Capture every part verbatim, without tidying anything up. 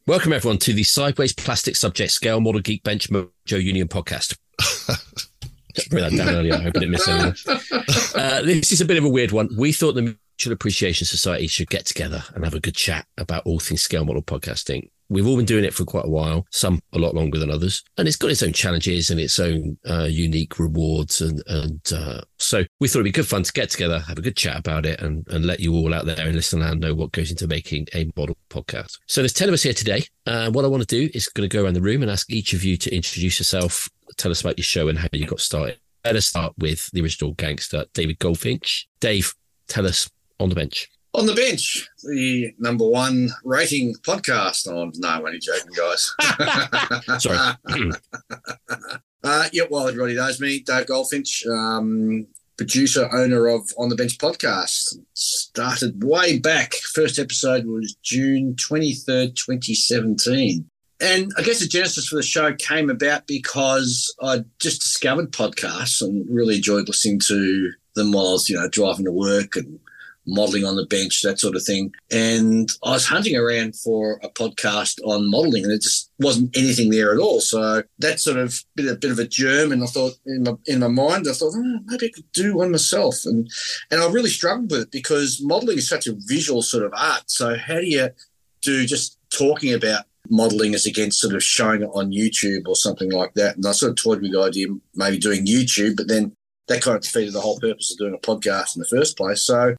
Welcome, everyone, to the Sideways Plastic Subject Scale Model Geek Bench Mojo Union podcast. Bring that down earlier. I hope I didn't miss anything. Uh, this is a bit of a weird one. We thought the Mutual Appreciation Society should get together and have a good chat about all things scale model podcasting. We've all been doing it for quite a while, some a lot longer than others, and it's got its own challenges and its own uh, unique rewards. And, and uh, so we thought it'd be good fun to get together, have a good chat about it, and, and let you all out there and listen and know what goes into making a model podcast. So there's ten of us here today. Uh, what I want to do is going to go around the room and ask each of you to introduce yourself, tell us about your show and how you got started. Let us start with the original gangster, David Goldfinch. Dave, tell us on the bench. On the Bench, the number one rating podcast. Oh, no, I'm only joking, guys. Sorry. uh, yeah, well, everybody knows me, Dave Goldfinch, um, producer, owner of On the Bench podcast. Started way back. First episode was June twenty-third, twenty seventeen. And I guess the genesis for the show came about because I just discovered podcasts and really enjoyed listening to them while I was, you know, driving to work and modelling on the bench, that sort of thing. And I was hunting around for a podcast on modelling, and it just wasn't anything there at all. So that sort of bit a bit of a germ, and I thought in my in my mind, I thought, oh, maybe I could do one myself. And and I really struggled with it because modelling is such a visual sort of art. So how do you do just talking about modelling as against sort of showing it on YouTube or something like that? And I sort of toyed with the idea of maybe doing YouTube, but then that kind of defeated the whole purpose of doing a podcast in the first place. So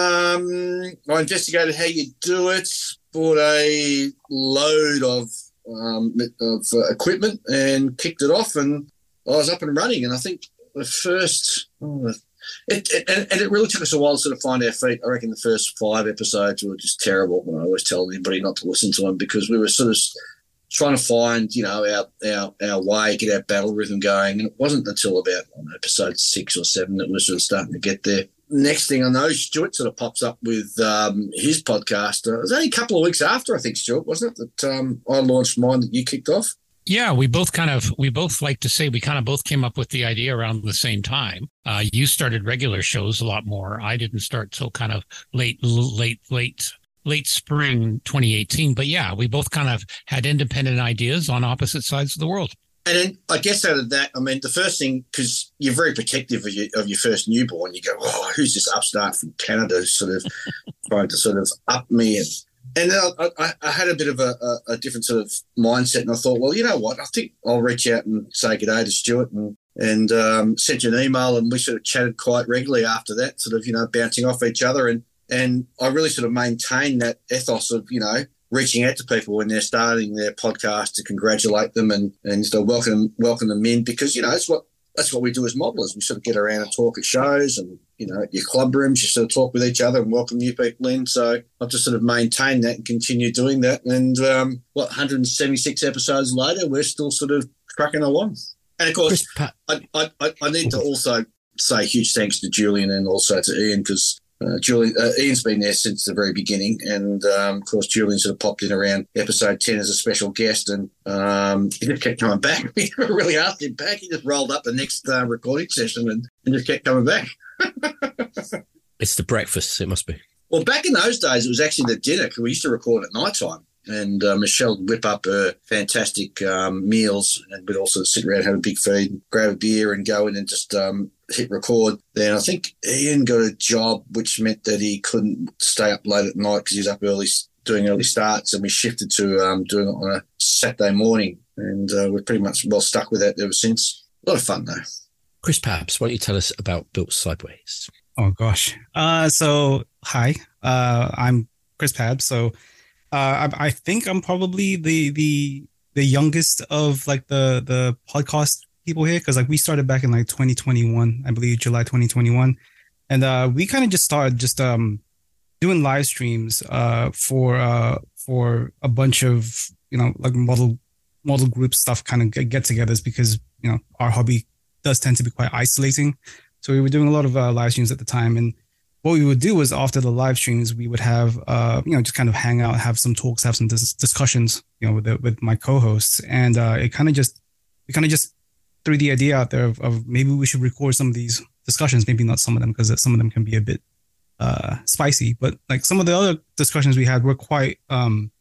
um, I investigated how you do it, bought a load of um, of uh, equipment and kicked it off, and I was up and running. And I think the first, oh, it, it, and, and it really took us a while to sort of find our feet. I reckon the first five episodes were just terrible. And I always tell anybody not to listen to them because we were sort of trying to find, you know, our, our our way, get our battle rhythm going. And it wasn't until about I don't know, episode six or seven that we were sort of starting to get there. Next thing I know, Stuart sort of pops up with um, his podcast. Uh, it was only a couple of weeks after, I think, Stuart, wasn't it, that um, I launched mine that you kicked off? Yeah, we both kind of, we both like to say we kind of both came up with the idea around the same time. Uh, you started regular shows a lot more. I didn't start till kind of late, late, late. late spring twenty eighteen. But yeah, we both kind of had independent ideas on opposite sides of the world. And then I guess out of that, I mean, the first thing, because you're very protective of your, of your first newborn, you go, oh, who's this upstart from Canada sort of trying to sort of up me? And, and then I, I, I had a bit of a, a, a different sort of mindset, and I thought, well, you know what, I think I'll reach out and say good day to Stuart and and um, sent you an email, and we sort of chatted quite regularly after that, sort of, you know, bouncing off each other. And And I really sort of maintain that ethos of, you know, reaching out to people when they're starting their podcast to congratulate them and, and sort of welcome welcome them in, because, you know, that's what that's what we do as modelers. We sort of get around and talk at shows and, you know, at your club rooms, you sort of talk with each other and welcome new people in. So I've just sort of maintained that and continue doing that. And, um, what, one hundred seventy-six episodes later, we're still sort of trucking along. And, of course, I, I, I need to also say huge thanks to Julian and also to Ian, because Uh, Julian, uh, Ian's been there since the very beginning, and um, of course Julian sort of popped in around episode ten as a special guest, and um, he just kept coming back. We never really asked him back. He just rolled up the next uh, recording session and, and just kept coming back. It's the breakfast, it must be. Well, back in those days, it was actually the dinner, because we used to record at night time. And uh, Michelle would whip up her fantastic um, meals, and we'd also sit around, have a big feed, grab a beer and go in and just um, hit record. Then I think Ian got a job, which meant that he couldn't stay up late at night because he was up early doing early starts, and we shifted to um, doing it on a Saturday morning. And uh, we're pretty much well stuck with that ever since. A lot of fun, though. Chris Pabs, why don't you tell us about Built Sideways? Oh, gosh. Uh, so, hi, uh, I'm Chris Pabs. So, Uh, I, I think I'm probably the the the youngest of like the the podcast people here, because like we started back in like twenty twenty-one, I believe July twenty twenty-one, and uh, we kind of just started just um doing live streams uh for uh for a bunch of, you know, like model model group stuff, kind of get-togethers, because, you know, our hobby does tend to be quite isolating. So we were doing a lot of uh, live streams at the time, and what we would do was after the live streams, we would have, uh, you know, just kind of hang out, have some talks, have some dis- discussions, you know, with the, with my co-hosts. And uh, it kind of just, we kind of just threw the idea out there of, of maybe we should record some of these discussions, maybe not some of them, because some of them can be a bit uh, spicy. But like some of the other discussions we had were quite, um,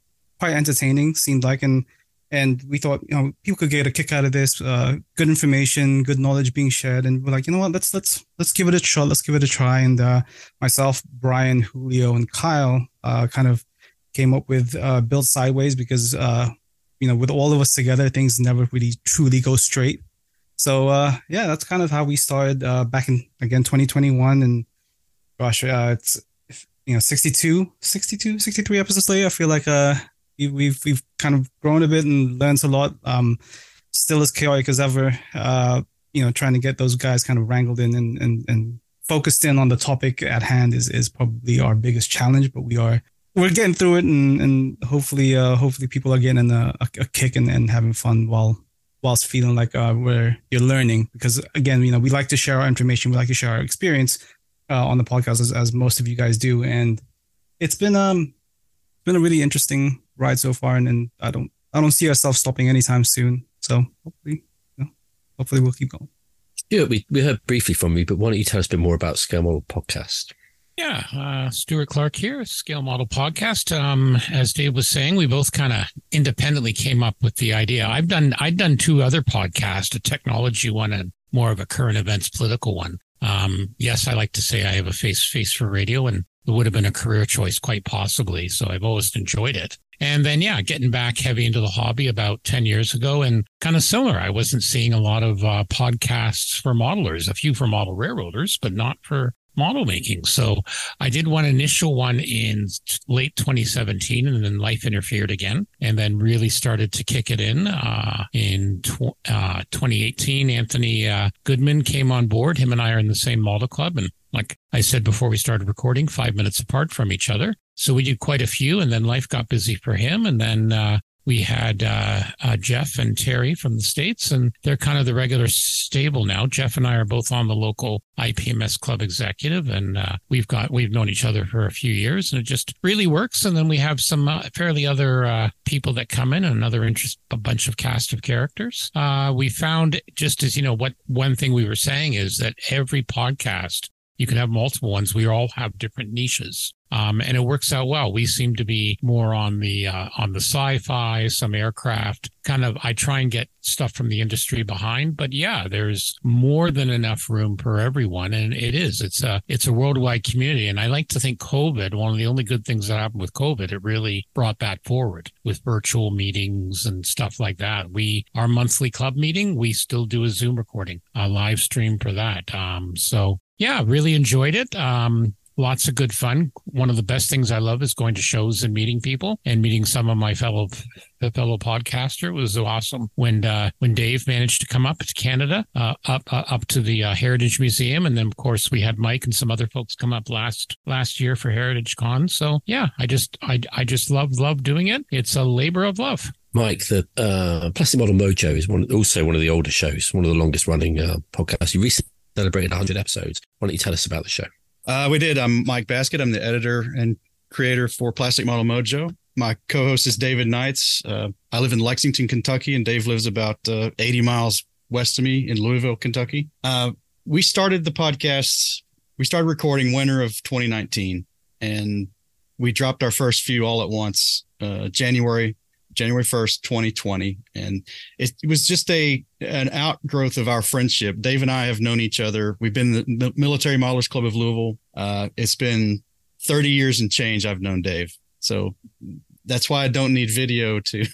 quite entertaining, seemed like, and and we thought, you know, people could get a kick out of this. Uh, good information, good knowledge being shared, and we're like, you know what, let's let's let's give it a shot. Let's give it a try. And uh, myself, Brian, Julio, and Kyle uh, kind of came up with uh, Build Sideways because uh, you know, with all of us together, things never really truly go straight. So uh, yeah, that's kind of how we started uh, back in again twenty twenty-one, and gosh, uh, it's you know sixty-two, sixty-two, sixty-three episodes later. I feel like uh. We've we've kind of grown a bit and learned a lot. Um, still as chaotic as ever. Uh, you know, trying to get those guys kind of wrangled in and, and and focused in on the topic at hand is is probably our biggest challenge. But we are we're getting through it, and and hopefully uh, hopefully people are getting a, a, a kick and, and having fun while whilst feeling like uh, we're you're learning. Because again, you know, we like to share our information, we like to share our experience uh, on the podcast as, as most of you guys do, and it's been um been a really interesting ride so far, and, and I don't I don't see ourselves stopping anytime soon. So hopefully, you know, hopefully we'll keep going. Stuart, we, we heard briefly from you, but why don't you tell us a bit more about Scale Model Podcast? Yeah, uh, Stuart Clark here, Scale Model Podcast. Um, as Dave was saying, we both kind of independently came up with the idea. I've done I've done two other podcasts, a technology one and more of a current events political one. Um, yes, I like to say I have a face face for radio, and it would have been a career choice quite possibly. So I've always enjoyed it. And then, yeah, getting back heavy into the hobby about ten years ago, and kind of similar. I wasn't seeing a lot of uh, podcasts for modelers, a few for model railroaders, but not for model making. So I did one initial one in late twenty seventeen, and then life interfered again, and then really started to kick it in uh, in tw- uh, twenty eighteen. Anthony uh, Goodman came on board. Him and I are in the same model club, and like I said before we started recording, five minutes apart from each other. So we did quite a few, and then life got busy for him. And then uh, we had uh, uh, Jeff and Terry from the States, and they're kind of the regular stable now. Jeff and I are both on the local I P M S club executive, and uh, we've got we've known each other for a few years, and it just really works. And then we have some uh, fairly other uh, people that come in, and another interest, a bunch of cast of characters. Uh, we found, just as you know, what one thing we were saying is that every podcast, you can have multiple ones. We all have different niches. Um, and it works out well. We seem to be more on the uh, on the sci-fi, some aircraft, kind of. I try and get stuff from the industry behind, but yeah, there's more than enough room for everyone, and it is. It's a it's a worldwide community, and I like to think COVID. One of the only good things that happened with COVID, it really brought that forward with virtual meetings and stuff like that. We our monthly club meeting, we still do a Zoom recording, a live stream for that. Um, so yeah, really enjoyed it. Um, Lots of good fun. One of the best things I love is going to shows and meeting people and meeting some of my fellow fellow podcaster. It was awesome when uh, when Dave managed to come up to Canada, uh, up uh, up to the uh, Heritage Museum, and then of course we had Mike and some other folks come up last last year for Heritage Con. So yeah, I just I I just love love doing it. It's a labor of love. Mike, the uh, Plastic Model Mojo is one also one of the older shows, one of the longest running uh, podcasts. You recently celebrated one hundred episodes. Why don't you tell us about the show? Uh, we did. I'm Mike Baskett. I'm the editor and creator for Plastic Model Mojo. My co-host is David Knights. Uh, I live in Lexington, Kentucky, and Dave lives about uh, eighty miles west of me in Louisville, Kentucky. Uh, we started the podcast. We started recording winter of twenty nineteen, and we dropped our first few all at once, uh, January January first, twenty twenty. And it, it was just a an outgrowth of our friendship. Dave and I have known each other. We've been in the Military Modelers Club of Louisville. Uh, it's been thirty years and change I've known Dave. So that's why I don't need video to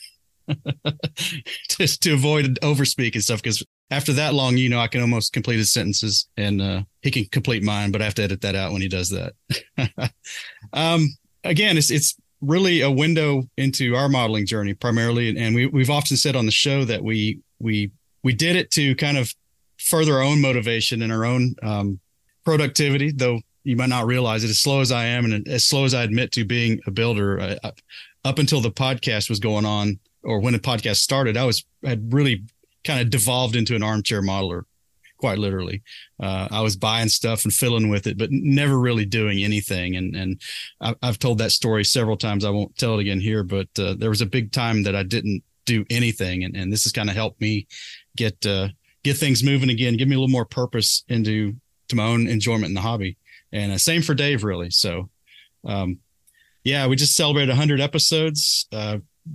just to avoid overspeak and stuff. Because after that long, you know, I can almost complete his sentences, and uh, he can complete mine, but I have to edit that out when he does that. um, again, it's it's really a window into our modeling journey primarily. And we, we've often said on the show that we, we, we did it to kind of further our own motivation and our own um, productivity, though you might not realize it. As slow as I am, and as slow as I admit to being a builder, I, up until the podcast was going on, or when the podcast started, I was, had really kind of devolved into an armchair modeler. Quite literally. Uh, I was buying stuff and filling with it, but never really doing anything. And and I've told that story several times. I won't tell it again here, but uh, there was a big time that I didn't do anything. And, and this has kind of helped me get uh, get things moving again, give me a little more purpose into to my own enjoyment in the hobby. And uh, same for Dave, really. So, um, yeah, we just celebrated one hundred episodes. Uh,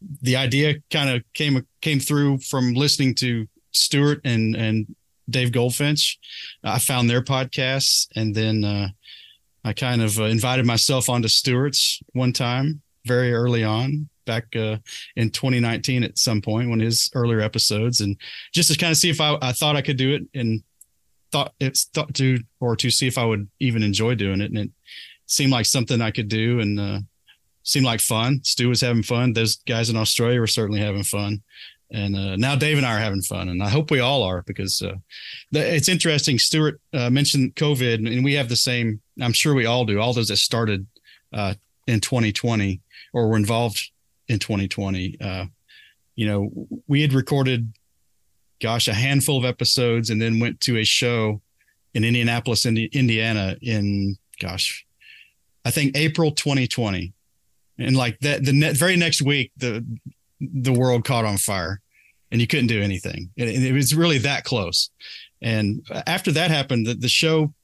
the idea kind of came came through from listening to Stuart and and Dave Goldfinch. I found their podcasts, and then uh, I kind of uh, invited myself onto Stuart's one time, very early on, back uh, in twenty nineteen at some point, one of his earlier episodes, and just to kind of see if I, I thought I could do it, and thought it's thought to or to see if I would even enjoy doing it, and it seemed like something I could do, and uh, seemed like fun. Stu was having fun. Those guys in Australia were certainly having fun. And uh, now Dave and I are having fun, and I hope we all are, because uh, the, it's interesting. Stuart uh, mentioned COVID, and we have the same. I'm sure we all do. All those that started uh, in twenty twenty or were involved in twenty twenty. Uh, you know, we had recorded, gosh, a handful of episodes, and then went to a show in Indianapolis, Indi- Indiana, in gosh, I think April twenty twenty, and like that, the ne- very next week, the the world caught on fire, and you couldn't do anything. And it was really that close. And after that happened, the, the show,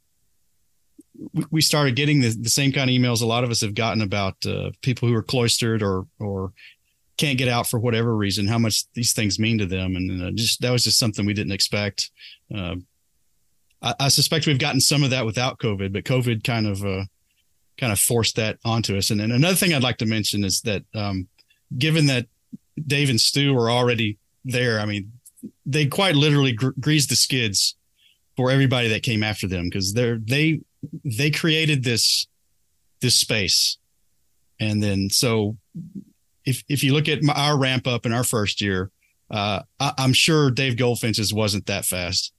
we started getting the, the same kind of emails a lot of us have gotten about uh, people who are cloistered or or can't get out for whatever reason, how much these things mean to them. And uh, just that was just something we didn't expect. Uh, I, I suspect we've gotten some of that without COVID, but COVID kind of uh, kind of forced that onto us. And then another thing I'd like to mention is that um, given that Dave and Stu were already there, I mean, they quite literally gr- greased the skids for everybody that came after them, because they're they they created this this space. And then so if if you look at my, our ramp up in our first year, uh, I, I'm sure Dave Goldfinch's wasn't that fast,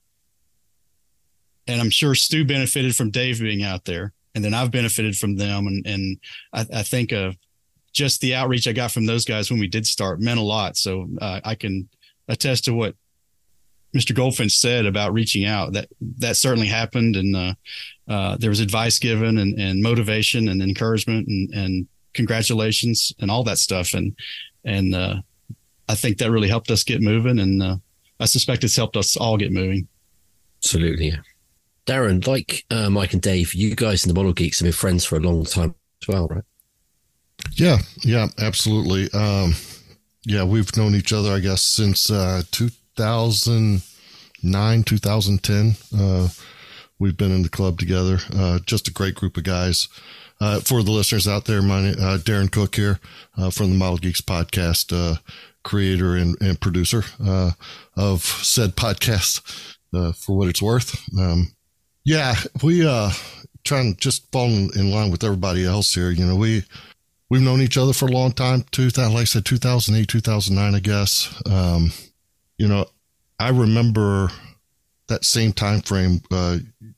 and I'm sure Stu benefited from Dave being out there, and then I've benefited from them, and and I, I think of just the outreach I got from those guys when we did start meant a lot. So uh, I can attest to what Mister Goldfinch said about reaching out. That that certainly happened, and uh, uh, there was advice given, and, and motivation, and encouragement, and, and congratulations, and all that stuff. And and uh, I think that really helped us get moving, and uh, I suspect it's helped us all get moving. Absolutely, Darren. Like uh, Mike and Dave, you guys in the Model Geeks have been friends for a long time as well, right? Yeah, yeah, absolutely. Um, yeah, we've known each other, I guess, since uh, two thousand nine, two thousand ten. Uh, we've been in the club together. Uh, just a great group of guys. Uh, for the listeners out there, my uh, Darren Cook here uh, from the Model Geeks podcast, uh, creator and, and producer uh, of said podcast, uh, for what it's worth. Um, yeah, we uh, trying to just fall in, in line with everybody else here. You know, we. We've known each other for a long time, two thousand, like I said, two thousand eight, two thousand nine, I guess. Um, you know, I remember that same time frame. Uh,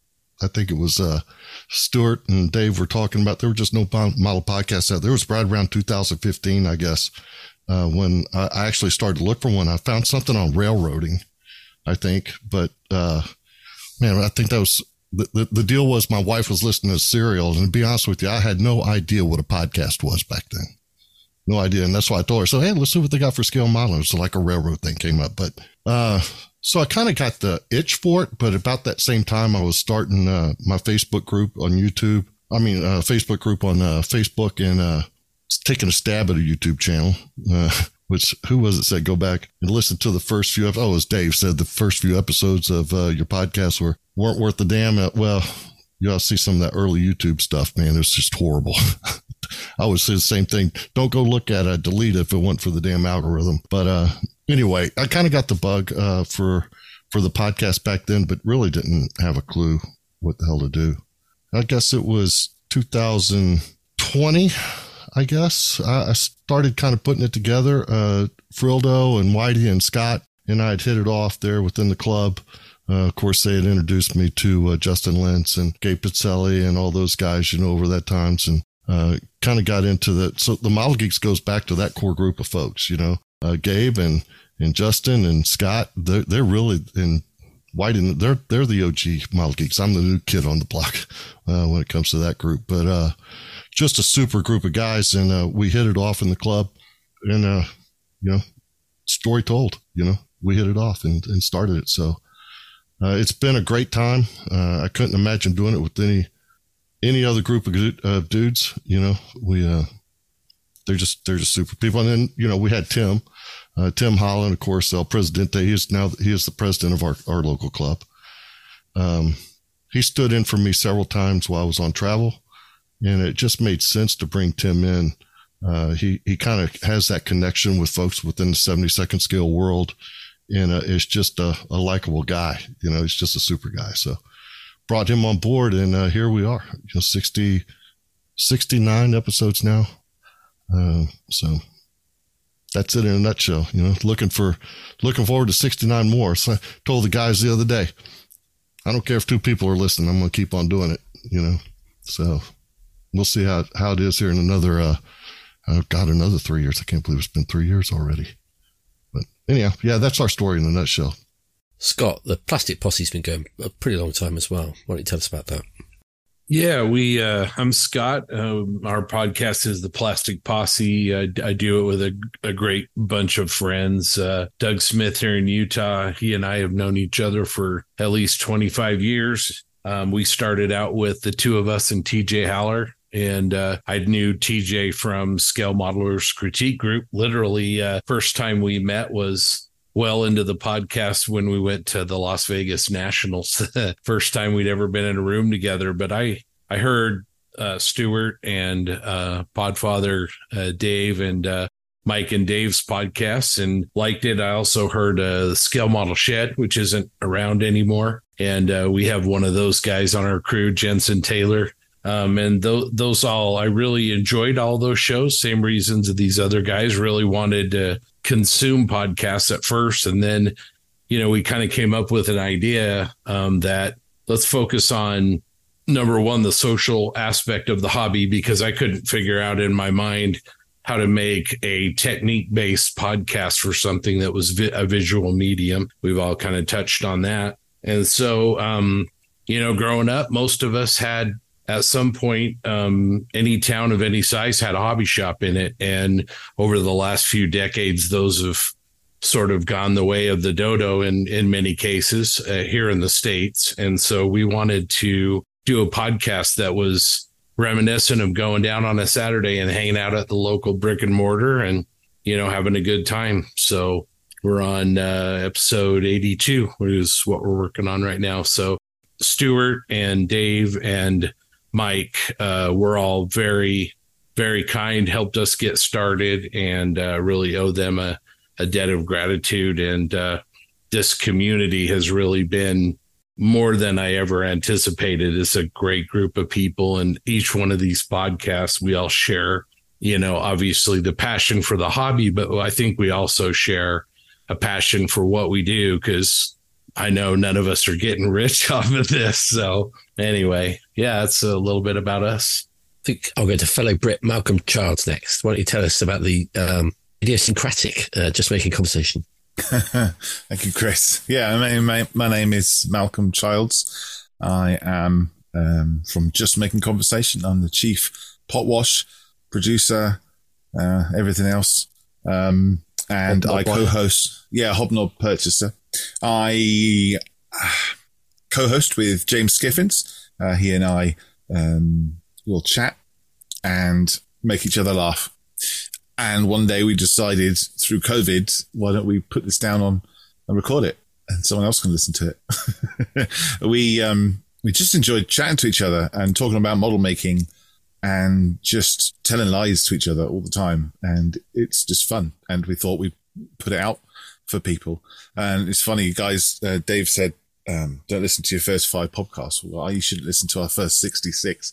I think it was uh, Stuart and Dave were talking about, there were just no model podcasts out there. It was right around two thousand fifteen, I guess, uh, when I, I actually started to look for one. I found something on railroading, I think. But, uh, man, I think that was... The, the the deal was my wife was listening to Serial, and to be honest with you, I had no idea what a podcast was back then. No idea. And that's why I told her, so, hey, let's see what they got for scale modeling. So like a railroad thing came up. But uh, so I kind of got the itch for it. But about that same time, I was starting uh, my Facebook group on YouTube. I mean, uh, Facebook group on uh, Facebook, and uh, taking a stab at a YouTube channel. Uh, Which, who was it said, go back and listen to the first few, oh, it was Dave said the first few episodes of uh, your podcast were, weren't worth the damn. Uh, well, you ought to see some of that early YouTube stuff, man. It was just horrible. I would say the same thing. Don't go look at it, delete it if it wasn't for the damn algorithm. But uh, anyway, I kind of got the bug uh, for, for the podcast back then, but really didn't have a clue what the hell to do. I guess it was two thousand twenty. I guess I started kind of putting it together. Uh, Frildo and Whitey and Scott and I had hit it off there within the club. Uh, of course, they had introduced me to uh, Justin Lentz and Gabe Pizzelli and all those guys, you know, over that times, and uh, kind of got into the. So the Model Geeks goes back to that core group of folks, you know, uh, Gabe and and Justin and Scott. They're, they're really in Whitey. They're they're the O G Model Geeks. I'm the new kid on the block uh, when it comes to that group, but. uh Just a super group of guys, and uh, we hit it off in the club, and uh, you know, story told. You know, we hit it off and, and started it. So uh, it's been a great time. Uh, I couldn't imagine doing it with any any other group of uh, dudes. You know, we uh, they're just, they're just super people. And then, you know, we had Tim, uh, Tim Holland, of course, El Presidente. He is now, he is the president of our, our local club. Um, he stood in for me several times while I was on travel, and it just made sense to bring Tim in. Uh, he, he kind of has that connection with folks within the seventy second scale world, and uh, is just a, a likable guy. You know, he's just a super guy. So brought him on board, and uh, here we are, you know, sixty, sixty-nine episodes now. Uh, so that's it in a nutshell. You know, looking for, looking forward to sixty-nine more. So I told the guys the other day, I don't care if two people are listening, I'm going to keep on doing it, you know. So we'll see how, how it is here in another, uh, oh God, another three years. I can't believe it's been three years already. But anyhow, yeah, that's our story in a nutshell. Scott, the Plastic Posse's been going a pretty long time as well. Why don't you tell us about that? Yeah, we. Uh, I'm Scott. Uh, our podcast is the Plastic Posse. I, I do it with a, a great bunch of friends. Uh, Doug Smith here in Utah. He and I have known each other for at least twenty-five years. Um, we started out with the two of us and T J Haller. And uh, I knew T J from Scale Modelers Critique Group. Literally, uh, first time we met was well into the podcast when we went to the Las Vegas Nationals. First time we'd ever been in a room together. But I, I heard uh, Stuart and uh, Podfather uh, Dave and uh, Mike and Dave's podcasts and liked it. I also heard uh, the Scale Model Shed, which isn't around anymore. And uh, we have one of those guys on our crew, Jensen Taylor. Um, and th- those all, I really enjoyed all those shows. Same reasons that these other guys really wanted to consume podcasts at first. And then, you know, we kind of came up with an idea um, that let's focus on, number one, the social aspect of the hobby, because I couldn't figure out in my mind how to make a technique-based podcast for something that was vi- a visual medium. We've all kind of touched on that. And so, um, you know, growing up, most of us had at some point, um, any town of any size had a hobby shop in it. And over the last few decades, those have sort of gone the way of the dodo in, in many cases uh, here in the States. And so we wanted to do a podcast that was reminiscent of going down on a Saturday and hanging out at the local brick and mortar and, you know, having a good time. So we're on uh, episode eighty-two, which is what we're working on right now. So Stuart and Dave and Mike uh, were all very, very kind, helped us get started, and uh, really owe them a, a debt of gratitude. And uh, this community has really been more than I ever anticipated. It's a great group of people, and each one of these podcasts, we all share, you know, obviously the passion for the hobby, but I think we also share a passion for what we do, because I know none of us are getting rich off of this. So anyway, yeah, that's a little bit about us. I think I'll go to fellow Brit Malcolm Childs next. Why don't you tell us about the um, idiosyncratic uh, Just Making Conversation? Thank you, Chris. Yeah, my, my, my name is Malcolm Childs. I am um, from Just Making Conversation. I'm the chief potwash producer, uh, everything else. Um, and Hobnob I co-host, yeah, Hobnob purchaser. I uh, co-host with James Skiffins. Uh, he and I um, will chat and make each other laugh. And one day we decided through COVID, why don't we put this down on and record it, and someone else can listen to it. we um, we just enjoyed chatting to each other and talking about model making and just telling lies to each other all the time. And it's just fun. And we thought we'd put it out for people. And it's funny, guys, uh, Dave said, um, don't listen to your first five podcasts. Well, you should listen to our first sixty-six.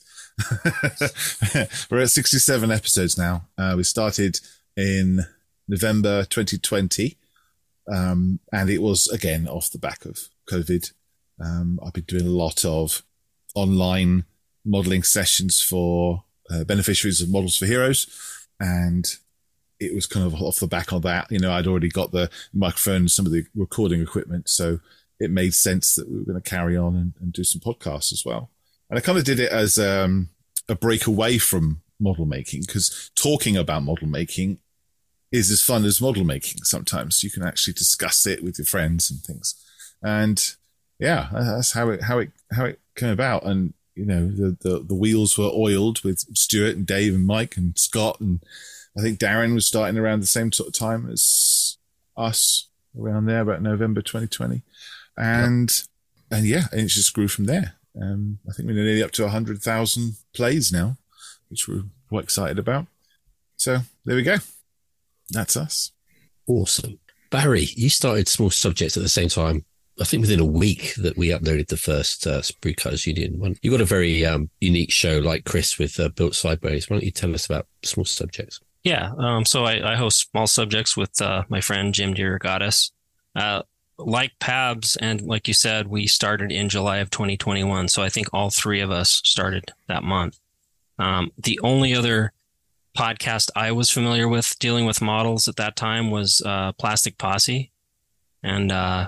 We're at sixty-seven episodes now. Uh, we started in November twenty twenty. Um, and it was, again, off the back of COVID. Um, I've been doing a lot of online modeling sessions for uh, beneficiaries of Models for Heroes. And it was kind of off the back of that. You know, I'd already got the microphone and some of the recording equipment. So it made sense that we were going to carry on and, and do some podcasts as well. And I kind of did it as um, a break away from model making, because talking about model making is as fun as model making. Sometimes you can actually discuss it with your friends and things. And yeah, that's how it, how it, how it came about. And, you know, the, the, the wheels were oiled with Stuart and Dave and Mike and Scott, and I think Darren was starting around the same sort of time as us, around there, about November twenty twenty. And, yep. and yeah, and it just grew from there. Um, I think we're nearly up to one hundred thousand plays now, which we're quite excited about. So there we go. That's us. Awesome. Barry, you started Small Subjects at the same time. I think within a week that we uploaded the first uh, Sprue Cutters Union one. You've got a very um, unique show like Chris with uh, Built Sideways. Why don't you tell us about Small Subjects? Yeah, um, so I, I host Small Subjects with uh, my friend Jim DeRogatis. Uh, like Pabs, and like you said, we started in July of twenty twenty-one. So I think all three of us started that month. Um, the only other podcast I was familiar with dealing with models at that time was uh, Plastic Posse. And uh,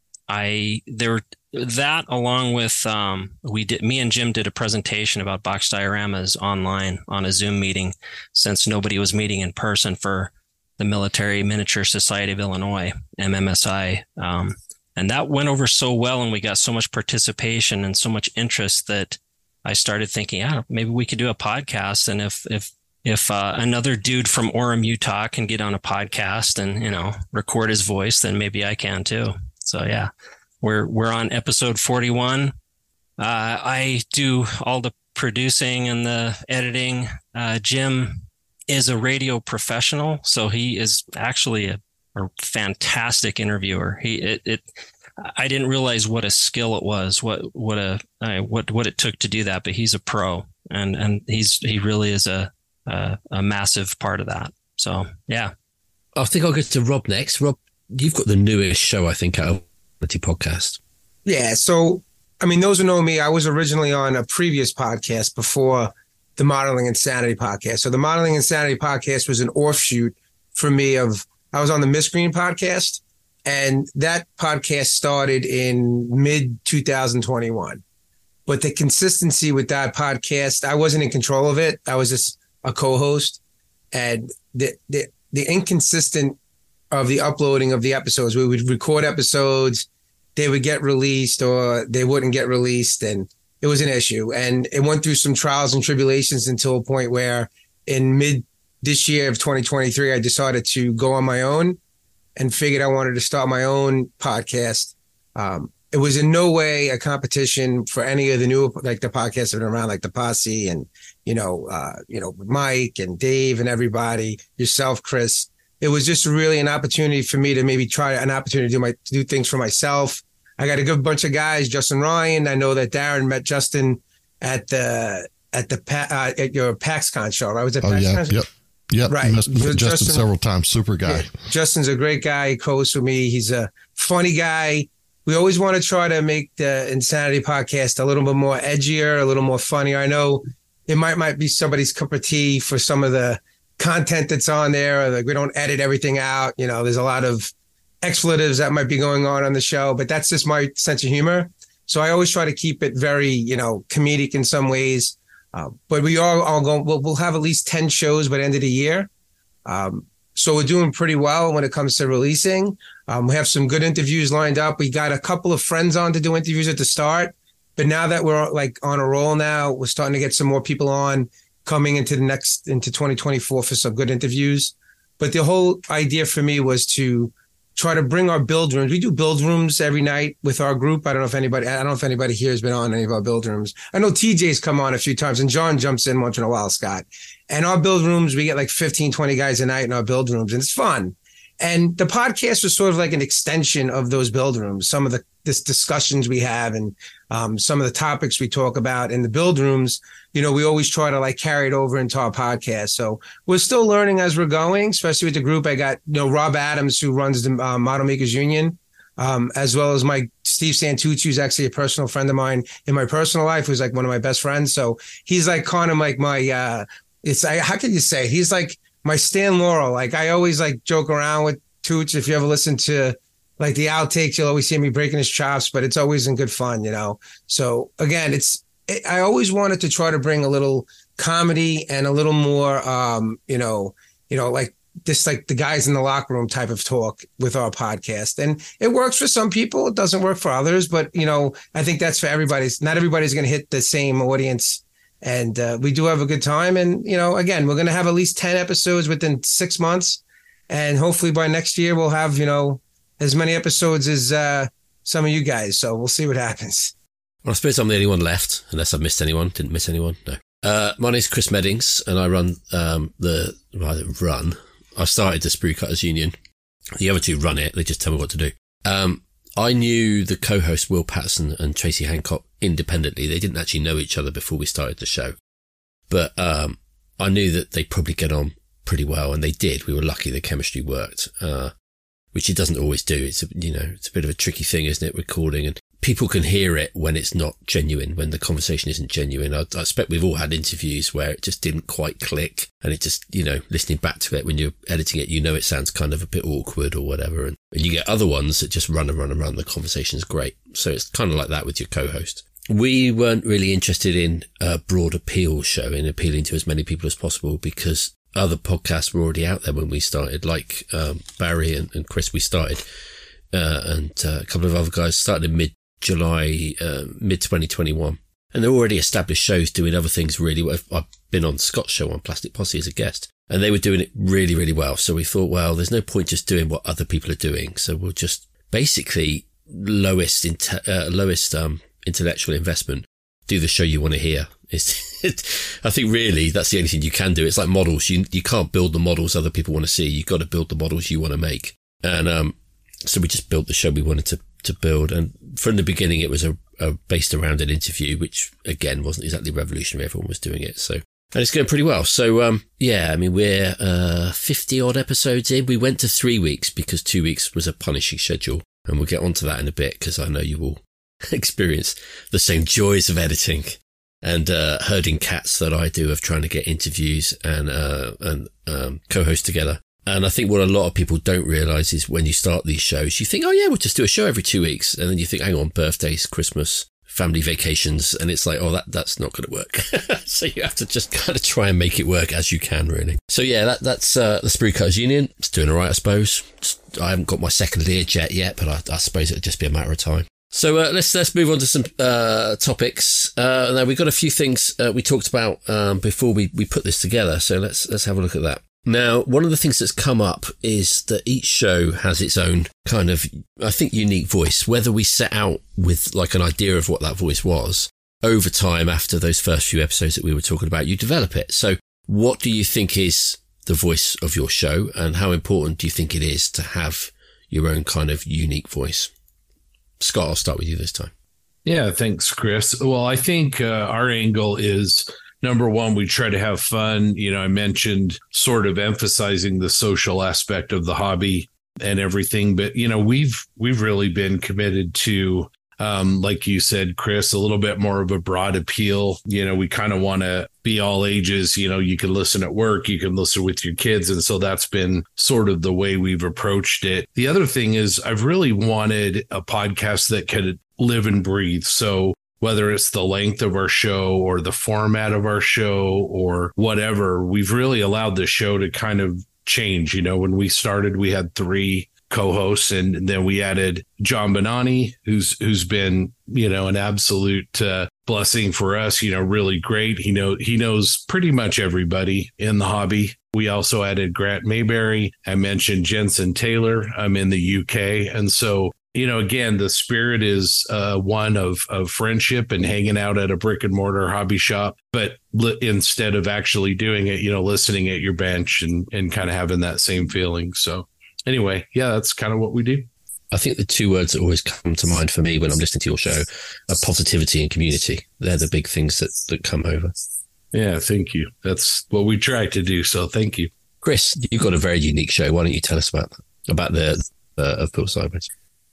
I there that along with um, we did me and Jim did a presentation about box dioramas online on a Zoom meeting, since nobody was meeting in person for the Military Miniature Society of Illinois, M M S I. Um, and that went over so well, and we got so much participation and so much interest that I started thinking, yeah, maybe we could do a podcast. And if, if, if uh, another dude from Orem, Utah can get on a podcast and, you know, record his voice, then maybe I can too. So yeah, we're, we're on episode forty-one. Uh, I do all the producing and the editing. Uh, Jim is a radio professional, so he is actually a, a fantastic interviewer. He it, it I didn't realize what a skill it was, what what a uh, what what it took to do that, but he's a pro, and and he's he really is a a, a massive part of that. So yeah, I think I'll go to Rob next. Rob, you've got the newest show, I think, out of the podcast. Yeah, so I mean, those who know me, I was originally on a previous podcast before the Modeling Insanity podcast. So the Modeling Insanity podcast was an offshoot for me of, I was on the Miscreen podcast, and that podcast started in mid twenty twenty-one. But the consistency with that podcast, I wasn't in control of it. I was just a co-host, and the, the, the inconsistent of the uploading of the episodes, we would record episodes, they would get released or they wouldn't get released. And it was an issue, and it went through some trials and tribulations until a point where in mid this year of twenty twenty-three, I decided to go on my own and figured I wanted to start my own podcast. Um, it was in no way a competition for any of the new, like the podcasts that are around, like the Posse and, you know, uh, you know, Mike and Dave and everybody, yourself, Chris. It was just really an opportunity for me to maybe try an opportunity to do my, to do things for myself. I got a good bunch of guys, Justin Ryan. I know that Darren met Justin at the at the uh, at your PAXCon show, right? Was it oh, PAXCon? Yeah, yep, yep. Right. Met Justin, Justin several times. Super guy. Yeah. Justin's a great guy. He co-hosts with me. He's a funny guy. We always want to try to make the Insanity podcast a little bit more edgier, a little more funnier. I know it might might be somebody's cup of tea for some of the content that's on there. Like, we don't edit everything out. You know, there's a lot of expletives that might be going on on the show, but that's just my sense of humor. So I always try to keep it very, you know, comedic in some ways. Uh, but we are all going, we'll, we'll have at least ten shows by the end of the year. Um, so we're doing pretty well when it comes to releasing. Um, we have some good interviews lined up. We got a couple of friends on to do interviews at the start, but now that we're like on a roll now, we're starting to get some more people on coming into the next, into twenty twenty-four for some good interviews. But the whole idea for me was to try to bring our build rooms. We do build rooms every night with our group. I don't know if anybody, I don't know if anybody here has been on any of our build rooms. I know T J's come on a few times, and John jumps in once in a while, Scott. And our build rooms, we get like fifteen, twenty guys a night in our build rooms, and it's fun. And the podcast was sort of like an extension of those build rooms. Some of the this discussions we have and um, some of the topics we talk about in the build rooms, you know, we always try to like carry it over into our podcast. So we're still learning as we're going, especially with the group. I got, you know, Rob Adams, who runs the uh, Model Makers Union, um, as well as my Steve Santucci, who's actually a personal friend of mine in my personal life, who's like one of my best friends. So he's like kind of like my, uh, it's, I, how can you say, he's like my Stan Laurel. Like, I always like joke around with Tooch. If you ever listen to like the outtakes, you'll always see me breaking his chops, but it's always in good fun, you know? So again, it's, it, I always wanted to try to bring a little comedy and a little more, um, you know, you know, like just like the guys in the locker room type of talk with our podcast. And it works for some people. It doesn't work for others, but you know, I think that's for everybody. Not everybody's going to hit the same audience And uh, we do have a good time. And, you know, again, we're going to have at least ten episodes within six months. And hopefully by next year, we'll have, you know, as many episodes as uh, some of you guys. So we'll see what happens. Well, I suppose I'm the only one left, unless I've missed anyone. Didn't miss anyone. No. Uh, my name's Chris Meddings, and I run um, the, well, run. I started the Sprue Cutters Union. The other two run it. They just tell me what to do. Um, I knew the co-host Will Patterson and Tracy Hancock independently. They didn't actually know each other before we started the show. But um, I knew that they'd probably get on pretty well, and they did. We were lucky the chemistry worked, uh, which it doesn't always do. It's a, you know, it's a bit of a tricky thing, isn't it, recording? And people can hear it when it's not genuine, when the conversation isn't genuine. I, I expect we've all had interviews where it just didn't quite click, and it just, you know, listening back to it when you're editing it, you know, it sounds kind of a bit awkward or whatever. And, and you get other ones that just run and run and run. The conversation's great. So it's kind of like that with your co-host. We weren't really interested in a broad appeal show, in appealing to as many people as possible, because other podcasts were already out there when we started, like um, Barry and, and Chris, we started, uh, and uh, a couple of other guys started in mid July, uh, mid twenty twenty-one. And they're already established shows doing other things really well. I've been on Scott's show on Plastic Posse as a guest, and they were doing it really, really well. So we thought, well, there's no point just doing what other people are doing. So we'll just basically lowest, inte- uh, lowest, um, intellectual investment, do the show you want to hear. It's, it, I think really that's the only thing you can do. It's like models. You, you can't build the models other people want to see. You've got to build the models you want to make. And, um, so we just built the show we wanted to, to build. And from the beginning, it was a, a based around an interview, which again wasn't exactly revolutionary. Everyone was doing it. So, and it's going pretty well. So, um, yeah, I mean, we're, uh, fifty odd episodes in. We went to three weeks because two weeks was a punishing schedule. And we'll get onto that in a bit, because I know you will experience the same joys of editing and, uh, herding cats that I do of trying to get interviews and, uh, and, um, co-host together. And I think what a lot of people don't realize is when you start these shows, you think, oh yeah, we'll just do a show every two weeks. And then you think, hang on, birthdays, Christmas, family vacations. And it's like, oh, that, that's not going to work. So you have to just kind of try and make it work as you can, really. So yeah, that, that's, uh, the Sprue Cutters Union. It's doing all right, I suppose. I haven't got my second Learjet yet, but I, I suppose it'll just be a matter of time. So, uh, let's, let's move on to some, uh, topics. Uh, now we've got a few things, uh, we talked about, um, before we, we put this together. So let's, let's have a look at that. Now, one of the things that's come up is that each show has its own kind of, I think, unique voice. Whether we set out with like an idea of what that voice was, over time, after those first few episodes that we were talking about, you develop it. So what do you think is the voice of your show, and how important do you think it is to have your own kind of unique voice? Scott, I'll start with you this time. Yeah, thanks, Chris. Well, I think uh, our angle is, number one, we try to have fun. You know, I mentioned sort of emphasizing the social aspect of the hobby and everything, but, you know, we've we've really been committed to, um, like you said, Chris, a little bit more of a broad appeal. You know, we kind of want to be all ages. You know, you can listen at work, you can listen with your kids. And so that's been sort of the way we've approached it. The other thing is I've really wanted a podcast that could live and breathe. So whether it's the length of our show or the format of our show or whatever, we've really allowed the show to kind of change. You know, when we started, we had three co-hosts, and then we added John Bonani, who's who's been, you know, an absolute uh, blessing for us. You know, really great. He know he knows pretty much everybody in the hobby. We also added Grant Mayberry. I mentioned Jensen Taylor. I'm in the U K, and so, you know, again, the spirit is uh, one of, of friendship and hanging out at a brick and mortar hobby shop. But li- instead of actually doing it, you know, listening at your bench and, and kind of having that same feeling. So anyway, yeah, that's kind of what we do. I think the two words that always come to mind for me when I'm listening to your show are positivity and community. They're the big things that, that come over. Yeah, thank you. That's what we try to do. So thank you. Chris, you've got a very unique show. Why don't you tell us about that, about the uh, of Bill Sideways?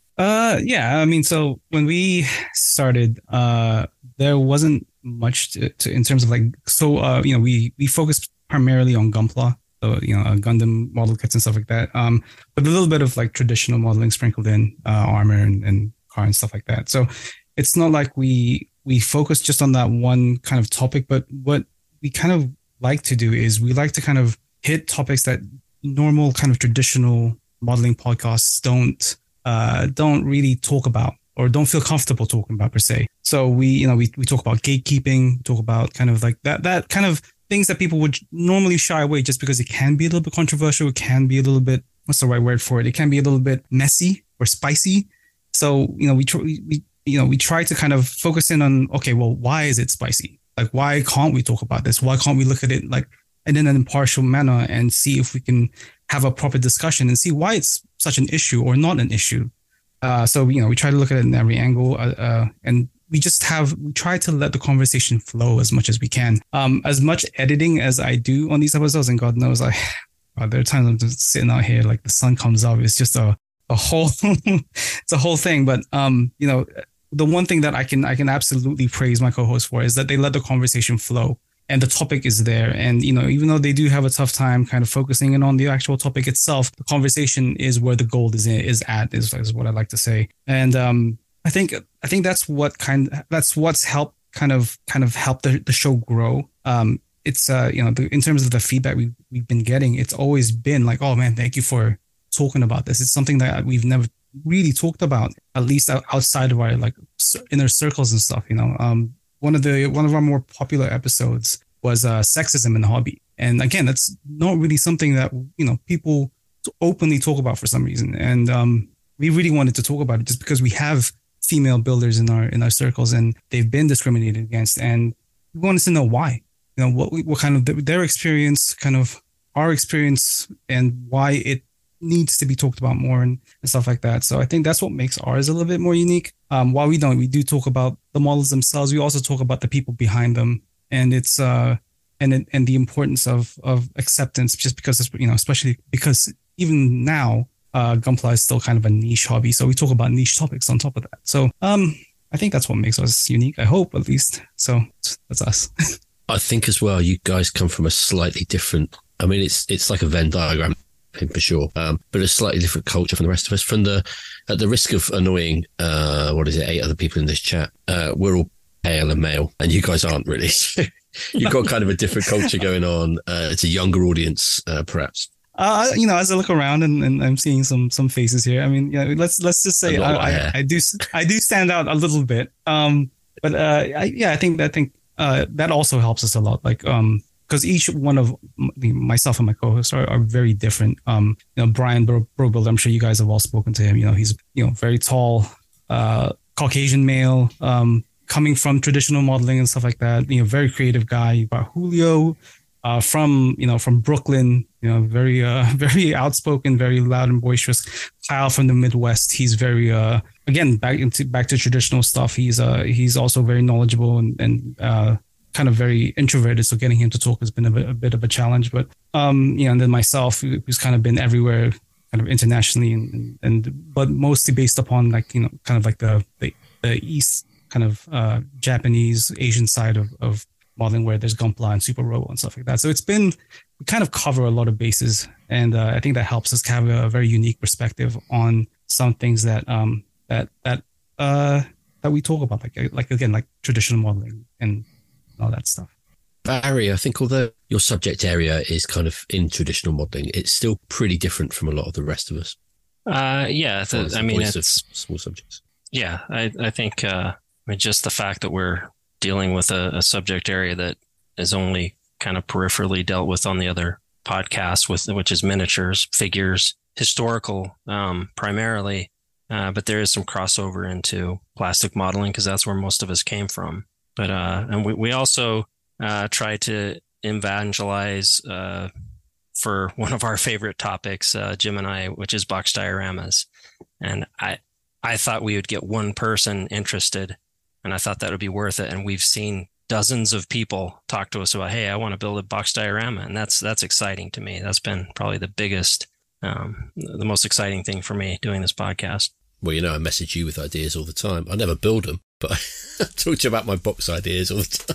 Uh, yeah, I mean, so when we started, uh, there wasn't much to, to, in terms of like, so, uh, you know, we, we focused primarily on Gunpla, so, you know, uh, Gundam model kits and stuff like that. Um, but a little bit of like traditional modeling sprinkled in, uh, armor and, and car and stuff like that. So it's not like we, we focus just on that one kind of topic, but what we kind of like to do is we like to kind of hit topics that normal kind of traditional modeling podcasts don't, uh, don't really talk about or don't feel comfortable talking about per se. So we, you know, we, we talk about gatekeeping, talk about kind of like that, that kind of things that people would normally shy away just because it can be a little bit controversial. It can be a little bit, what's the right word for it? It can be a little bit messy or spicy. So, you know, we, tr- we, you know, we try to kind of focus in on, okay, well, why is it spicy? Like, why can't we talk about this? Why can't we look at it like in an impartial manner and see if we can have a proper discussion and see why it's such an issue or not an issue? Uh, so, you know, we try to look at it in every angle, uh, uh, and we just have, we try to let the conversation flow as much as we can. Um, as much editing as I do on these episodes, and God knows, I, uh, there are times I'm just sitting out here, like the sun comes up. It's just a, a whole, it's a whole thing. But, um, you know, the one thing that I can, I can absolutely praise my co-host for is that they let the conversation flow. And the topic is there. And, you know, even though they do have a tough time kind of focusing in on the actual topic itself, the conversation is where the gold is is at, is, is what I like to say. And um, I think I think that's what kind that's what's helped kind of kind of help the, the show grow. Um, it's, uh, you know, the, in terms of the feedback we, we've been getting, it's always been like, oh, man, thank you for talking about this. It's something that we've never really talked about, at least outside of our like inner circles and stuff, you know. Um, One of the one of our more popular episodes was uh, sexism in the hobby, and again, that's not really something that, you know, people openly talk about for some reason. And um, we really wanted to talk about it just because we have female builders in our in our circles, and they've been discriminated against, and we wanted to know why. You know, what what kind of their experience, kind of our experience, and why it needs to be talked about more and, and stuff like that. So I think that's what makes ours a little bit more unique. Um, while we don't, we do talk about the models themselves. We also talk about the people behind them, and it's uh, and it, and the importance of of acceptance. Just because it's, you know, especially because even now, uh, Gunpla is still kind of a niche hobby. So we talk about niche topics on top of that. So um, I think that's what makes us unique. I hope, at least. So that's us. I think as well, you guys come from a slightly different. I mean, it's it's like a Venn diagram, for sure, um, but a slightly different culture from the rest of us. From the, at the risk of annoying, uh, what is it, eight other people in this chat, uh, we're all pale and male, and you guys aren't really. You've got kind of a different culture going on. Uh, it's a younger audience, uh, perhaps. Uh, you know, as I look around and, and I'm seeing some some faces here. I mean, yeah, let's let's just say I, I, I do I do stand out a little bit. Um, but uh, I, yeah, I think I think uh, that also helps us a lot. Like, um. Because each one of myself and my co-hosts are, are very different. Um, you know, Brian Brobuild, I'm sure you guys have all spoken to him. You know, he's, you know, very tall, uh, Caucasian male, um, coming from traditional modeling and stuff like that. You know, very creative guy. You've got Julio, uh, from, you know, from Brooklyn. You know, very, uh, very outspoken, very loud and boisterous. Kyle from the Midwest. He's very, uh, again, back into back to traditional stuff. He's, uh, he's also very knowledgeable and and. Uh, kind of very introverted, so getting him to talk has been a bit, a bit of a challenge. But um, you know, and then myself, who's kind of been everywhere, kind of internationally, and, and but mostly based upon like, you know, kind of like the the, the East kind of uh, Japanese Asian side of, of modeling, where there's Gunpla and Super Robo and stuff like that. So it's been, we kind of cover a lot of bases, and uh, I think that helps us have a very unique perspective on some things that um that that uh that we talk about, like like again like traditional modeling and all that stuff. Barry, I think although your subject area is kind of in traditional modeling, it's still pretty different from a lot of the rest of us. Uh, yeah, the, I mean, it's small subjects. Yeah, I, I think uh, I mean, just the fact that we're dealing with a, a subject area that is only kind of peripherally dealt with on the other podcasts, with which is miniatures, figures, historical, um, primarily, uh, but there is some crossover into plastic modeling because that's where most of us came from. But uh, and we, we also uh, try to evangelize uh, for one of our favorite topics, uh, Jim and I, which is box dioramas. And I I thought we would get one person interested, and I thought that would be worth it. And we've seen dozens of people talk to us about, hey, I want to build a box diorama, and that's that's exciting to me. That's been probably the biggest, um, the most exciting thing for me doing this podcast. Well, you know, I message you with ideas all the time. I never build them, but I talk to you about my box ideas all the time.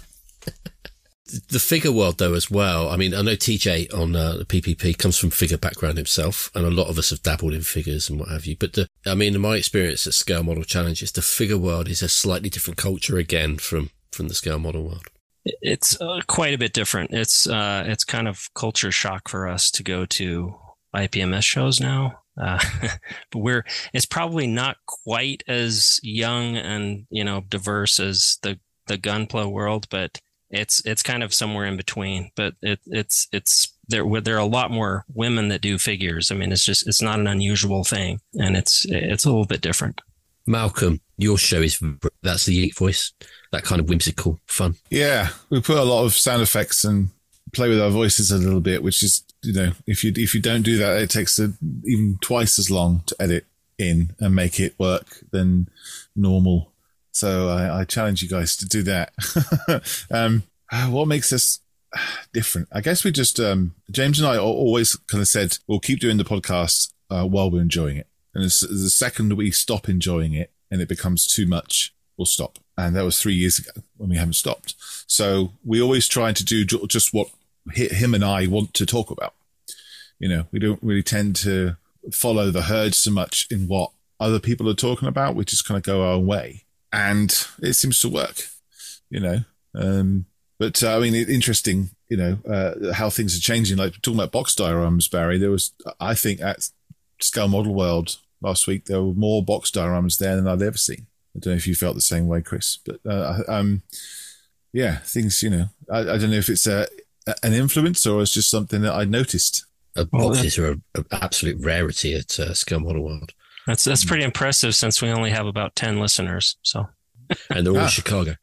The figure world, though, as well. I mean, I know T J on uh, the P P P comes from figure background himself, and a lot of us have dabbled in figures and what have you. But the, I mean, in my experience at Scale Model Challenges, the figure world is a slightly different culture again from, from the scale model world. It's uh, quite a bit different. It's uh, it's kind of culture shock for us to go to I P M S shows now. Uh, but we're it's probably not quite as young and you know diverse as the the Gunpla world, but it's it's kind of somewhere in between. But it it's it's there there are a lot more women that do figures. I mean, it's just it's not an unusual thing, and it's it's a little bit different. Malcolm, your show is that's the Yeet voice, that kind of whimsical fun. Yeah, we put a lot of sound effects and play with our voices a little bit, which is, you know, if you if you don't do that, it takes a, even twice as long to edit in and make it work than normal. So I, I challenge you guys to do that. um, what makes us different? I guess we just um, James and I always kind of said we'll keep doing the podcast uh, while we're enjoying it, and the second we stop enjoying it and it becomes too much, we'll stop. And that was three years ago when we haven't stopped. So we always try to do just what him and I want to talk about. You know, we don't really tend to follow the herd so much in what other people are talking about. We just kind of go our own way. And it seems to work, you know. Um, but, uh, I mean, it, interesting, you know, uh, how things are changing. Like talking about box dioramas, Barry, there was, I think, at Scale Model World last week, there were more box dioramas there than I'd ever seen. I don't know if you felt the same way, Chris, but uh, um, yeah, things, you know, I, I don't know if it's a, an influence or it's just something that I noticed. Uh, boxes are an absolute rarity at uh, Scale Model World. That's that's pretty impressive since we only have about ten listeners. So, and they're all ah. in Chicago.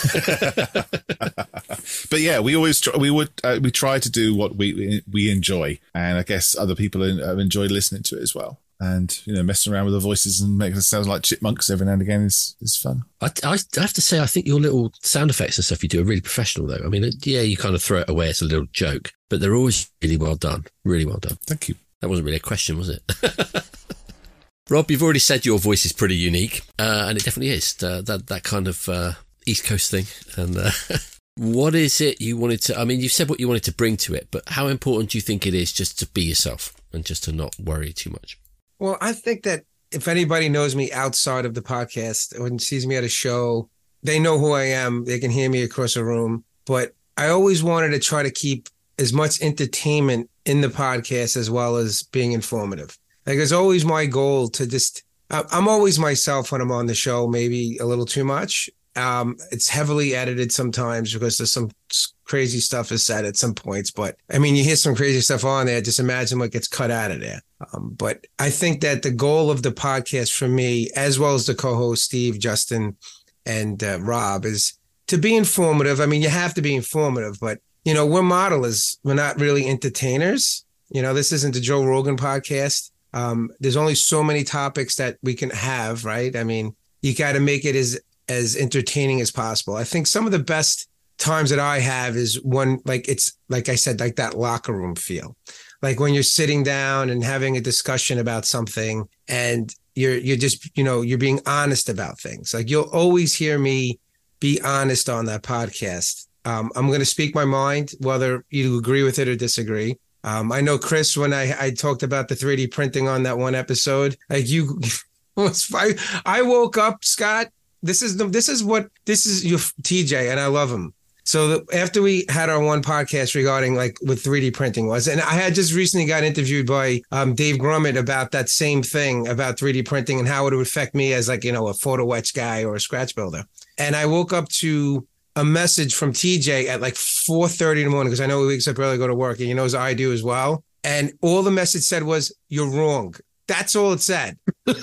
But yeah, we always try, we would uh, we try to do what we we enjoy, and I guess other people have enjoyed listening to it as well. And, you know, messing around with the voices and making us sound like chipmunks every now and again is, is fun. I, I have to say, I think your little sound effects and stuff you do are really professional, though. I mean, yeah, you kind of throw it away as a little joke, but they're always really well done. Really well done. Thank you. That wasn't really a question, was it? Rob, you've already said your voice is pretty unique, uh, and it definitely is. Uh, that, that kind of uh, East Coast thing. And uh, what is it you wanted to... I mean, you've said what you wanted to bring to it, but how important do you think it is just to be yourself and just to not worry too much? Well, I think that if anybody knows me outside of the podcast or sees me at a show, they know who I am. They can hear me across a room. But I always wanted to try to keep as much entertainment in the podcast as well as being informative. Like, it's always my goal to just, I'm always myself when I'm on the show, maybe a little too much. Um, it's heavily edited sometimes because there's some crazy stuff is said at some points. But I mean, you hear some crazy stuff on there. Just imagine what gets cut out of there. Um, but I think that the goal of the podcast for me, as well as the co-host Steve, Justin, and uh, Rob, is to be informative. I mean, you have to be informative, but you know, we're modelers. We're not really entertainers. You know, this isn't the Joe Rogan podcast. Um, there's only so many topics that we can have, right? I mean, you got to make it as as entertaining as possible. I think some of the best times that I have is when, like, it's like I said, like that locker room feel, like when you're sitting down and having a discussion about something and you're, you're just, you know, you're being honest about things. Like, you'll always hear me be honest on that podcast. Um, I'm going to speak my mind, whether you agree with it or disagree. Um, I know, Chris, when I, I talked about the three D printing on that one episode, like you, I, I woke up, Scott, This is the, this is what, this is your T J, and I love him. So the, after we had our one podcast regarding like what three D printing was, and I had just recently got interviewed by um, Dave Grummett about that same thing about three D printing and how it would affect me as like, you know, a photo etch guy or a scratch builder. And I woke up to a message from T J at like four thirty in the morning, because I know he wakes up early to go to work, and he knows I do as well. And all the message said was, "You're wrong." That's all it said.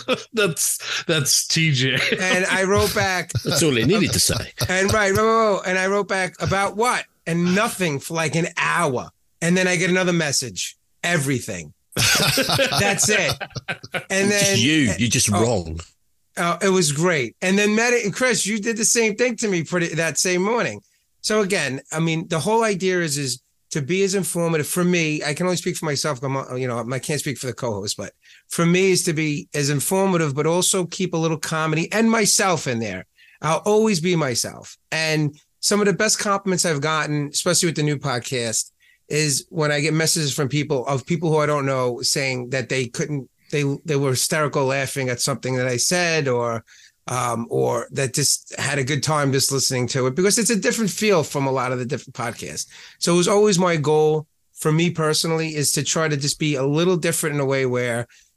that's that's T J. And I wrote back. That's all he needed to say. And right, right, right, and I wrote back about what? And nothing for like an hour. And then I get another message. Everything. That's it. And then just you, you're just oh, wrong. Oh, it was great. And then Medi and Chris, you did the same thing to me pretty that same morning. So again, I mean, the whole idea is is to be as informative. For me, I can only speak for myself. I'm, you know, I can't speak for the co-host, but for me is to be as informative, but also keep a little comedy and myself in there. I'll always be myself. And some of the best compliments I've gotten, especially with the new podcast, is when I get messages from people of people who I don't know saying that they couldn't, they they were hysterical laughing at something that I said, or um, or that just had a good time just listening to it, because it's a different feel from a lot of the different podcasts. So it was always my goal for me personally is to try to just be a little different in a way where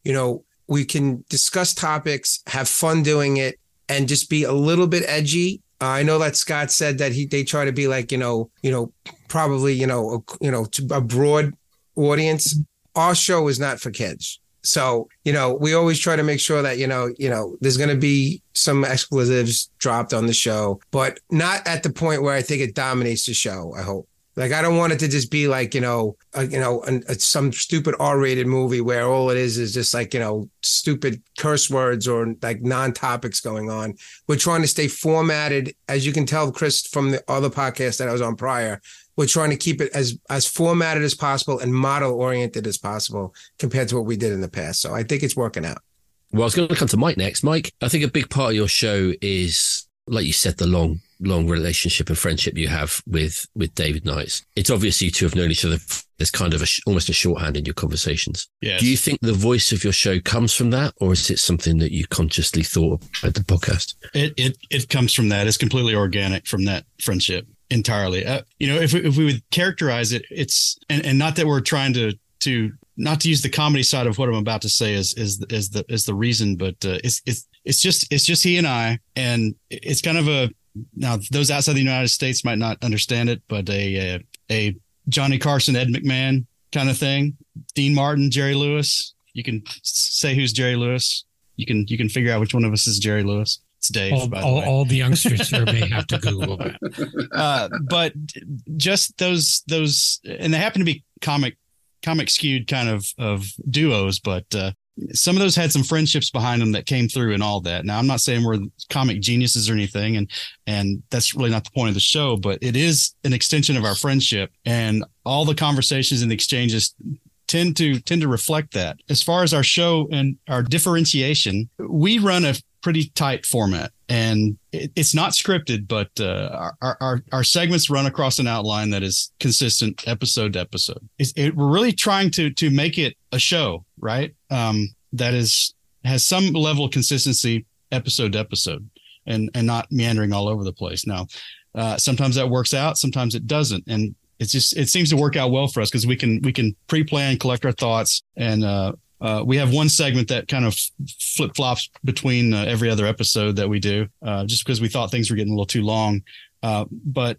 you know, we can discuss topics, have fun doing it, and just be a little bit edgy. Uh, I know that Scott said that he they try to be like, you know, you know, probably, you know, a, you know, to a broad audience. Our show is not for kids. So, you know, we always try to make sure that, you know, you know, there's going to be some expletives dropped on the show, but not at the point where I think it dominates the show, I hope. Like, I don't want it to just be like, you know, a, you know, a, a, some stupid R-rated movie where all it is is just like, you know, stupid curse words or like non-topics going on. We're trying to stay formatted. As you can tell, Chris, from the other podcast that I was on prior, we're trying to keep it as, as formatted as possible and model-oriented as possible compared to what we did in the past. So I think it's working out. Well, I was going to come to Mike next. Mike, I think a big part of your show is, like you said, the long, long relationship and friendship you have with, with David Knights. It's obvious you two have known each other. There's kind of a, almost a shorthand in your conversations. Yes. Do you think the voice of your show comes from that, or is it something that you consciously thought at the podcast? It it it comes from that. It's completely organic from that friendship entirely. Uh, you know, if we, if we would characterize it, it's and, and not that we're trying to to not to use the comedy side of what I'm about to say is is is the is the reason, but uh, it's it's it's just it's just he and I, and it's kind of a now those outside the United States might not understand it, but a a, a Johnny Carson, Ed McMahon kind of thing. Dean Martin, Jerry Lewis. You can say who's Jerry Lewis. You can you can figure out which one of us is Jerry Lewis. It's Dave. All, by the all, way. all the youngsters here may have to Google that. Uh, but just those those, and they happen to be comic comic skewed kind of of duos, but uh, some of those had some friendships behind them that came through and all that. Now, I'm not saying we're comic geniuses or anything, and and that's really not the point of the show, but it is an extension of our friendship, and all the conversations and the exchanges tend to tend to reflect that. As far as our show and our differentiation, we run a pretty tight format, and it, it's not scripted, but uh, our, our our segments run across an outline that is consistent episode to episode. It's, it, we're really trying to to make it a show, right? Um, that is has some level of consistency episode to episode, and and not meandering all over the place. Now, uh, sometimes that works out, sometimes it doesn't, and it's just it seems to work out well for us because we can we can pre-plan, collect our thoughts, and uh, Uh, we have one segment that kind of flip flops between uh, every other episode that we do, uh, just because we thought things were getting a little too long. Uh, but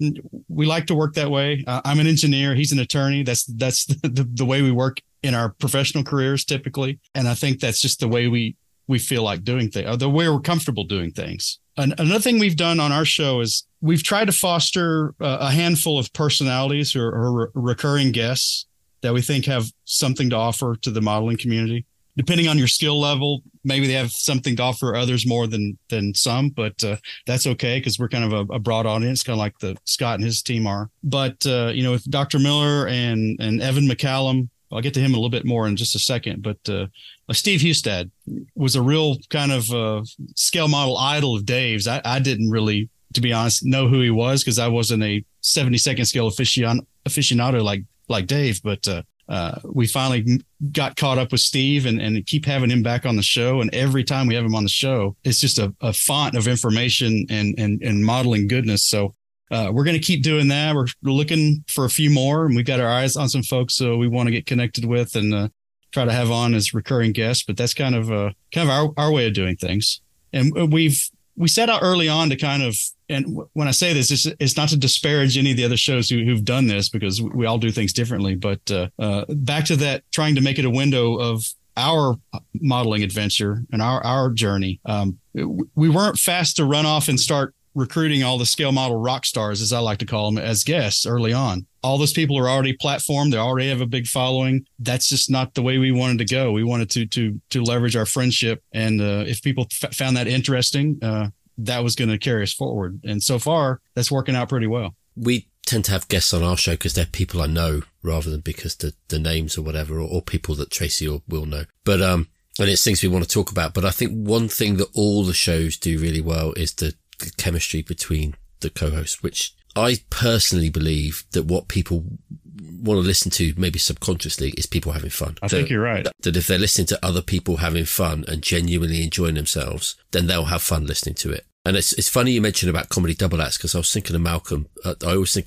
we like to work that way. Uh, I'm an engineer. He's an attorney. That's that's the, the, the way we work in our professional careers typically. And I think that's just the way we we feel like doing things, or the way we're comfortable doing things. And another thing we've done on our show is we've tried to foster uh, a handful of personalities or, or re- recurring guests that we think have something to offer to the modeling community. Depending on your skill level, maybe they have something to offer others more than than some, but uh, that's okay because we're kind of a, a broad audience, kind of like the Scott and his team are. But, uh, you know, with Doctor Miller and, and Evan McCallum, I'll get to him a little bit more in just a second, but uh, Steve Hustad was a real kind of uh, scale model idol of Dave's. I, I didn't really, to be honest, know who he was because I wasn't a seventy-second scale aficionado, aficionado like like Dave, but uh, uh, we finally got caught up with Steve and, and keep having him back on the show. And every time we have him on the show, it's just a, a font of information and, and, and modeling goodness. So uh, we're going to keep doing that. We're looking for a few more, and we've got our eyes on some folks so we want to get connected with and uh, try to have on as recurring guests. But that's kind of uh, kind of our, our way of doing things. And we've we set out early on to kind of, and when I say this, it's, it's not to disparage any of the other shows who, who've done this because we all do things differently. But uh, uh, back to that, trying to make it a window of our modeling adventure and our, our journey. Um, we weren't fast to run off and start recruiting all the scale model rock stars, as I like to call them, as guests early on. All those people are already platformed. They already have a big following. That's just not the way we wanted to go. We wanted to to to leverage our friendship. And uh, if people f- found that interesting, uh, that was going to carry us forward. And so far, that's working out pretty well. We tend to have guests on our show because they're people I know rather than because the, the names or whatever, or, or people that Tracy or will know. But, um, and it's things we want to talk about. But I think one thing that all the shows do really well is the, the chemistry between the co-hosts, which I personally believe that what people want to listen to, maybe subconsciously, is people having fun. I that, think you're right. That, that if they're listening to other people having fun and genuinely enjoying themselves, then they'll have fun listening to it. And it's it's funny you mentioned about comedy double acts because I was thinking of Malcolm. Uh, I always think of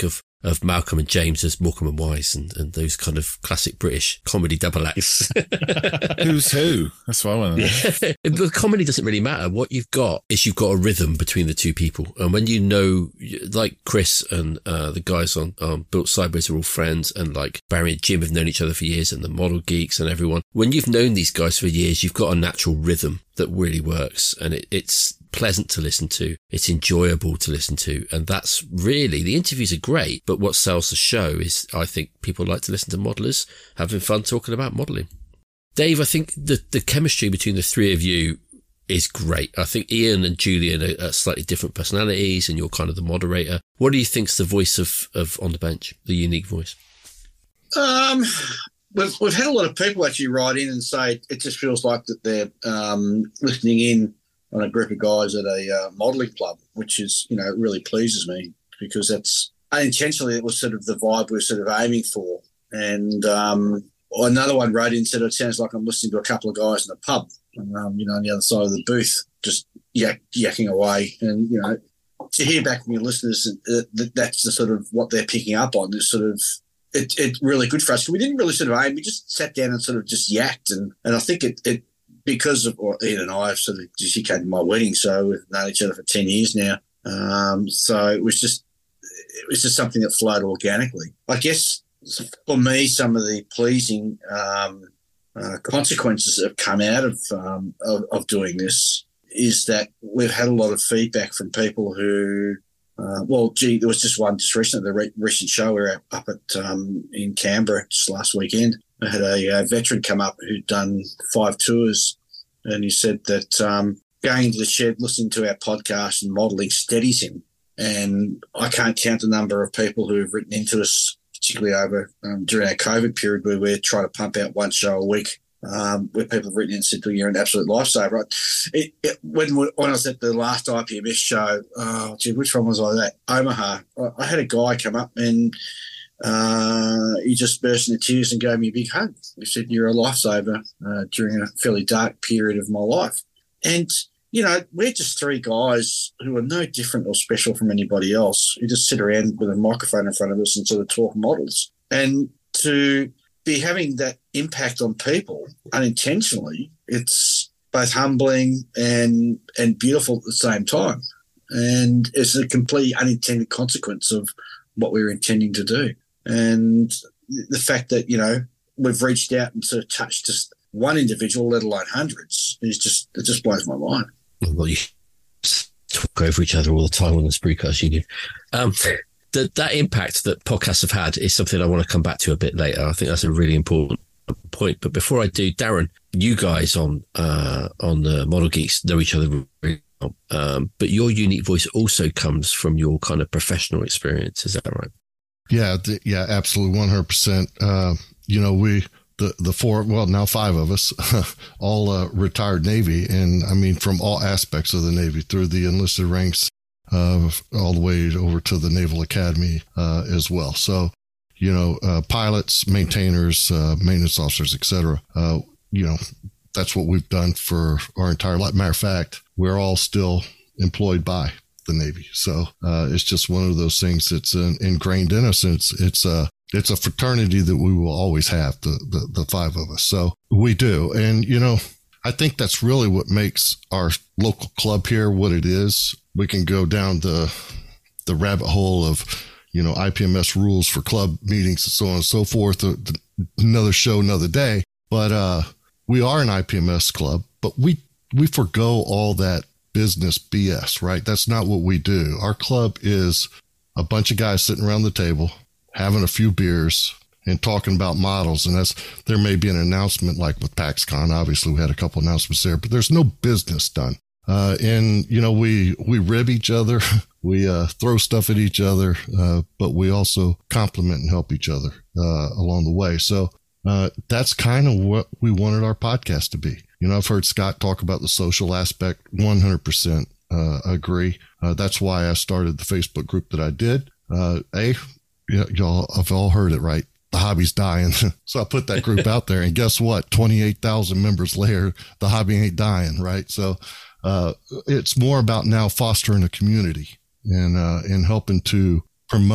of Malcolm and James as Morecambe and Wise and, and those kind of classic British comedy double acts. Who's who? That's what I want to know. Yeah. The comedy doesn't really matter. What you've got is you've got a rhythm between the two people. And when you know, like Chris and uh, the guys on um, Built Sideways are all friends, and like Barry and Jim have known each other for years, and the Model Geeks and everyone. When you've known these guys for years, you've got a natural rhythm that really works, and it, it's pleasant to listen to. It's enjoyable to listen to. And that's really, the interviews are great, but what sells the show is, I think, people like to listen to modelers having fun talking about modeling. Dave, I think the, the chemistry between the three of you is great. I think Ian and Julian are, are slightly different personalities, and you're kind of the moderator. What do you think's the voice of, of On the Bench, the unique voice? Um, we've, we've had a lot of people actually write in and say it just feels like that they're um, listening in on a group of guys at a uh, modelling club, which is, you know, it really pleases me, because that's unintentionally, it was sort of the vibe we we're sort of aiming for. And um, another one wrote in and said, it sounds like I'm listening to a couple of guys in a pub, um, you know, on the other side of the booth, just yak, yakking away. And, you know, to hear back from your listeners, uh, that that's the sort of what they're picking up on, this sort of, it, it's really good for us. We didn't really sort of aim, we just sat down and sort of just yacked. And, and I think it, it, because of, or Ian and I have sort of, she came to my wedding, so we've known each other for ten years now. Um, so it was just, it was just something that flowed organically. I guess for me, some of the pleasing um, uh, consequences that have come out of, um, of of doing this is that we've had a lot of feedback from people who, uh, well, gee, there was just one just recently, the re- recent show we were up at um, in Canberra just last weekend. I had a, a veteran come up who'd done five tours, and he said that um, going into the shed, listening to our podcast and modelling steadies him. And I can't count the number of people who have written into us, particularly over um, during our COVID period, where we're trying to pump out one show a week, um, where people have written in and said, you're an absolute lifesaver. Right? It, it, when, when I was at the last I P M S show, oh, gee, which one was I at? Omaha. I, I had a guy come up and Uh, he just burst into tears and gave me a big hug. He said, you're a lifesaver uh, during a fairly dark period of my life. And, you know, we're just three guys who are no different or special from anybody else, who just sit around with a microphone in front of us and sort of talk models. And to be having that impact on people unintentionally, it's both humbling and, and beautiful at the same time. And it's a complete unintended consequence of what we were intending to do. And the fact that, you know, we've reached out and sort of touched just one individual, let alone hundreds, is just, it just blows my mind. Well, you talk over each other all the time on the Spreecast, you do. Um, the, that impact that podcasts have had is something I want to come back to a bit later. I think that's a really important point. But before I do, Darren, you guys on uh, on the Model Geeks know each other very well, um, but your unique voice also comes from your kind of professional experience. Is that right? Yeah, th- yeah, absolutely, one hundred percent. Uh, you know, we, the, the four, well, now five of us, all uh, retired Navy. And I mean, from all aspects of the Navy, through the enlisted ranks, uh, all the way over to the Naval Academy uh, as well. So, you know, uh, pilots, maintainers, uh, maintenance officers, et cetera. Uh, you know, that's what we've done for our entire life. Matter of fact, we're all still employed by the Navy. So uh, it's just one of those things that's uh, ingrained in us. And it's, it's a, it's a fraternity that we will always have, the, the, the five of us. So we do. And, you know, I think that's really what makes our local club here what it is. We can go down the, the rabbit hole of, you know, I P M S rules for club meetings and so on and so forth. Uh, another show, another day. But uh, we are an I P M S club, but we, we forgo all that business B S, right? That's not what we do. Our club is a bunch of guys sitting around the table, having a few beers and talking about models. And that's, there may be an announcement like with PAXCon. Obviously we had a couple announcements there, but there's no business done. Uh, and you know, we, we rib each other. We, uh, throw stuff at each other. Uh, but we also compliment and help each other, uh, along the way. So, uh, that's kind of what we wanted our podcast to be. You know, I've heard Scott talk about the social aspect. one hundred percent uh, agree. Uh, that's why I started the Facebook group that I did. Uh, a, y- y'all have all heard it, right? The hobby's dying. So I put that group out there, and guess what? twenty-eight thousand members later, the hobby ain't dying, right? So uh, it's more about now fostering a community and uh, and helping to promote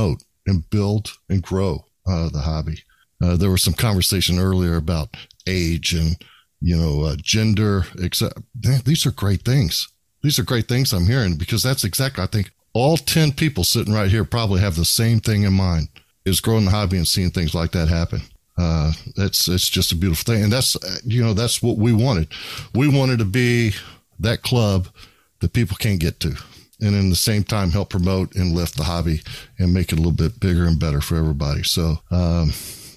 and build and grow uh, the hobby. Uh, there was some conversation earlier about age and, you know, uh, gender, except man, these are great things. These are great things I'm hearing, because that's exactly, I think all ten people sitting right here probably have the same thing in mind, is growing the hobby and seeing things like that happen. Uh, that's, it's just a beautiful thing. And that's, you know, that's what we wanted. We wanted to be that club that people can't get to, and in the same time help promote and lift the hobby and make it a little bit bigger and better for everybody. So, um,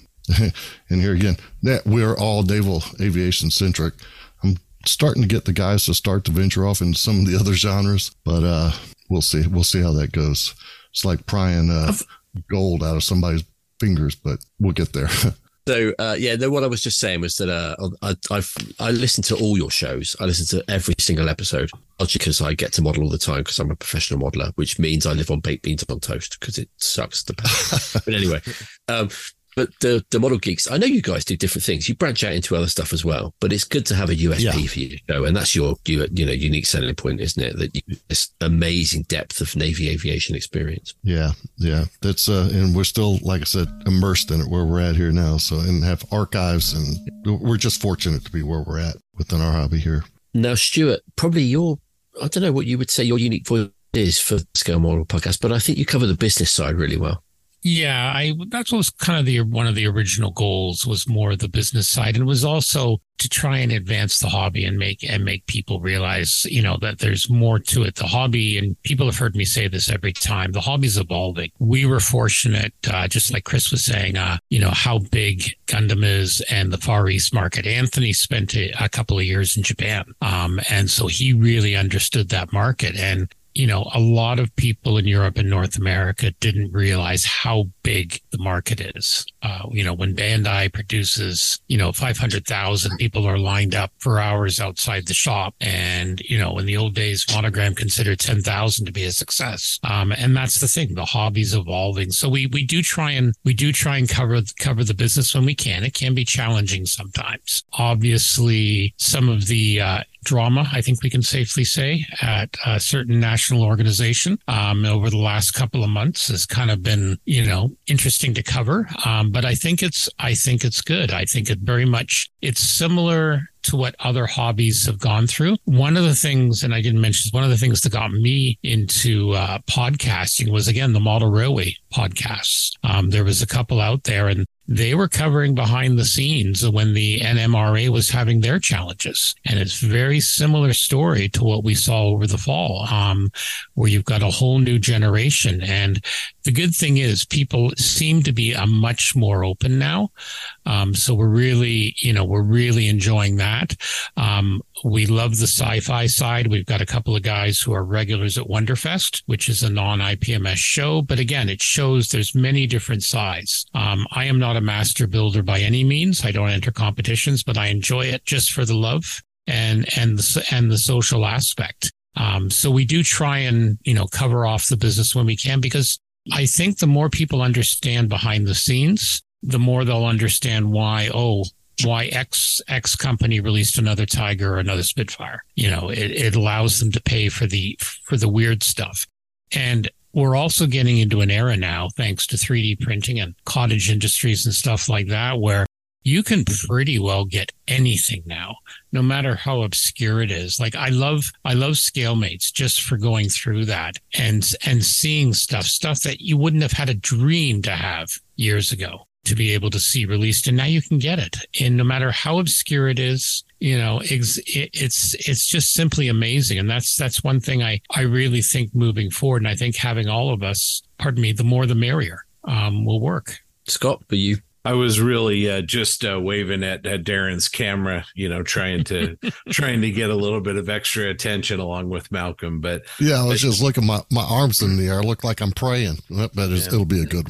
and here again, that we're all naval aviation centric. I'm starting to get the guys to start to venture off into some of the other genres, but uh, we'll see. We'll see how that goes. It's like prying uh, gold out of somebody's fingers, but we'll get there. So, uh, yeah, the, what I was just saying was that uh, I, I've I listen to all your shows. I listen to every single episode, because I get to model all the time because I'm a professional modeler, which means I live on baked beans on toast because it sucks to pay. But anyway, um, but the the Model Geeks, I know you guys do different things. You branch out into other stuff as well, but it's good to have a U S P yeah. for you to show, and that's your you, you know unique selling point, isn't it? That you, this amazing depth of Navy aviation experience. Yeah, yeah, that's uh, and we're still, like I said, immersed in it where we're at here now. So and have archives, and we're just fortunate to be where we're at within our hobby here. Now, Stuart, probably your I don't know what you would say your unique voice is for Scale Model Podcast, but I think you cover the business side really well. Yeah, I that was kind of the one of the original goals, was more the business side, and it was also to try and advance the hobby and make and make people realize, you know, that there's more to it. The hobby, and people have heard me say this every time, the hobby's evolving. We were fortunate, uh, just like Chris was saying, uh, you know, how big Gundam is and the Far East market. Anthony spent a, a couple of years in Japan, um, and so he really understood that market. And you know, a lot of people in Europe and North America didn't realize how big the market is. Uh, you know, when Bandai produces, you know, five hundred thousand, people are lined up for hours outside the shop. And, you know, in the old days, Monogram considered ten thousand to be a success. Um, and that's the thing, the hobby's evolving. So we, we do try and, we do try and cover, cover the business when we can. It can be challenging sometimes. Obviously, some of the, uh, drama, I think we can safely say, at a certain national organization um, over the last couple of months has kind of been, you know, interesting to cover. Um, but I think it's, I think it's good. I think it very much, it's similar to what other hobbies have gone through. One of the things, and I didn't mention this, one of the things that got me into uh, podcasting was, again, the Model Railway podcasts. Um, there was a couple out there, and they were covering behind the scenes when the N M R A was having their challenges. And it's a very similar story to what we saw over the fall, um, where you've got a whole new generation. And the good thing is people seem to be a much more open now. Um, so we're really, you know, we're really enjoying that. Um, we love the sci-fi side. We've got a couple of guys who are regulars at Wonderfest, which is a non-I P M S show. But again, it shows there's many different sides. Um, I am not a master builder by any means. I don't enter competitions, but I enjoy it just for the love and, and the, and the social aspect. Um, so we do try and, you know, cover off the business when we can, because I think the more people understand behind the scenes, the more they'll understand why, oh, why X X company released another Tiger or another Spitfire. You know, it, it allows them to pay for the for the weird stuff. And we're also getting into an era now, thanks to three D printing and cottage industries and stuff like that, where you can pretty well get anything now, no matter how obscure it is. Like I love, I love ScaleMates just for going through that and, and seeing stuff, stuff that you wouldn't have had a dream to have years ago to be able to see released. And now you can get it. And no matter how obscure it is, you know, it's, it's, it's just simply amazing. And that's, that's one thing I, I really think moving forward. And I think having all of us, pardon me, the more the merrier, um, will work. Scott, for you. I was really uh, just uh, waving at, at Darren's camera, you know, trying to trying to get a little bit of extra attention along with Malcolm. But yeah, I was just looking my my arms in the air. I look like I'm praying. But yeah. It'll be a good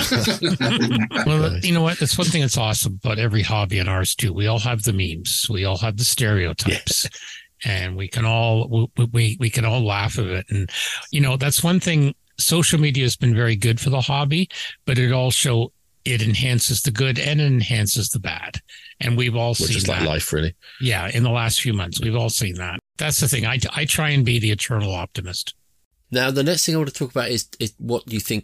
one. Well, you know what? That's one thing that's awesome about every hobby in ours too. We all have the memes. We all have the stereotypes. Yeah. And we can all we, we we can all laugh at it. And you know, that's one thing. Social media has been very good for the hobby, but it also it enhances the good and it enhances the bad. And we've all Which seen is that. Like life, really. Yeah. In the last few months, we've all seen that. That's the thing. I, I try and be the eternal optimist. Now, the next thing I want to talk about is, is what you think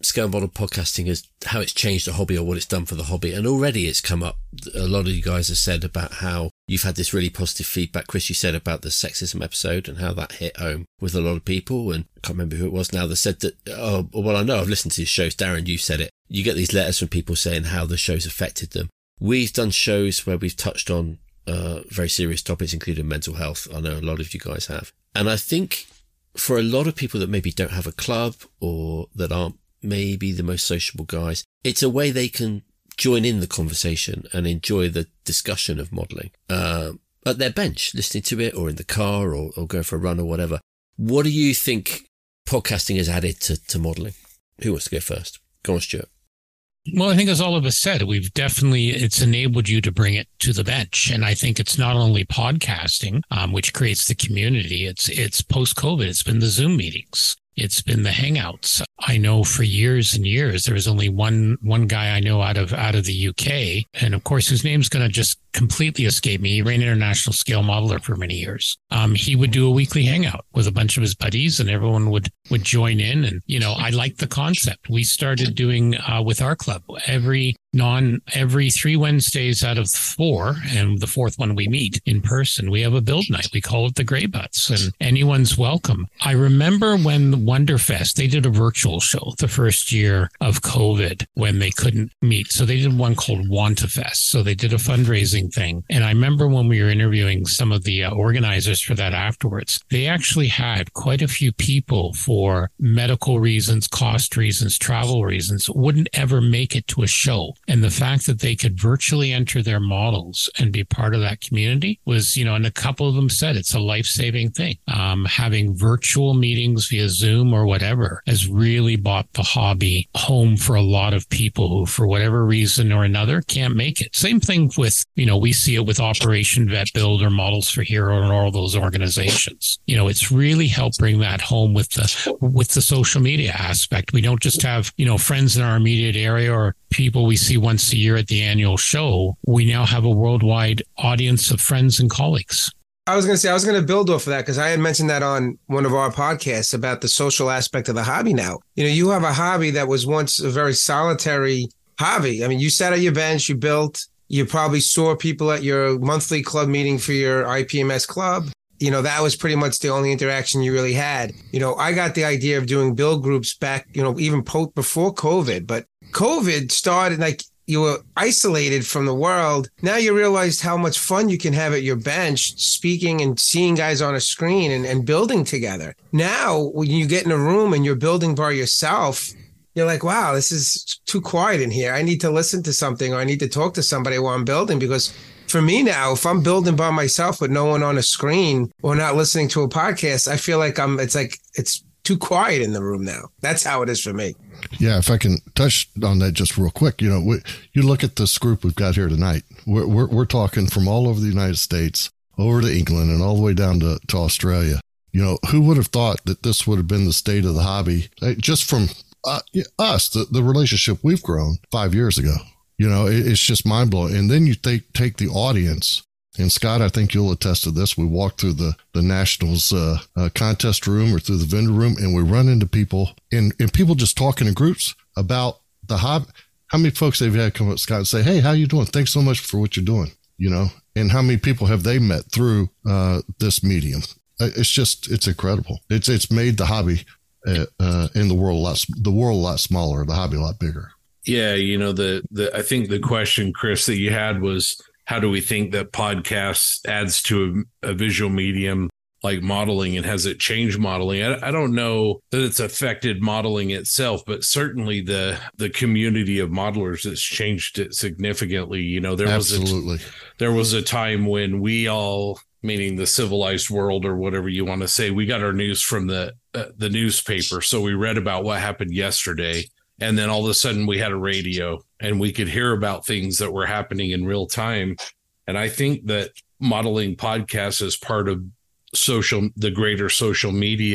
scale model podcasting is how it's changed the hobby or what it's done for the hobby. And already it's come up. A lot of you guys have said about how you've had this really positive feedback. Chris, you said about the sexism episode and how that hit home with a lot of people. And I can't remember who it was now that said that, oh, well, I know I've listened to these shows. Darren, you said it. You get these letters from people saying how the show's affected them. We've done shows where we've touched on uh, very serious topics, including mental health. I know a lot of you guys have. And I think for a lot of people that maybe don't have a club or that aren't maybe the most sociable guys, it's a way they can join in the conversation and enjoy the discussion of modelling uh, at their bench, listening to it or in the car or, or going for a run or whatever. What do you think podcasting has added to, to modelling? Who wants to go first? Go on, Stuart. Well, I think as all of us said, we've definitely, it's enabled you to bring it to the bench. And I think it's not only podcasting, um, which creates the community. It's, it's post-COVID. It's been the Zoom meetings. It's been the Hangouts. I know for years and years, there was only one, one guy I know out of, out of the U K. And of course, his name's going to just completely escape me. He ran International Scale Modeler for many years. Um, he would do a weekly hangout with a bunch of his buddies and everyone would, would join in. And, you know, I like the concept. We started doing, uh, with our club every non, every three Wednesdays out of four. And the fourth one we meet in person. We have a build night. We call it the Grey Butts and anyone's welcome. I remember when Wonderfest, they did a virtual show the first year of COVID when they couldn't meet. So they did one called WantaFest. So they did a fundraising thing. And I remember when we were interviewing some of the uh, organizers for that afterwards, they actually had quite a few people for medical reasons, cost reasons, travel reasons, wouldn't ever make it to a show. And the fact that they could virtually enter their models and be part of that community was, you know, and a couple of them said it's a life-saving thing. Um, having virtual meetings via Zoom or whatever has really brought the hobby home for a lot of people who, for whatever reason or another, can't make it. Same thing with, you know, we see it with Operation Vet Build or Models for Hero and all those organizations. You know, it's really helped bring that home with the, with the social media aspect. We don't just have, you know, friends in our immediate area or people we see once a year at the annual show. We now have a worldwide audience of friends and colleagues. I was going to say, I was going to build off of that because I had mentioned that on one of our podcasts about the social aspect of the hobby now. You know, you have a hobby that was once a very solitary hobby. I mean, you sat at your bench, you built, you probably saw people at your monthly club meeting for your I P M S club. You know, that was pretty much the only interaction you really had. You know, I got the idea of doing build groups back, you know, even po- before COVID, but COVID started like, you were isolated from the world. Now you realized how much fun you can have at your bench, speaking and seeing guys on a screen and, and building together. Now, when you get in a room and you're building by yourself, you're like, wow, this is too quiet in here. I need to listen to something or I need to talk to somebody while I'm building. Because for me now, if I'm building by myself with no one on a screen or not listening to a podcast, I feel like I'm, it's like, it's too quiet in the room now. That's how it is for me. Yeah, if I can touch on that just real quick, you know, we, you look at this group we've got here tonight. We're, we're we're talking from all over the United States, over to England, and all the way down to, to Australia. You know, who would have thought that this would have been the state of the hobby just from uh, us, the, the relationship we've grown five years ago? You know, it, it's just mind blowing. And then you take take the audience. And Scott, I think you'll attest to this. We walk through the, the Nationals uh, uh, contest room or through the vendor room, and we run into people and, and people just talking in groups about the hobby. How many folks have you had come up to Scott and say, hey, how you doing? Thanks so much for what you're doing, you know? And how many people have they met through uh, this medium? It's just, it's incredible. It's it's made the hobby uh, uh, in the world a lot, the world a lot smaller, the hobby a lot bigger. Yeah, you know, the the I think the question, Chris, that you had was, how do we think that podcasts adds to a, a visual medium like modeling, and has it changed modeling? I, I don't know that it's affected modeling itself, but certainly the the community of modelers has changed it significantly. You know, there Absolutely. was a, there was a time when we all, meaning the civilized world or whatever you want to say, we got our news from the uh, the newspaper. So we read about what happened yesterday. And then all of a sudden we had a radio and we could hear about things that were happening in real time. And I think that modeling podcasts is part of social, the greater social media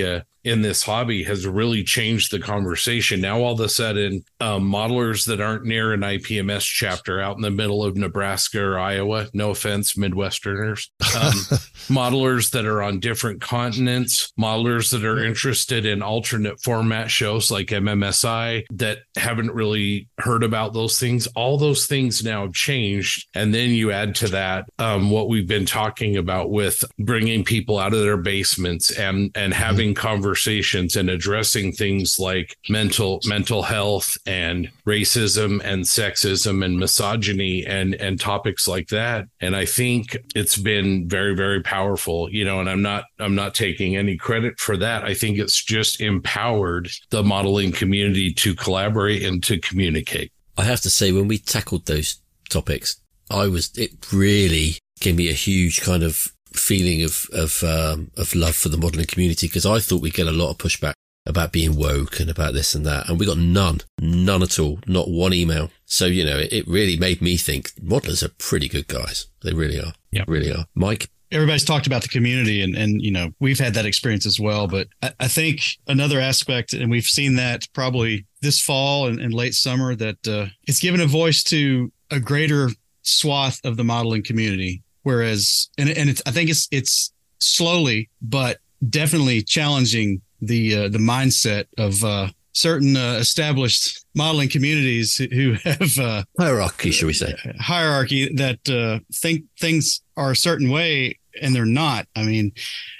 in this hobby has really changed the conversation. Now, all of a sudden, um, modelers that aren't near an I P M S chapter out in the middle of Nebraska or Iowa, no offense, Midwesterners, um, modelers that are on different continents, modelers that are interested in alternate format shows like M M S I that haven't really heard about those things. All those things now have changed. And then you add to that um, what we've been talking about with bringing people out of their basements and, and having mm-hmm. conversations and addressing things like mental mental health and racism and sexism and misogyny and, and topics like that. And I think it's been very, very powerful, you know, and I'm not I'm not taking any credit for that. I think it's just empowered the modeling community to collaborate and to communicate. I have to say, when we tackled those topics, I was, it really gave me a huge kind of feeling of, of, um, of love for the modeling community, because I thought we'd get a lot of pushback about being woke and about this and that. And we got none, none at all, not one email. So, you know, it, it really made me think modelers are pretty good guys. They really are. Yeah, really are. Mike? Everybody's talked about the community and, and, you know, we've had that experience as well. But I, I think another aspect, and we've seen that probably this fall and, and late summer, that uh, it's given a voice to a greater swath of the modeling community. Whereas, and, and it's, I think it's, it's slowly, but definitely challenging the, uh, the mindset of uh, certain uh, established modeling communities who have uh, hierarchy, shall we say, hierarchy that uh, think things are a certain way and they're not. I mean,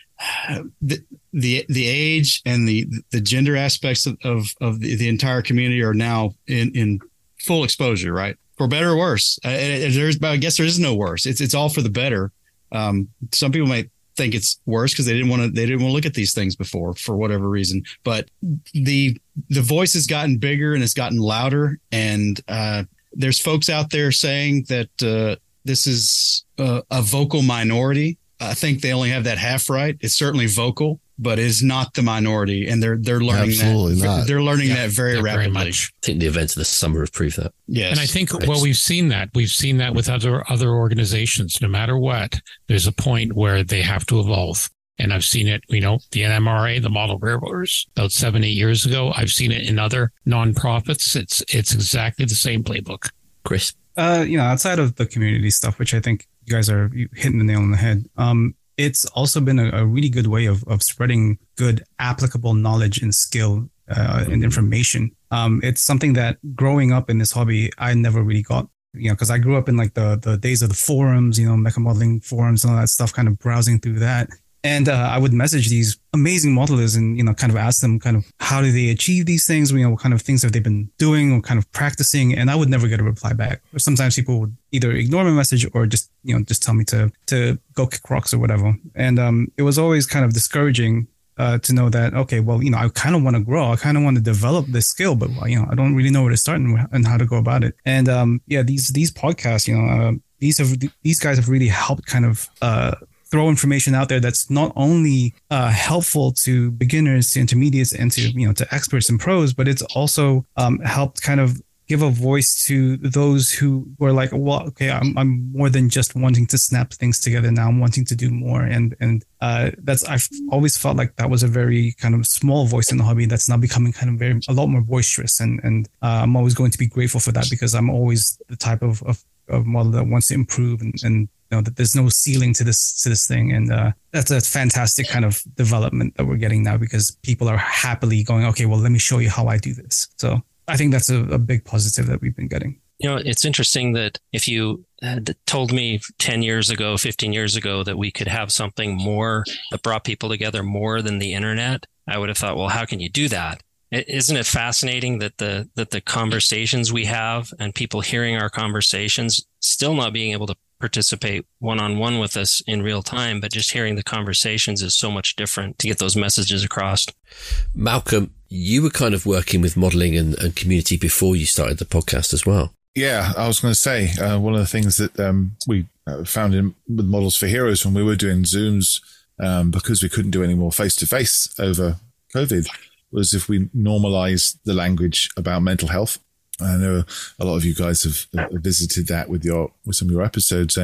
the the the age and the the gender aspects of of, of the, the entire community are now in in full exposure, right? For better or worse. Uh, there's, I guess there is no worse. It's it's all for the better. Um, some people might think it's worse because they didn't want to they didn't want to look at these things before for whatever reason. But the the voice has gotten bigger and it's gotten louder, and uh, there's folks out there saying that uh, this is a, a vocal minority. I think they only have that half right. It's certainly vocal, but it's not the minority, and they're they're learning Absolutely that. Not. They're learning yeah, that very yeah, rapidly. Very much. I think the events of the summer have proved that. Yes, and I think Great. well, we've seen that we've seen that with other other organizations. No matter what, there's a point where they have to evolve. And I've seen it, you know, the N M R A, the Model Railroaders, about seven, eight years ago. I've seen it in other nonprofits. It's it's exactly the same playbook. Chris? Uh, you know, outside of the community stuff, which I think you guys are hitting the nail on the head, um, it's also been a, a really good way of, of spreading good applicable knowledge and skill uh, and information. Um, it's something that growing up in this hobby, I never really got, you know, because I grew up in like the the days of the forums, you know, mecha modeling forums and all that stuff, kind of browsing through that. And uh, I would message these amazing modelers and, you know, kind of ask them kind of how do they achieve these things? You know, what kind of things have they been doing or kind of practicing? And I would never get a reply back. Or sometimes people would either ignore my message or just, you know, just tell me to to go kick rocks or whatever. And um, it was always kind of discouraging uh, to know that, okay, well, you know, I kind of want to grow. I kind of want to develop this skill, but, you know, I don't really know where to start and, and how to go about it. And um, yeah, these these podcasts, you know, uh, these have these guys have really helped kind of uh, throw information out there that's not only uh, helpful to beginners, to intermediates, and to, you know, to experts and pros, but it's also um, helped kind of give a voice to those who were like, well, okay, I'm I'm more than just wanting to snap things together. Now I'm wanting to do more, and and uh, that's I've always felt like that was a very kind of small voice in the hobby that's now becoming kind of very a lot more boisterous, and and uh, I'm always going to be grateful for that, because I'm always the type of of, of model that wants to improve and and. You know, that there's no ceiling to this to this thing, and uh, that's a fantastic kind of development that we're getting now, because people are happily going, okay, well, let me show you how I do this. So I think that's a, a big positive that we've been getting. You know, it's interesting that if you had told me ten years ago, fifteen years ago, that we could have something more that brought people together more than the internet, I would have thought, well, how can you do that? Isn't it fascinating that the that the conversations we have and people hearing our conversations, still not being able to participate one-on-one with us in real time, but just hearing the conversations is so much different to get those messages across. Malcolm, you were kind of working with modeling and, and community before you started the podcast as well. Yeah, I was going to say, uh, one of the things that um, we uh, found in with Models for Heroes when we were doing Zooms, um, because we couldn't do any more face-to-face over COVID, was if we normalized the language about mental health. I know a lot of you guys have visited that with your with some of your episodes, and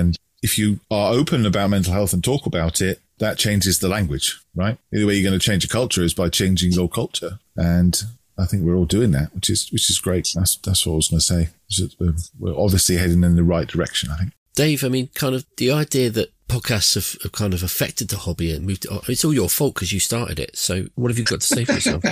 if you are open about mental health and talk about it, that changes the language, right? The only way you're going to change a culture is by changing your culture. And I think we're all doing that, which is which is great. That's that's what I was going to say. We're, we're obviously heading in the right direction, I think. Dave, I mean, kind of the idea that podcasts have, have kind of affected the hobby and moved it, it's all your fault because you started it. So what have you got to say for yourself?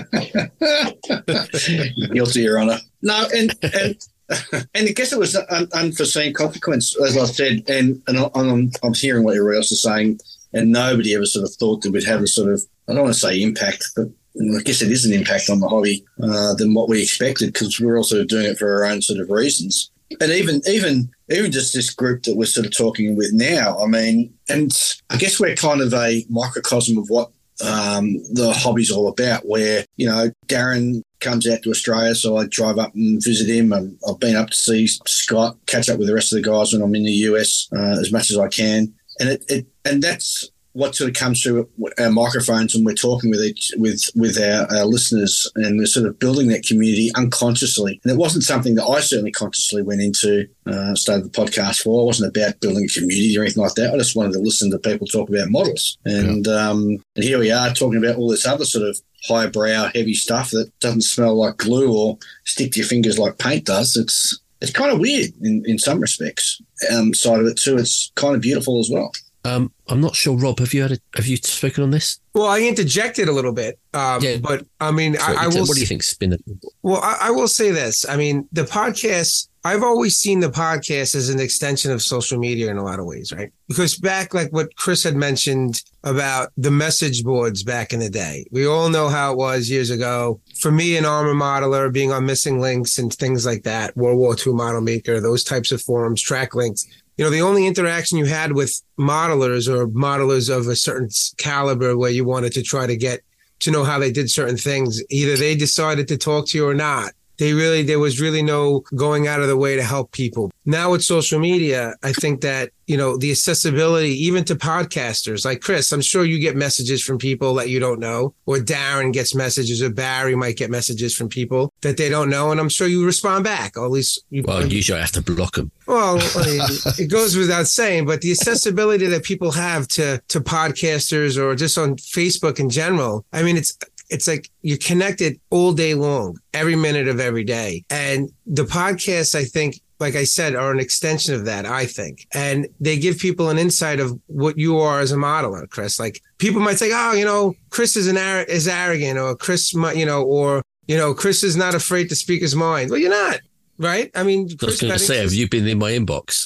Guilty, Your Honour. No, and and and I guess it was an unforeseen consequence, as I said, and, and I'm, I'm hearing what everybody else is saying, and nobody ever sort of thought that we'd have a sort of, I don't want to say impact, but I guess it is an impact on the hobby uh, than what we expected, because we're also doing it for our own sort of reasons. And even even even just this group that we're sort of talking with now, I mean, and I guess we're kind of a microcosm of what um, the hobby's all about, where, you know, Darren comes out to Australia, so I drive up and visit him. And I've been up to see Scott, catch up with the rest of the guys when I'm in the U S uh, as much as I can. And it, it and that's what sort of comes through our microphones, and we're talking with each with with our, our listeners, and we're sort of building that community unconsciously. And it wasn't something that I certainly consciously went into, uh, started the podcast for. It wasn't about building a community or anything like that. I just wanted to listen to people talk about models. And yeah. um, and here we are talking about all this other sort of highbrow, heavy stuff that doesn't smell like glue or stick to your fingers like paint does. It's it's kind of weird in, in some respects. Um, side of it too, it's kind of beautiful as well. Um, I'm not sure, Rob. Have you had a, have you spoken on this? Well, I interjected a little bit, um, yeah. but I mean, so I, I will. What do you think's been? The- well, I, I will say this. I mean, the podcast. I've always seen the podcast as an extension of social media in a lot of ways, right? Because back, like what Chris had mentioned about the message boards back in the day, we all know how it was years ago. For me, an armor modeler, being on Missing Links and things like that, World War Two Model Maker, those types of forums, Track Links. You know, the only interaction you had with modelers or modelers of a certain caliber where you wanted to try to get to know how they did certain things, either they decided to talk to you or not. They really, there was really no going out of the way to help people. Now with social media, I think that, you know, the accessibility, even to podcasters like Chris, I'm sure you get messages from people that you don't know, or Darren gets messages, or Barry might get messages from people that they don't know. And I'm sure you respond back, or at least you. Well, usually I have to block them. Well, I mean, it goes without saying, but the accessibility that people have to, to podcasters or just on Facebook in general, I mean, it's, It's like you're connected all day long, every minute of every day. And the podcasts, I think, like I said, are an extension of that, I think. And they give people an insight of what you are as a modeler, Chris. Like people might say, oh, you know, Chris is an ar- is arrogant, or Chris, you know, or, you know, Chris is not afraid to speak his mind. Well, you're not. Right? I mean, I was going to say, have you been in my inbox?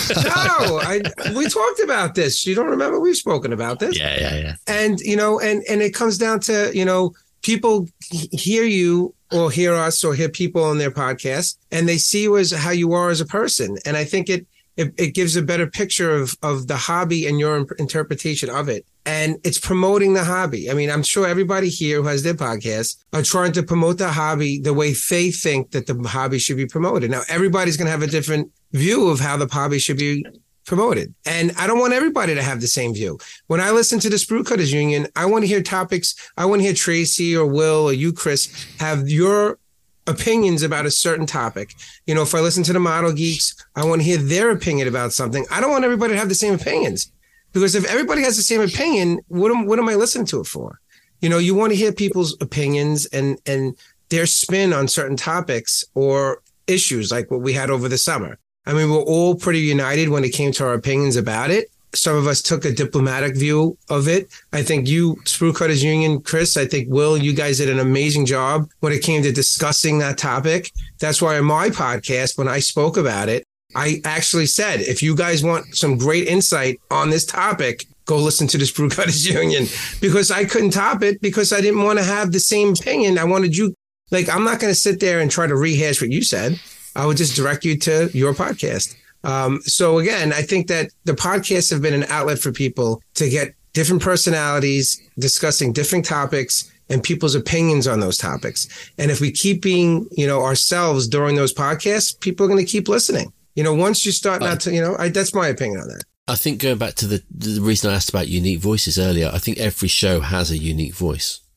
No, I, we talked about this. You don't remember? We've spoken about this. Yeah, yeah, yeah. And, you know, and, and it comes down to, you know, people hear you or hear us or hear people on their podcast, and they see you as how you are as a person. And I think it, it, it gives a better picture of, of the hobby and your interpretation of it. And it's promoting the hobby. I mean, I'm sure everybody here who has their podcast are trying to promote the hobby the way they think that the hobby should be promoted. Now, everybody's going to have a different view of how the hobby should be promoted. And I don't want everybody to have the same view. When I listen to the Sprue Cutters Union, I want to hear topics. I want to hear Tracy or Will or you, Chris, have your opinions about a certain topic. You know, if I listen to the Model Geeks, I want to hear their opinion about something. I don't want everybody to have the same opinions. Because if everybody has the same opinion, what am, what am I listening to it for? You know, you want to hear people's opinions and, and their spin on certain topics or issues like what we had over the summer. I mean, we're all pretty united when it came to our opinions about it. Some of us took a diplomatic view of it. I think you, Sprue Cutters Union, Chris, I think Will, you guys did an amazing job when it came to discussing that topic. That's why in my podcast, when I spoke about it, I actually said, if you guys want some great insight on this topic, go listen to the Sprue Cutters Union, because I couldn't top it because I didn't want to have the same opinion. I wanted you, like, I'm not going to sit there and try to rehash what you said. I would just direct you to your podcast. Um, so again, I think that the podcasts have been an outlet for people to get different personalities discussing different topics and people's opinions on those topics. And if we keep being, you know, ourselves during those podcasts, people are going to keep listening. You know, once you start not to, you know, I, that's my opinion on that. I think going back to the, the reason I asked about unique voices earlier, I think every show has a unique voice.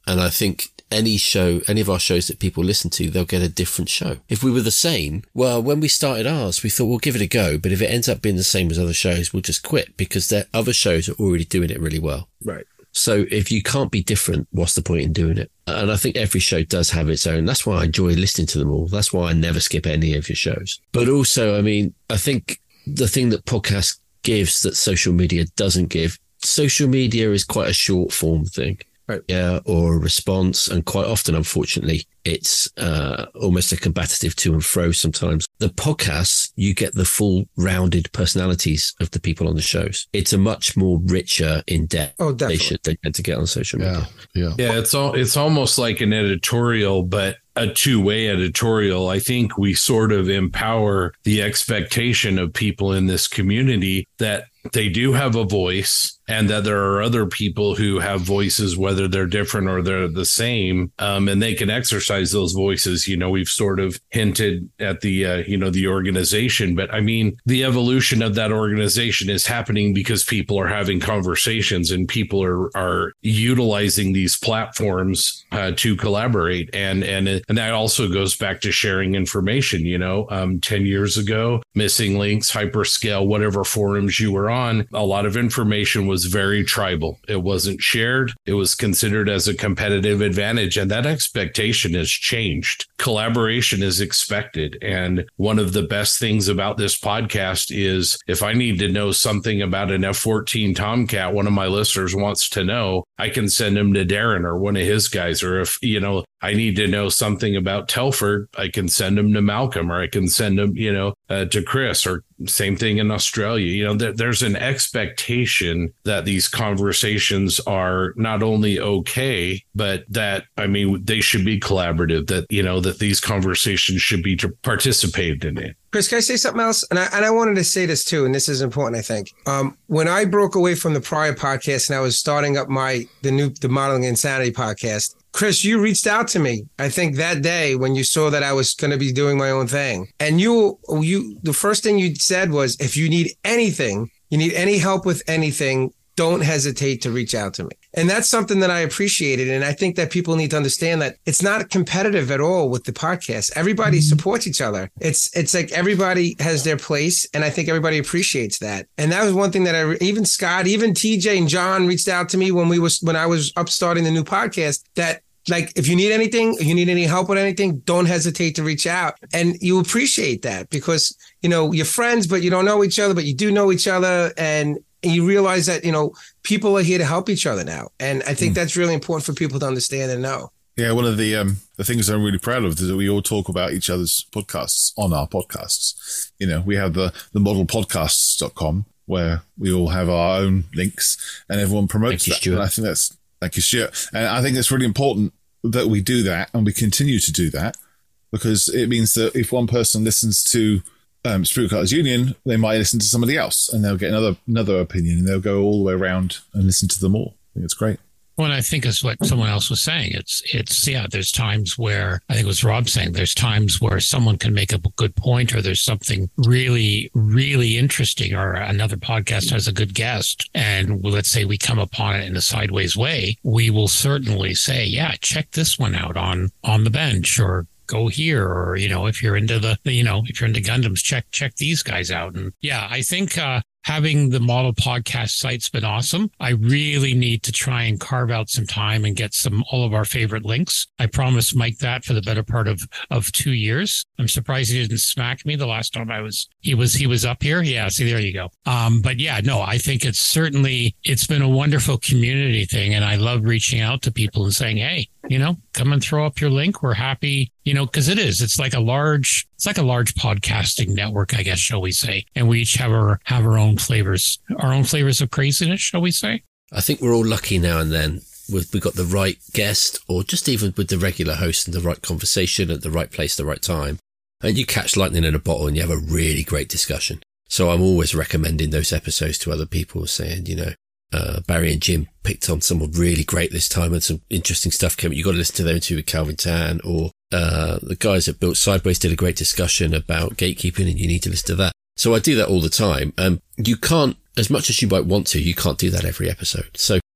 And I think any show, any of our shows that people listen to, they'll get a different show. If we were the same, well, when we started ours, we thought we'll give it a go. But if it ends up being the same as other shows, we'll just quit because their other shows are already doing it really well. Right. So if you can't be different, what's the point in doing it? And I think every show does have its own. That's why I enjoy listening to them all. That's why I never skip any of your shows. But also, I mean, I think the thing that podcast gives that social media doesn't give, social media is quite a short form thing. Right. Yeah, or a response. And quite often, unfortunately, it's uh, almost a combative to and fro sometimes. The podcasts, you get the full rounded personalities of the people on the shows. It's a much more richer, in-depth oh, definitely. they should they tend to get on social media. Yeah. Yeah, it's all it's almost like an editorial, but a two-way editorial. I think we sort of empower the expectation of people in this community that they do have a voice and that there are other people who have voices, whether they're different or they're the same, um, and they can exercise those voices. You know, we've sort of hinted at the, uh, you know, the organization, but I mean, the evolution of that organization is happening because people are having conversations and people are, are utilizing these platforms uh, to collaborate. And, and, and that also goes back to sharing information. You know, um, ten years ago, Missing Links, Hyperscale, whatever forums you were on, a lot of information was very tribal. It wasn't shared. It was considered as a competitive advantage. And that expectation has changed. Collaboration is expected. And one of the best things about this podcast is if I need to know something about an F fourteen Tomcat, one of my listeners wants to know, I can send him to Darren or one of his guys. Or if, you know, I need to know something about Telford, I can send him to Malcolm, or I can send him, you know, uh, to Chris, or same thing in Australia. You know, th- there's an expectation that these conversations are not only okay, but that, I mean, they should be collaborative, that, you know, that these conversations should be to participate in it. Chris, can I say something else? And I, and I wanted to say this too, and this is important, I think. Um, when I broke away from the prior podcast and I was starting up my, the new, the Modeling Insanity podcast, Chris, you reached out to me, I think that day when you saw that I was going to be doing my own thing. And you, you, the first thing you said was, if you need anything, you need any help with anything, don't hesitate to reach out to me. And that's something that I appreciated. And I think that people need to understand that it's not competitive at all with the podcast. Everybody mm-hmm. supports each other. It's it's like everybody has their place. And I think everybody appreciates that. And that was one thing that I, even Scott, even T J and John reached out to me when we was, when I was up starting the new podcast, that like, if you need anything, if you need any help with anything, don't hesitate to reach out. And you appreciate that because, you know, you're friends, but you don't know each other, but you do know each other. And And you realize that, you know, people are here to help each other now. And I think mm. that's really important for people to understand and know. Yeah, one of the um, the things I'm really proud of is that we all talk about each other's podcasts on our podcasts. You know, we have the, the model podcasts dot com where we all have our own links and everyone promotes Thank that. You, and I think that's, thank you, Stuart. And I think it's really important that we do that and we continue to do that because it means that if one person listens to Um, Sprue Cars Union, they might listen to somebody else and they'll get another another opinion and they'll go all the way around and listen to them all. I think it's great. Well, I think it's what someone else was saying. It's, it's, yeah, there's times where, I think it was Rob saying, there's times where someone can make a good point or there's something really, really interesting or another podcast has a good guest. And let's say we come upon it in a sideways way. We will certainly say, yeah, check this one out on, on the bench or go here, or, you know, if you're into the, you know, if you're into Gundams, check, check these guys out. And yeah, I think, uh, having the model podcast site's been awesome. I really need to try and carve out some time and get some, all of our favorite links. I promised Mike that for the better part of, of two years. I'm surprised he didn't smack me the last time I was, he was, he was up here. Yeah. See, there you go. Um, but yeah, no, I think it's certainly, it's been a wonderful community thing. And I love reaching out to people and saying, hey, you know, come and throw up your link. We're happy, you know, because it is, it's like a large, it's like a large podcasting network, I guess, shall we say. And we each have our, have our own flavors, our own flavors of craziness, shall we say? I think we're all lucky now and then. We've, we've got the right guest or just even with the regular host and the right conversation at the right place, the right time. And you catch lightning in a bottle and you have a really great discussion. So I'm always recommending those episodes to other people saying, you know, Uh, Barry and Jim picked on someone really great this time and some interesting stuff came. You got to listen to them too with Calvin Tan, or uh, the guys that built Sideways did a great discussion about gatekeeping and you need to listen to that. So I do that all the time. Um, you can't, as much as you might want to, you can't do that every episode. So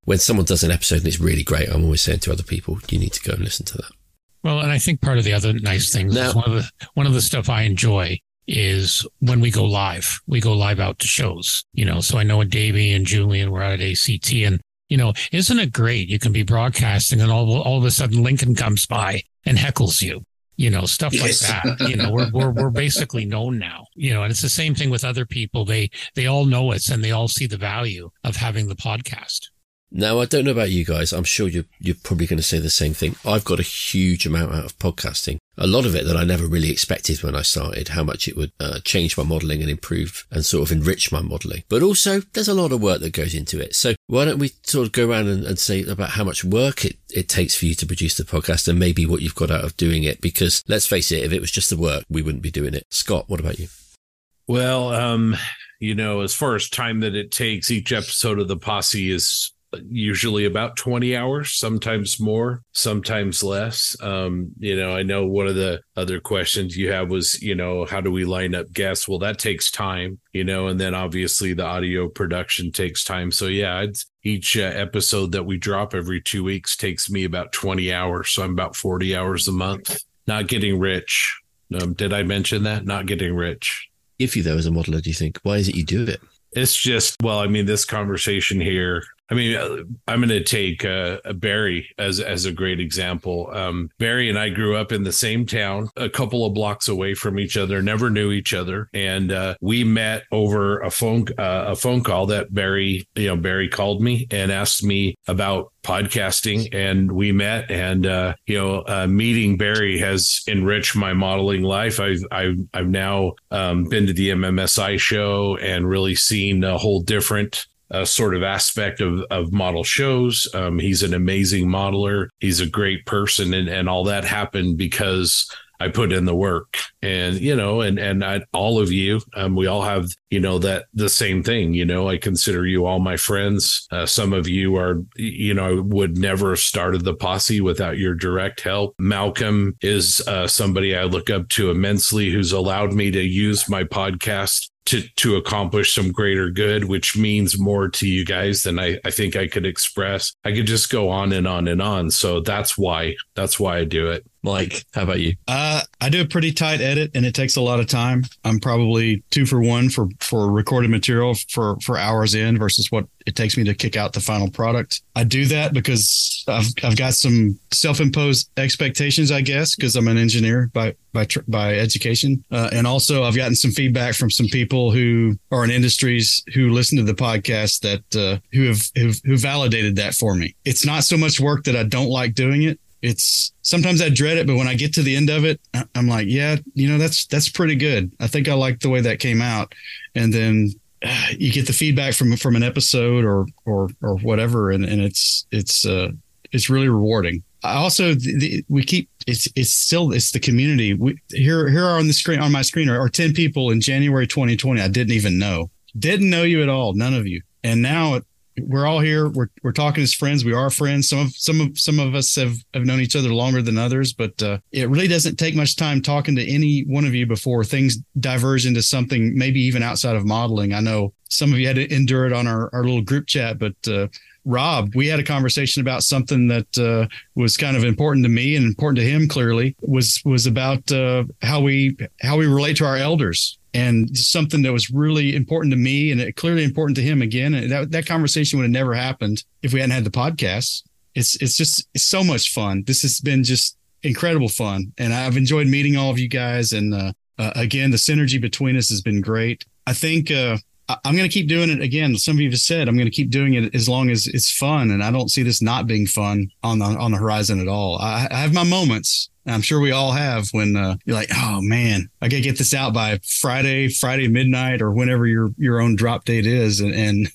when someone does an episode and it's really great, I'm always saying to other people, you need to go and listen to that. Well, and I think part of the other nice things now, is one of the one of the stuff I enjoy is when we go live. We go live out to shows, you know. So I know when Davey and Julian were out at A C T, and you know, isn't it great? You can be broadcasting, and all all of a sudden Lincoln comes by and heckles you. You know, stuff yes. like that. You know, we're we're we're basically known now. You know, and it's the same thing with other people. They they all know us, and they all see the value of having the podcast. Now, I don't know about you guys. I'm sure you're, you're probably going to say the same thing. I've got a huge amount out of podcasting. A lot of it that I never really expected when I started, how much it would uh, change my modelling and improve and sort of enrich my modelling. But also, there's a lot of work that goes into it. So why don't we sort of go around and, and say about how much work it, it takes for you to produce the podcast and maybe what you've got out of doing it? Because let's face it, if it was just the work, we wouldn't be doing it. Scott, what about you? Well, um, you know, as far as time that it takes, each episode of the Posse is usually about twenty hours, sometimes more, sometimes less. Um, you know, I know one of the other questions you have was, you know, how do we line up guests? Well, that takes time, you know, and then obviously the audio production takes time. So yeah, it's, each uh, episode that we drop every two weeks takes me about twenty hours. So I'm about forty hours a month. Not getting rich. Um, did I mention that? Not getting rich. If you, though, as a modeler, do you think, why is it you do it? It's just, well, I mean, this conversation here, I mean, I'm going to take uh, Barry as as a great example. Um, Barry and I grew up in the same town, a couple of blocks away from each other, never knew each other. And uh, we met over a phone uh, a phone call that Barry, you know, Barry called me and asked me about podcasting, and we met. And, uh, you know, uh, meeting Barry has enriched my modeling life. I've, I've, I've now um, been to the M M S I show and really seen a whole different Uh, sort of aspect of, of model shows. Um, he's an amazing modeler. He's a great person. And, and all that happened because I put in the work. And, you know, and, and I, all of you, um, we all have, you know, that the same thing. You know, I consider you all my friends. Uh, some of you are, you know, would never have started the Posse without your direct help. Malcolm is uh, somebody I look up to immensely, who's allowed me to use my podcast to to accomplish some greater good, which means more to you guys than I, I think I could express. I could just go on and on and on. So that's why, that's why I do it. Mike, how about you? Uh, I do a pretty tight edit, and it takes a lot of time. I'm probably two for one for, for recorded material for, for hours in versus what it takes me to kick out the final product. I do that because I've I've got some self-imposed expectations, I guess, because I'm an engineer by by by education, uh, and also I've gotten some feedback from some people who are in industries who listen to the podcast that uh, who have who've, who validated that for me. It's not so much work that I don't like doing it. It's sometimes I dread it, but when I get to the end of it, I'm like, yeah, you know, that's that's pretty good. I think I like the way that came out. And then uh, you get the feedback from from an episode or or or whatever, and, and it's it's uh, it's really rewarding. I also the, the, we keep it's it's still it's the community. We here here are on the screen on my screen are, are ten people in January twenty twenty. I didn't even know, didn't know you at all, none of you, and now it, we're all here. We're we're talking as friends. We are friends. Some of some of some of us have, have known each other longer than others, but uh, it really doesn't take much time talking to any one of you before things diverge into something maybe even outside of modeling. I know some of you had to endure it on our, our little group chat, but uh, Rob, we had a conversation about something that uh, was kind of important to me and important to him. Clearly, was was about uh, how we how we relate to our elders. And something that was really important to me and clearly important to him again. And that, that conversation would have never happened if we hadn't had the podcast. It's it's just it's so much fun. This has been just incredible fun. And I've enjoyed meeting all of you guys. And uh, uh, again, the synergy between us has been great. I think uh, I'm going to keep doing it again. Some of you have said I'm going to keep doing it as long as it's fun. And I don't see this not being fun on the, on the horizon at all. I, I have my moments. I'm sure we all have when uh, you're like, oh man, I gotta get this out by Friday, Friday midnight, or whenever your your own drop date is, and, and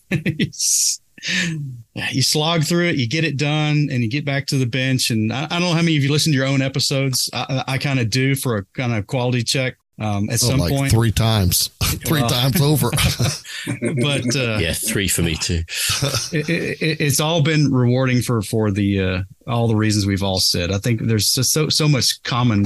you slog through it, you get it done, and you get back to the bench. And I, I don't know how many of you listen to your own episodes. I, I kind of do for a kind of quality check. Um, at oh, some like point, three times, three well, times over. But uh, yeah, three for me too. it, it, it's all been rewarding for for the uh, all the reasons we've all said. I think there's just so so much common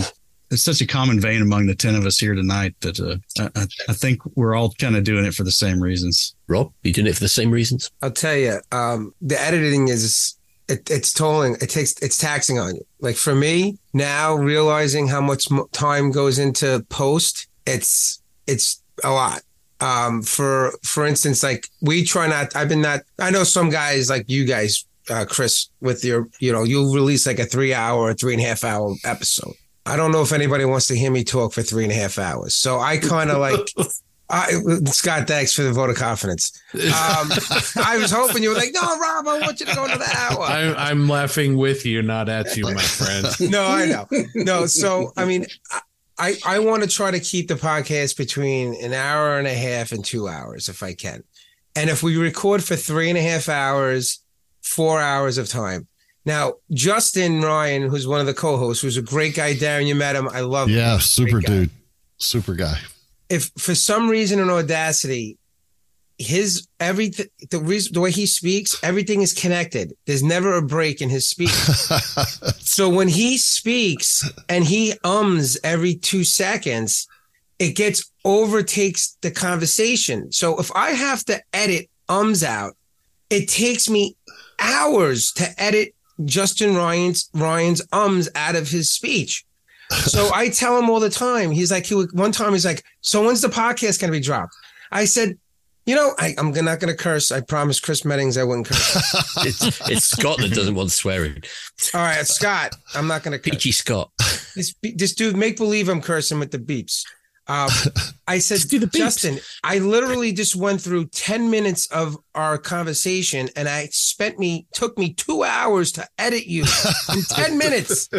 it's such a common vein among the ten of us here tonight that uh, I, I think we're all kind of doing it for the same reasons. Rob, you doing it for the same reasons? I'll tell you, um, the editing is it, it's tolling. It takes it's taxing on you. Like for me now, realizing how much time goes into post, it's it's a lot. Um, for for instance, like we try not. I've been not. I know some guys like you guys, uh, Chris, with your you know you'll release like a three hour or three and a half hour episode. I don't know if anybody wants to hear me talk for three and a half hours. So I kind of like. I, Scott, thanks for the vote of confidence. Um, I was hoping you were like, no, Rob, I want you to go into the hour. I'm, I'm laughing with you, not at you, my friend. No, I know. No, so, I mean, I, I want to try to keep the podcast between an hour and a half and two hours if I can. And if we record for three and a half hours, four hours of time. Now, Justin Ryan, who's one of the co-hosts, who's a great guy. Darren, you met him. I love him. Yeah, super dude. Super guy. If for some reason in Audacity, his everything, the reason, the way he speaks, everything is connected. There's never a break in his speech. So when he speaks and he ums every two seconds, it gets overtakes the conversation. So if I have to edit ums out, it takes me hours to edit Justin Ryan's Ryan's ums out of his speech. So I tell him all the time. He's like, he would, one time he's like, so when's the podcast going to be dropped? I said, you know, I, I'm not going to curse. I promised Chris Mettings I wouldn't curse. it's, it's Scott that doesn't want swearing. All right, Scott, I'm not going to curse. Peachy Scott. This, this dude, make believe I'm cursing with the beeps. Um, I said, Justin, I literally just went through ten minutes of our conversation and I spent me, took me two hours to edit you in ten minutes.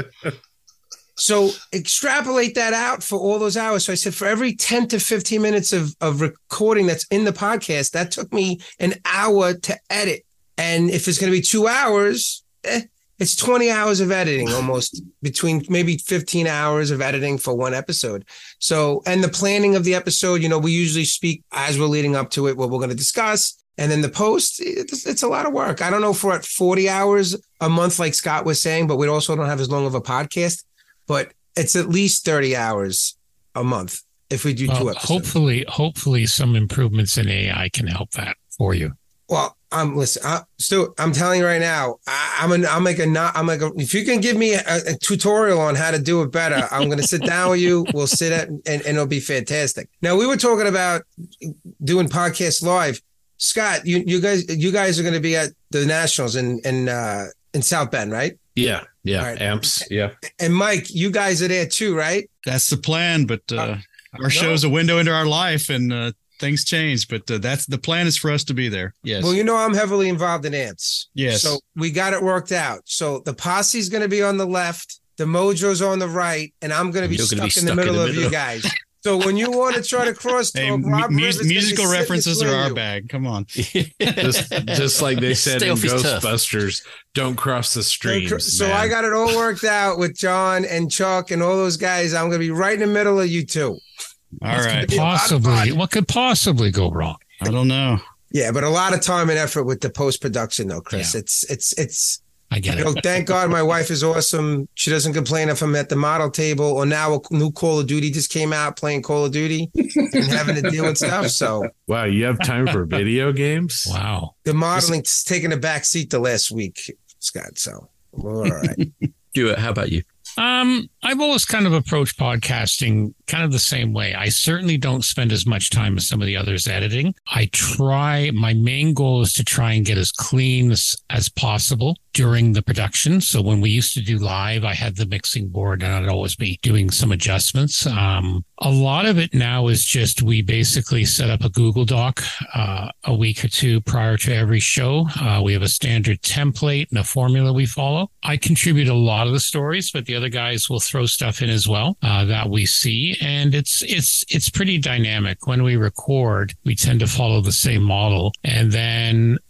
So extrapolate that out for all those hours. So I said, for every ten to fifteen minutes of, of recording that's in the podcast, that took me an hour to edit. And if it's going to be two hours, eh, it's twenty hours of editing, almost between maybe fifteen hours of editing for one episode. So, and the planning of the episode, you know, we usually speak as we're leading up to it, what we're going to discuss. And then the post, it's, it's a lot of work. I don't know if we're at forty hours a month, like Scott was saying, but we also don't have as long of a podcast. But it's at least thirty hours a month if we do well, two episodes. Hopefully, hopefully some improvements in A I can help that for you. Well, I'm listen. I, Stu, I'm telling you right now, I, I'm an, I'm like a not. I'm like a, if you can give me a, a tutorial on how to do it better, I'm going to sit down with you. We'll sit at and, and it'll be fantastic. Now we were talking about doing podcasts live. Scott, you you guys you guys are going to be at the Nationals in in uh, in South Bend, right? Yeah, yeah, right. Amps, yeah. And Mike, you guys are there too, right? That's the plan, but uh, uh, our no. show's a window into our life, and uh, things change. But uh, that's the plan is for us to be there. Yes. Well, you know, I'm heavily involved in Amps. Yes. So we got it worked out. So the posse's going to be on the left, the Mojo's on the right, and I'm going to be stuck, be stuck in the middle, in the middle of you guys. So when you want to try to cross talk, hey, Rob mu- Rivers musical references are our you. bag. Come on. just, just like they said Stay in Ghostbusters, turf. Don't cross the streams. So man. I got it all worked out with John and Chuck and all those guys. I'm going to be right in the middle of you two. All right. Possibly. What could possibly go wrong? I don't know. Yeah, but a lot of time and effort with the post production, though, Chris. Yeah. It's it's it's. I get it. You know, thank God my wife is awesome. She doesn't complain if I'm at the model table or now a new Call of Duty just came out, playing Call of Duty and having to deal with stuff. So wow, you have time for video games? Wow. The modeling's taking a back seat the last week, Scott. So we're all right. Stuart, how about you? Um, I've always kind of approached podcasting kind of the same way. I certainly don't spend as much time as some of the others editing. I try, my main goal is to try and get as clean as, as possible during the production. So when we used to do live, I had the mixing board and I'd always be doing some adjustments. Um, a lot of it now is just we basically set up a Google Doc uh, a week or two prior to every show. Uh, we have a standard template and a formula we follow. I contribute a lot of the stories, but the other guys will throw stuff in as well uh, that we see. And it's it's it's pretty dynamic. When we record, we tend to follow the same model. And then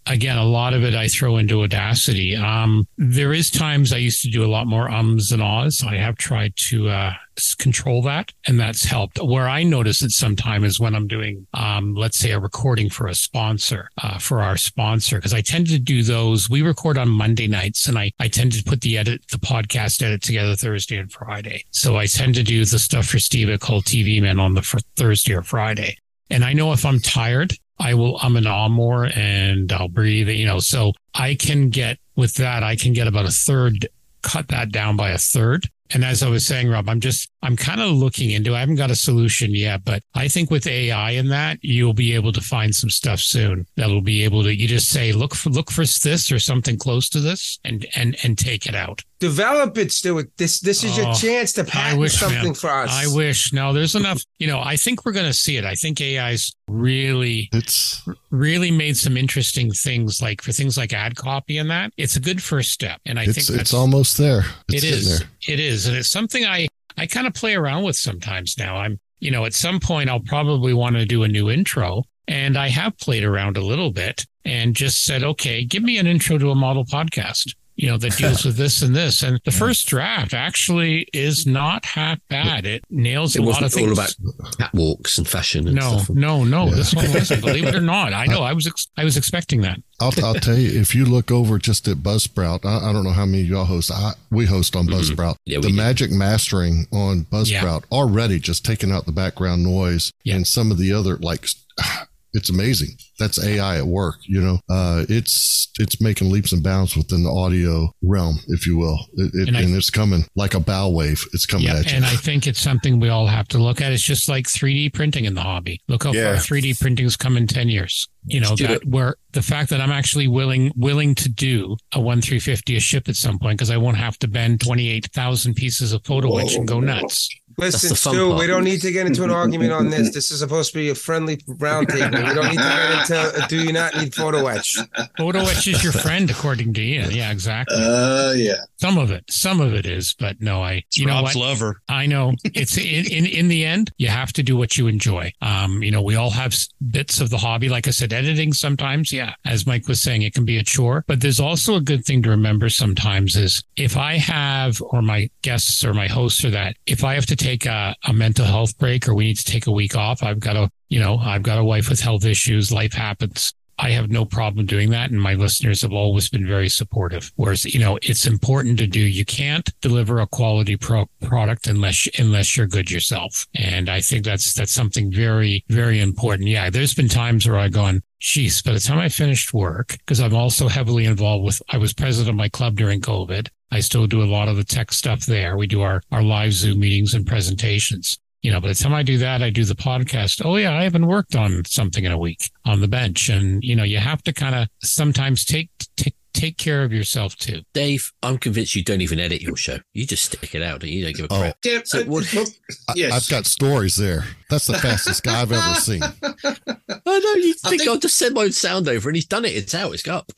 again, a lot of it I throw into Audacity. Um, there is times I used to do a lot more ums and ahs. I have tried to uh, control that, and that's helped. Where I notice it sometimes is when I'm doing, um, let's say, a recording for a sponsor, uh, for our sponsor, because I tend to do those. We record on Monday nights, and I, I tend to put the edit, the podcast edit together Thursday and Friday. So I tend to do the stuff for Steve called T V Men on the for Thursday or Friday. And I know if I'm tired, I will um and ah more, and I'll breathe, you know, so I can get with that, I can get about a third, cut that down by a third. And as I was saying, Rob, I'm just, I'm kind of looking into, I haven't got a solution yet, but I think with A I in that, you'll be able to find some stuff soon that'll be able to, you just say, look for, look for this or something close to this and, and, and take it out. Develop it, Stuart. This, this is Oh, your chance to patent wish, something man. for us. I wish. No, there's enough, you know, I think we're going to see it. I think A I's really, It's really made some interesting things, like for things like ad copy and that. It's a good first step. And I it's think that's, it's almost there. It's it getting is. there. It is. And it's something I, I kind of play around with sometimes now. I'm, you know, at some point I'll probably want to do a new intro. And I have played around a little bit and just said, okay, give me an intro to a model podcast, you know, that deals with this and this. And the first draft actually is not half bad. It nails It a lot wasn't of things. all about catwalks and fashion and No, stuff. no, no. Yeah. This one wasn't. Believe it or not, I know. I was. Ex- I was expecting that. I'll, I'll tell you, if you look over just at Buzzsprout, I, I don't know how many of y'all host. I, we host on Buzzsprout. Yeah, we the do. Magic Mastering on Buzzsprout already just taking out the background noise Yeah. and some of the other, like, it's amazing. That's A I at work, you know. Uh, it's it's making leaps and bounds within the audio realm, if you will. It, it, And and, I- it's coming like a bow wave. It's coming Yeah, at you. and I think it's something we all have to look at. It's just like three D printing in the hobby. Look how Yeah. far three D printing's come in ten years. You know, Stuart. that where the fact that I'm actually willing willing to do a one three fifty a ship at some point because I won't have to bend twenty-eight thousand pieces of photo etch and go nuts. Listen, the fun Stu, part. we don't need to get into an argument on this. This is supposed to be a friendly roundtable. We don't need to get into uh, do you not need photo etch? Photo etch is your friend, according to Ian. Yeah, exactly. Uh, yeah. Some of it, some of it is, but no, I, It's you know Rob's what? lover. I know it's in, in, in the end, you have to do what you enjoy. Um, you know, we all have s- bits of the hobby. Like I said, editing sometimes, yeah, as Mike was saying, it can be a chore, but there's also a good thing to remember sometimes is if I have, or my guests or my hosts or that, if I have to take a, a mental health break or we need to take a week off, I've got a, you know, I've got a wife with health issues, life happens. I have no problem doing that. And my listeners have always been very supportive. Whereas, you know, it's important to do. You can't deliver a quality pro- product unless, unless you're good yourself. And I think that's, that's something very, very important. Yeah. There's been times where I've gone, geez, by the time I finished work, because I'm also heavily involved with, I was president of my club during COVID. I still do a lot of the tech stuff there. We do our, our live Zoom meetings and presentations. You know, by the time I do that, I do the podcast. Oh, yeah, I haven't worked on something in a week on the bench. And, you know, you have to kind of sometimes take, take, take care of yourself, too. Dave, I'm convinced you don't even edit your show. You just stick it out and you don't give a Oh. crap. Yeah, So uh, what- look, I- yes. I've got stories there. That's the fastest guy I've ever seen. I know, you I think, think- I'll just send my own sound over and he's done it. It's out. It's up.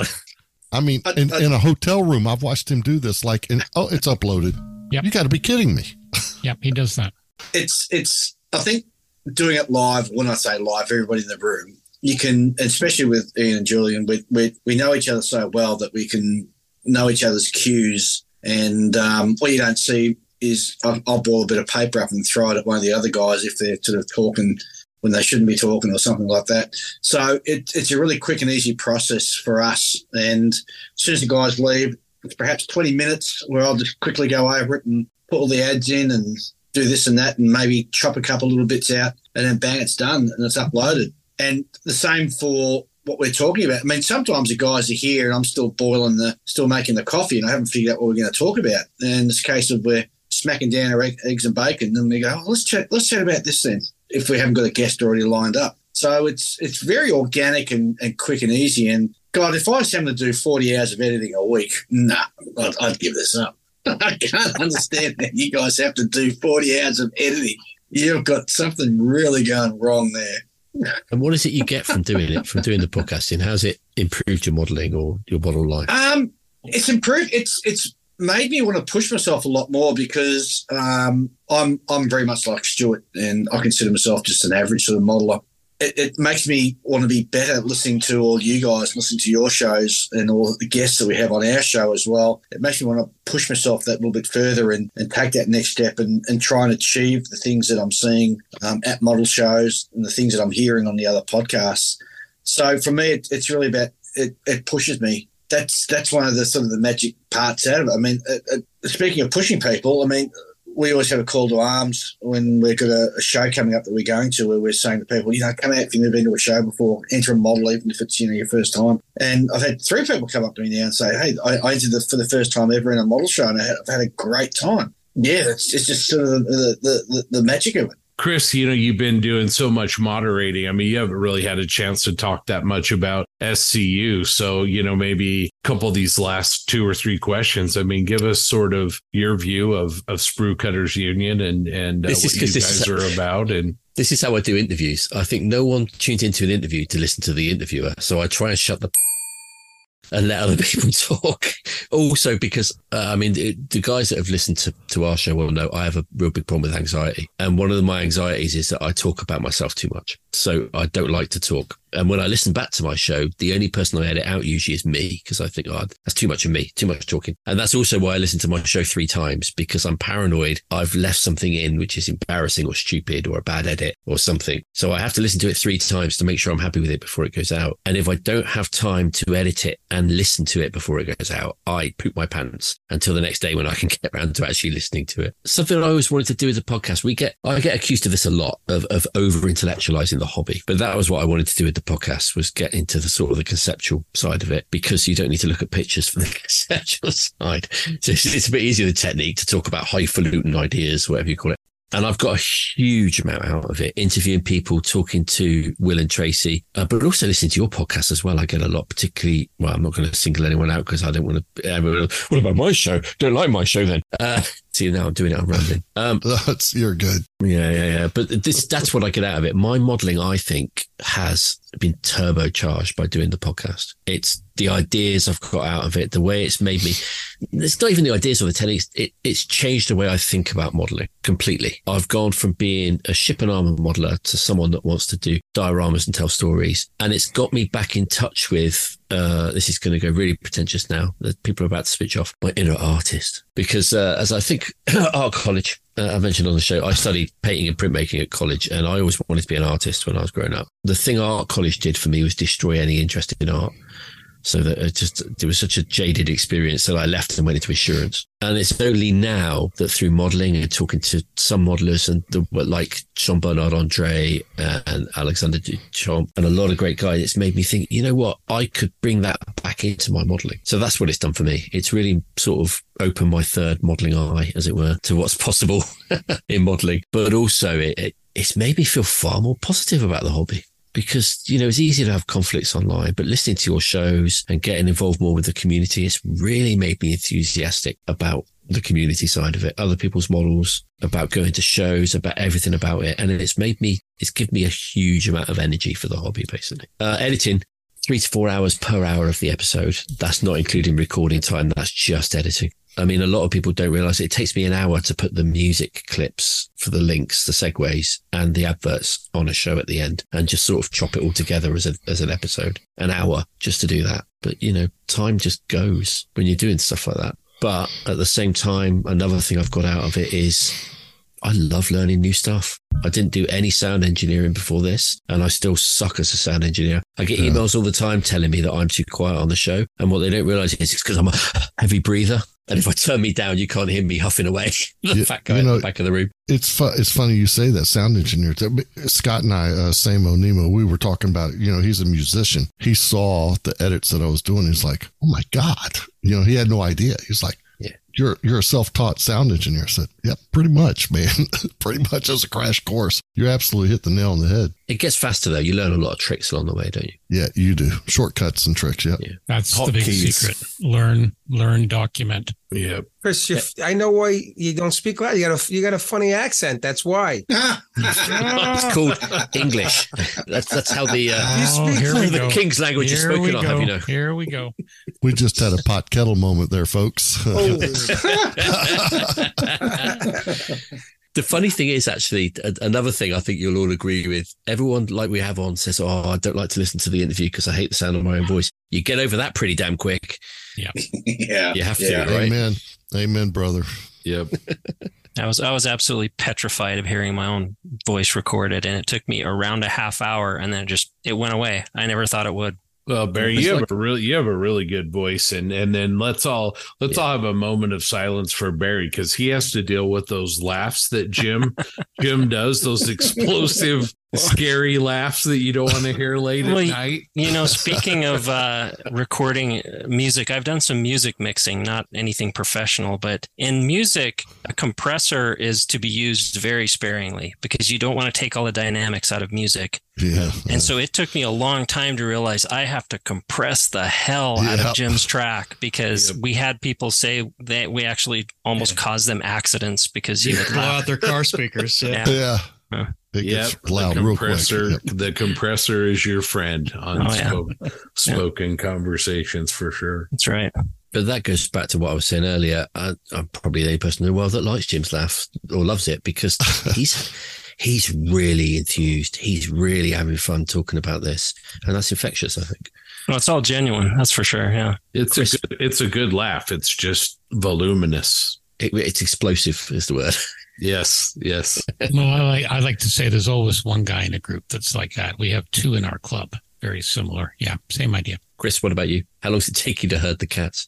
I mean, I- in, I- in a hotel room, I've watched him do this. Like, in, oh, it's uploaded. Yep. You got to be kidding me. Yep, he does that. it's it's I think doing it live, when I say live, everybody in the room, you can, especially with Ian and Julian, we we, we know each other so well that we can know each other's cues. And um, what you don't see is I'll, I'll boil a bit of paper up and throw it at one of the other guys if they're sort of talking when they shouldn't be talking or something like that. So it, it's a really quick and easy process for us. And as soon as the guys leave, it's perhaps twenty minutes where I'll just quickly go over it and put all the ads in and do this and that and maybe chop a couple little bits out and then bang, it's done and it's uploaded. And the same for what we're talking about. I mean, sometimes the guys are here and I'm still boiling the, still making the coffee and I haven't figured out what we're going to talk about. And it's a case of we're smacking down our egg, eggs and bacon and we go, oh, let's chat, let's chat about this then, if we haven't got a guest already lined up. So it's it's very organic and, and quick and easy. And God, if I was having to do forty hours of editing a week, nah, I'd, I'd give this up. I can't understand that you guys have to do forty hours of editing. You've got something really going wrong there. And what is it you get from doing it, from doing the podcasting? How's it improved your modeling or your model life? Um, it's improved. It's it's made me want to push myself a lot more because um, I'm I'm very much like Stuart, and I consider myself just an average sort of modeler. it, it makes me want to be better listening to all you guys, listening to your shows and all the guests that we have on our show as well. It makes me want to push myself that little bit further and, and take that next step and, and try and achieve the things that I'm seeing um, at model shows and the things that I'm hearing on the other podcasts. So for me, it, it's really about it, it pushes me. That's that's one of the sort of the magic parts out of it. I mean, uh, uh, speaking of pushing people, I mean, we always have a call to arms when we've got a, a show coming up that we're going to where we're saying to people, you know, come out if you've never been to a show before, enter a model even if it's, you know, your first time. And I've had three people come up to me now and say, hey, I, I entered the, for the first time ever in a model show and I had, I've had a great time. Yeah, it's, it's just sort of the, the, the, the magic of it. Chris, you know, you've been doing so much moderating. I mean, you haven't really had a chance to talk that much about S C U. So, you know, maybe a couple of these last two or three questions. I mean, give us sort of your view of, of Sprue Cutters Union and, and uh, what you guys is, are about. And this is how I do interviews. I think no one tunes into an interview to listen to the interviewer. So I try and shut the and let other people talk. Also, because, uh, I mean, it, the guys that have listened to, to our show will know I have a real big problem with anxiety. And one of my anxieties is that I talk about myself too much. So I don't like to talk. And when I listen back to my show, the only person I edit out usually is me because I think, oh, that's too much of me, too much talking. And that's also why I listen to my show three times because I'm paranoid I've left something in which is embarrassing or stupid or a bad edit or something. So I have to listen to it three times to make sure I'm happy with it before it goes out. And if I don't have time to edit it and listen to it before it goes out, I poop my pants until the next day when I can get around to actually listening to it. Something I always wanted to do as a podcast. We get, I get accused of this a lot of, of over intellectualizing the hobby, but that was what I wanted to do with the podcast was get into the sort of the conceptual side of it because you don't need to look at pictures for the conceptual side. So it's, it's a bit easier, the technique to talk about highfalutin ideas, whatever you call it. And I've got a huge amount out of it, interviewing people, talking to Will and Tracy, uh, but also listening to your podcast as well. I get a lot, particularly, well, I'm not going to single anyone out because I don't want to, uh, what about my show? Don't like my show then. Uh, see, now I'm doing it, I'm rambling. Um, that's, you're good. Yeah, yeah, yeah. But this, that's what I get out of it. My modeling, I think, has been turbocharged by doing the podcast. It's the ideas I've got out of it, the way it's made me. It's not even the ideas or the techniques. It, it's changed the way I think about modeling completely. I've gone from being a ship and armor modeler to someone that wants to do dioramas and tell stories. And it's got me back in touch with, uh, this is going to go really pretentious now, that people are about to switch off, my inner artist. Because uh, as I think art college, uh, I mentioned on the show, I studied painting and printmaking at college, and I always wanted to be an artist when I was growing up. The thing art college did for me was destroy any interest in art. So that it just, it was such a jaded experience that I left and went into insurance. And it's only now that through modeling and talking to some modelers and the, like Jean-Bernard Andre and Alexander Duchamp and a lot of great guys, it's made me think, you know what, I could bring that back into my modeling. So that's what it's done for me. It's really sort of opened my third modeling eye, as it were, to what's possible in modeling. But also it, it, it's made me feel far more positive about the hobby. Because, you know, it's easy to have conflicts online, but listening to your shows and getting involved more with the community, it's really made me enthusiastic about the community side of it, other people's models, about going to shows, about everything about it. And it's made me, it's given me a huge amount of energy for the hobby, basically. Uh, editing, three to four hours per hour of the episode. That's not including recording time. That's just editing. I mean, a lot of people don't realize it. It takes me an hour to put the music clips for the links, the segues and the adverts on a show at the end and just sort of chop it all together as a, as an episode. An hour just to do that. But, you know, time just goes when you're doing stuff like that. But at the same time, another thing I've got out of it is I love learning new stuff. I didn't do any sound engineering before this, and I still suck as a sound engineer. I get yeah. emails all the time telling me that I'm too quiet on the show. And what they don't realize is it's because I'm a heavy breather. And if I turn me down, you can't hear me huffing away. the yeah, fat guy you know, in the back of the room. It's fu- It's funny you say that, sound engineer. Scott and I, uh, Samo Nemo, we were talking about it. You know, he's a musician. He saw the edits that I was doing. He's like, oh my God. You know, he had no idea. He's like, yeah. You're you're a self-taught sound engineer. I said, yep, pretty much, man. Pretty much as a crash course. You absolutely hit the nail on the head. It gets faster, though. You learn a lot of tricks along the way, don't you? Yeah, you do. Shortcuts and tricks, yeah. yeah. That's Hot the big keys. Secret. Learn, learn, document. Yeah. Chris, you're, I know why you don't speak loud. You got a you got a funny accent. That's why. It's called English. That's that's how the uh, you speak oh, the go. King's language here is spoken on. Have you know? Here we go. We just had a pot kettle moment there, folks. Oh. The funny thing is, actually, another thing I think you'll all agree with. Everyone, like we have on, says, "Oh, I don't like to listen to the interview because I hate the sound of my own voice." You get over that pretty damn quick. Yeah, yeah, you have to, yeah. right? Amen, amen, brother. Yep. I was I was absolutely petrified of hearing my own voice recorded, and it took me around a half hour, and then it just it went away. I never thought it would. Well, Barry, It's you have like- a really you have a really good voice, and and then let's all let's Yeah. all have a moment of silence for Barry because he has to deal with those laughs that Jim Jim does, those explosive, scary laughs that you don't want to hear late Well, at you- night. You know, speaking of uh, recording music, I've done some music mixing, not anything professional, but in music, a compressor is to be used very sparingly because you don't want to take all the dynamics out of music. Yeah. And so it took me a long time to realize I have to compress the hell out Yep. of Jim's track because Yep. we had people say that we actually almost caused them accidents because he would Blow laugh. out their car speakers. Yeah. Yeah. yeah. Huh. It Yep, gets loud the real quick. compressor. Yep. The compressor is your friend on Oh, yeah. spoke, spoken conversations for sure. That's right. But that goes back to what I was saying earlier. I, I'm probably the only person in the world that likes Jim's laugh or loves it because he's he's really enthused. He's really having fun talking about this, and that's infectious, I think. Well, it's all genuine. That's for sure. Yeah. It's Chris- a good, it's a good laugh. It's just voluminous. It, it's explosive, is the word. Yes, yes. Well, I like, I like to say there's always one guy in a group that's like that. We have two in our club. Very similar. Yeah, same idea. Chris, what about you? How long does it take you to herd the cats?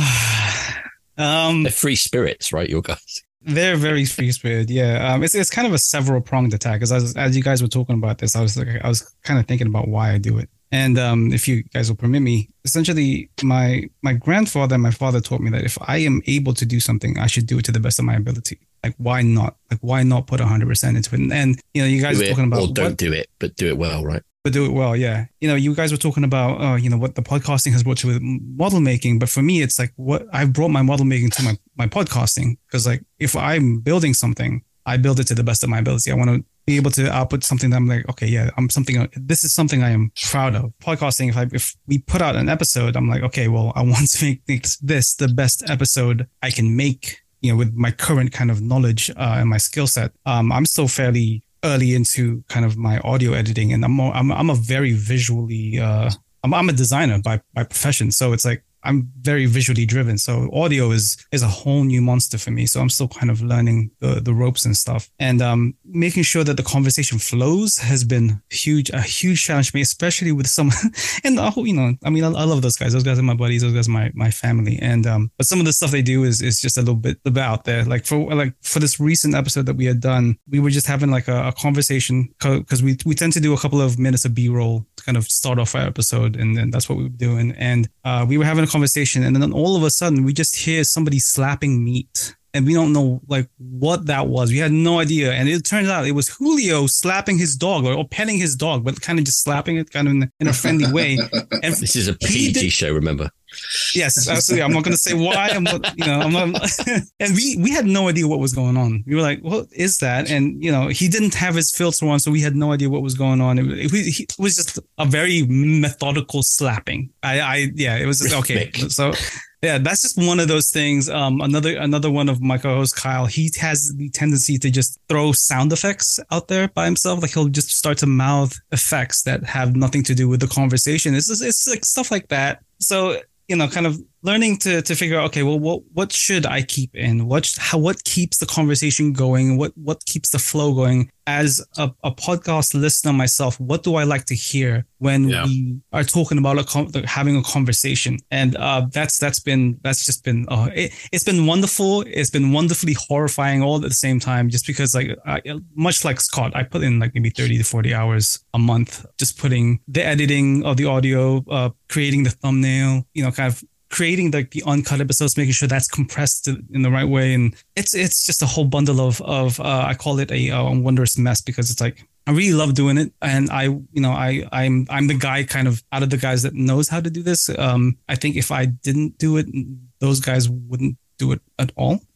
Uh, um, They're free spirits, right? Your guys. they're very free spirit. Yeah. Um, it's it's kind of a several pronged attack. As I was, as you guys were talking about this, I was like, I was kind of thinking about why I do it. And um, if you guys will permit me, essentially, my my grandfather and my father taught me that if I am able to do something, I should do it to the best of my ability. Like, why not? Like, why not put one hundred percent into it? And, and you know, you guys Do are it talking about or don't what, do it, but do it well, right? but do it well. Yeah. You know, you guys were talking about, uh, you know, what the podcasting has brought to with model making. But for me, it's like what I've brought my model making to my, my podcasting. Because like, if I'm building something, I build it to the best of my ability. I want to be able to output something that I'm like, okay, yeah, I'm something, this is something I am proud of. Podcasting, if I, if we put out an episode, I'm like, okay, well, I want to make this the best episode I can make, you know, with my current kind of knowledge uh, and my skill set. Um, I'm still fairly early into kind of my audio editing, and I'm more, I'm I'm a very visually uh I'm I'm a designer by by profession, so it's like I'm very visually driven. So audio is is a whole new monster for me. So I'm still kind of learning the the ropes and stuff, and um making sure that the conversation flows has been huge a huge challenge for me, especially with some and the whole, you know, I mean I, I love those guys. Those guys are my buddies. Those guys are my my family, and um but some of the stuff they do is is just a little bit, a bit out there. Like for like for this recent episode that we had done, we were just having like a, a conversation because we we tend to do a couple of minutes of B-roll to kind of start off our episode, and then that's what we were doing, and uh we were having a conversation, and then all of a sudden we just hear somebody slapping meat, and we don't know like what that was. We had no idea, and it turns out it was Julio slapping his dog, or, or petting his dog, but kind of just slapping it kind of in, in a friendly way. And This is a he P G did- show, remember? Yes, absolutely. I'm not going to say why. I'm not, you know, I'm not. And we we had no idea what was going on. We were like, "What is that?" And you know, he didn't have his filter on, so we had no idea what was going on. It, it, it was just a very methodical slapping. I, I yeah, it was just, okay. Rhythmic. So yeah, that's just one of those things. Um, another another one of my co-hosts, Kyle, he has the tendency to just throw sound effects out there by himself. Like he'll just start to mouth effects that have nothing to do with the conversation. It's just, it's like stuff like that. So, you know, kind of learning to to figure out, okay, well, what what should I keep in? What how what keeps the conversation going? What what keeps the flow going? As a, a podcast listener myself, what do I like to hear when Yeah. we are talking about a con- having a conversation? And uh, that's that's been that's just been uh, it, it's been wonderful. It's been wonderfully horrifying all at the same time. Just because, like, I, much like Scott, I put in like maybe thirty to forty hours a month just putting the editing of the audio, uh, creating the thumbnail, you know, kind of creating like the uncut episodes, making sure that's compressed in the right way. And it's it's just a whole bundle of of uh, I call it a, a wondrous mess, because it's like I really love doing it, and I you know I I'm I'm the guy kind of out of the guys that knows how to do this. Um, I think if I didn't do it, those guys wouldn't do it at all.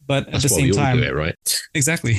But That's at the why same we all time, do it, right? Exactly.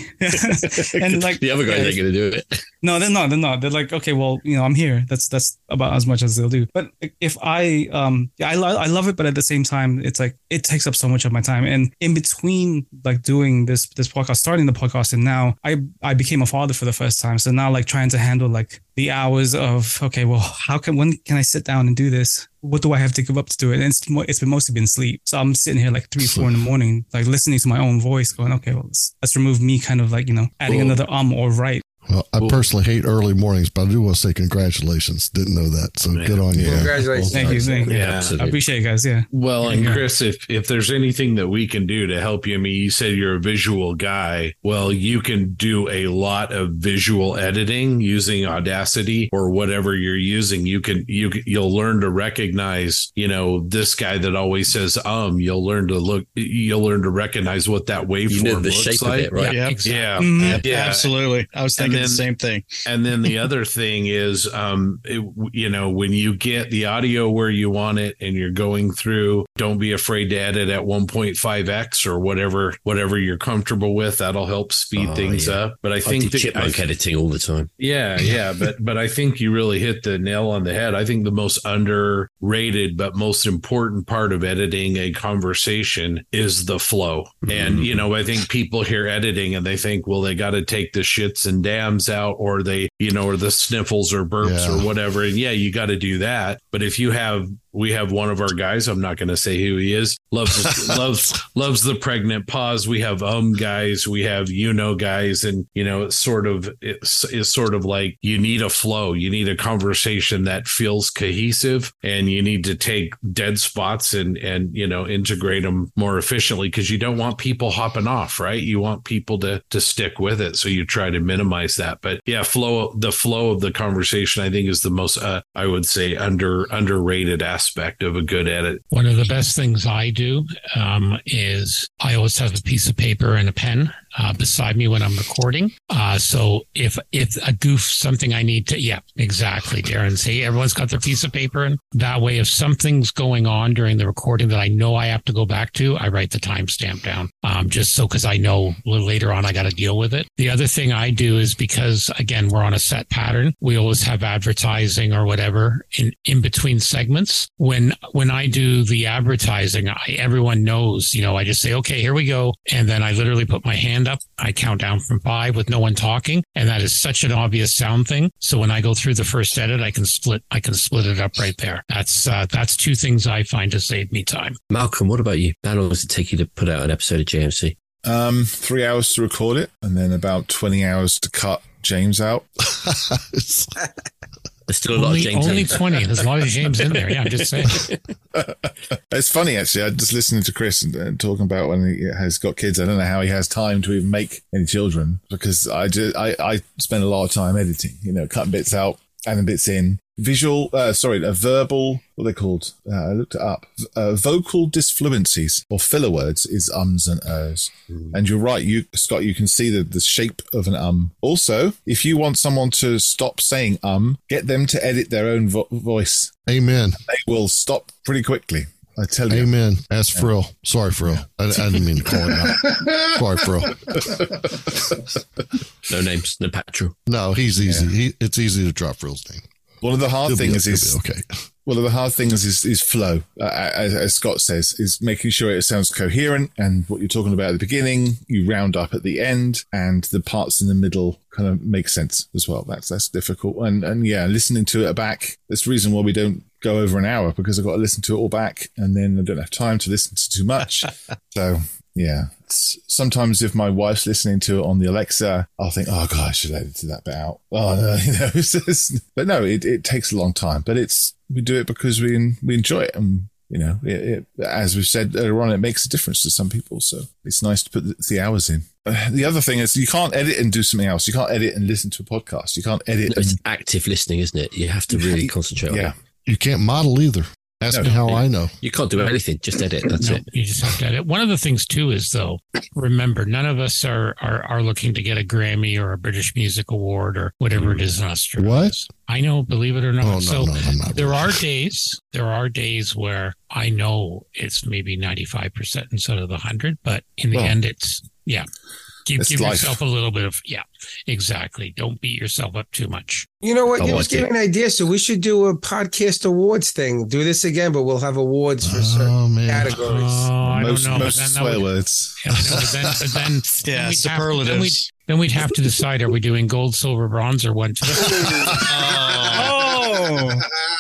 And like the other guys yeah, ain't going to do it. No, they're not. They're not. They're like, okay, well, you know, I'm here. That's that's about as much as they'll do. But if I, um, yeah, I, lo- I love it, but at the same time, it's like it takes up so much of my time. And in between, like doing this this podcast, starting the podcast, and now I I became a father for the first time. So now, like trying to handle like the hours of okay, well, how can when can I sit down and do this? What do I have to give up to do it? And it's, it's been mostly been sleep. So I'm sitting here like three, four in the morning, like listening to my own voice, going, okay, well, let's, let's remove me, kind of like you know, adding Whoa. another um or right. Well, I personally hate early mornings, but I do want to say congratulations. Didn't know that. So Man. good on you. Congratulations. Thank you. Thank you. Yeah, I appreciate it, guys. Yeah. Well, and Yeah. Chris, if if there's anything that we can do to help you, I mean, you said you're a visual guy. Well, you can do a lot of visual editing using Audacity or whatever you're using. You can you can- you'll learn to recognize, you know, this guy that always says um. You'll learn to look. You'll learn to recognize what that waveform You know the looks shape like. of it, right? Yeah. Exactly. Yeah, Mhm. yeah. Absolutely. I was thinking And then- the same thing. And then the other thing is, um, it, you know, when you get the audio where you want it and you're going through, don't be afraid to edit at one point five x or whatever, whatever you're comfortable with. That'll help speed Oh, things yeah. up. But I I think do that, chipmunk I- editing all the time. yeah, yeah, but but I think you really hit the nail on the head. I think the most underrated but most important part of editing a conversation is the flow. And you know, I think people hear editing and they think, well, they got to take the shits and dams out, or they, you know, or the sniffles or burps Yeah. or whatever. And yeah, you got to do that. But if you have, we have one of our guys, I'm not going to say who he is, loves loves loves the pregnant pause. We have um guys, we have you know guys, and you know it's sort of it's, it's sort of like you need a flow, you need a conversation that feels cohesive, and you need to take dead spots and and you know integrate them more efficiently, because you don't want people hopping off, right? You want people to to stick with it, so you try to minimize that. But yeah, flow the flow of the conversation, I think, is the most uh, I would say under underrated aspect of a good edit. One of the best things I do um, is I always have a piece of paper and a pen uh, beside me when I'm recording. Uh, so if if a goof, something I need to, yeah, exactly, Darren. See, everyone's got their piece of paper, and that way, if something's going on during the recording that I know I have to go back to, I write the timestamp down, um, just so because I know a little later on I got to deal with it. The other thing I do is because again we're on a set pattern, we always have advertising or whatever in in between segments. When when I do the advertising, I, everyone knows, you know, I just say, okay, here we go. And then I literally put my hand up. I count down from five with no one talking. And that is such an obvious sound thing. So when I go through the first edit, I can split, I can split it up right there. That's, uh, that's two things I find to save me time. Malcolm, what about you? How long does it take you to put out an episode of J M C? Um, three hours to record it, and then about twenty hours to cut James out. There's still a lot Only, of James. only in. twenty. There's a lot of James in there. Yeah, I'm just saying. It's funny, actually. I just listening to Chris and, and talking about when he has got kids. I don't know how he has time to even make any children, because I just, I, I spend a lot of time editing, you know, cutting bits out, adding bits in. Visual, uh, sorry, a verbal, what are they called? Uh, I looked it up. Uh, vocal disfluencies, or filler words, is ums and ers. Mm. And you're right, you Scott, you can see the, the shape of an um. Also, if you want someone to stop saying um, get them to edit their own vo- voice. Amen. They will stop pretty quickly. I tell you. Amen. Ask Frill. Sorry, Frill. I, I didn't mean to call him out. Sorry, Frill. No names, no patrol. No, he's easy. He, it's easy to drop Frill's name. One of the hard He'll be- things he'll is be okay. One of the hard things is, is flow, uh, as, as Scott says, is making sure it sounds coherent, and what you're talking about at the beginning, you round up at the end, and the parts in the middle kind of make sense as well. That's that's difficult. And and yeah, listening to it back, that's the reason why we don't go over an hour, because I've got to listen to it all back, and then I don't have time to listen to too much. So yeah, it's, sometimes if my wife's listening to it on the Alexa, I'll think, oh god, I should have edited that bit out. Oh no, you know, it's just, but no, it, it takes a long time, but it's, we do it because we we enjoy it, and you know, it, it, as we've said earlier on, it makes a difference to some people. So it's nice to put the, the hours in. Uh, the other thing is you can't edit and do something else. You can't edit and listen to a podcast. You can't edit. It's and, active listening, isn't it? You have to really concentrate on yeah. it. You can't model either. Ask No, me how you- I know. You can't do anything. Just edit. That's No, it. you just have to edit. One of the things too is though, remember, none of us are are, are looking to get a Grammy or a British Music Award or whatever it is in Australia. What? I know, believe it or not. Oh, no, so no, I'm not. there are days, there are days where I know it's maybe ninety-five percent instead of the one hundred, but in the Well, end, it's, yeah. Give, it's give life. yourself a little bit of, yeah, exactly. Don't beat yourself up too much. You know what? I You like just gave it. me an idea. So we should do a podcast awards thing. Do this again, but we'll have awards for certain Oh, man. categories. Oh, I most don't know. But most then, that swear would, words. yeah, I know, but then, but then, Yeah, then we'd have to- then we'd, superlatives. then we'd have to decide: are we doing gold, silver, bronze, or one? Two? Oh,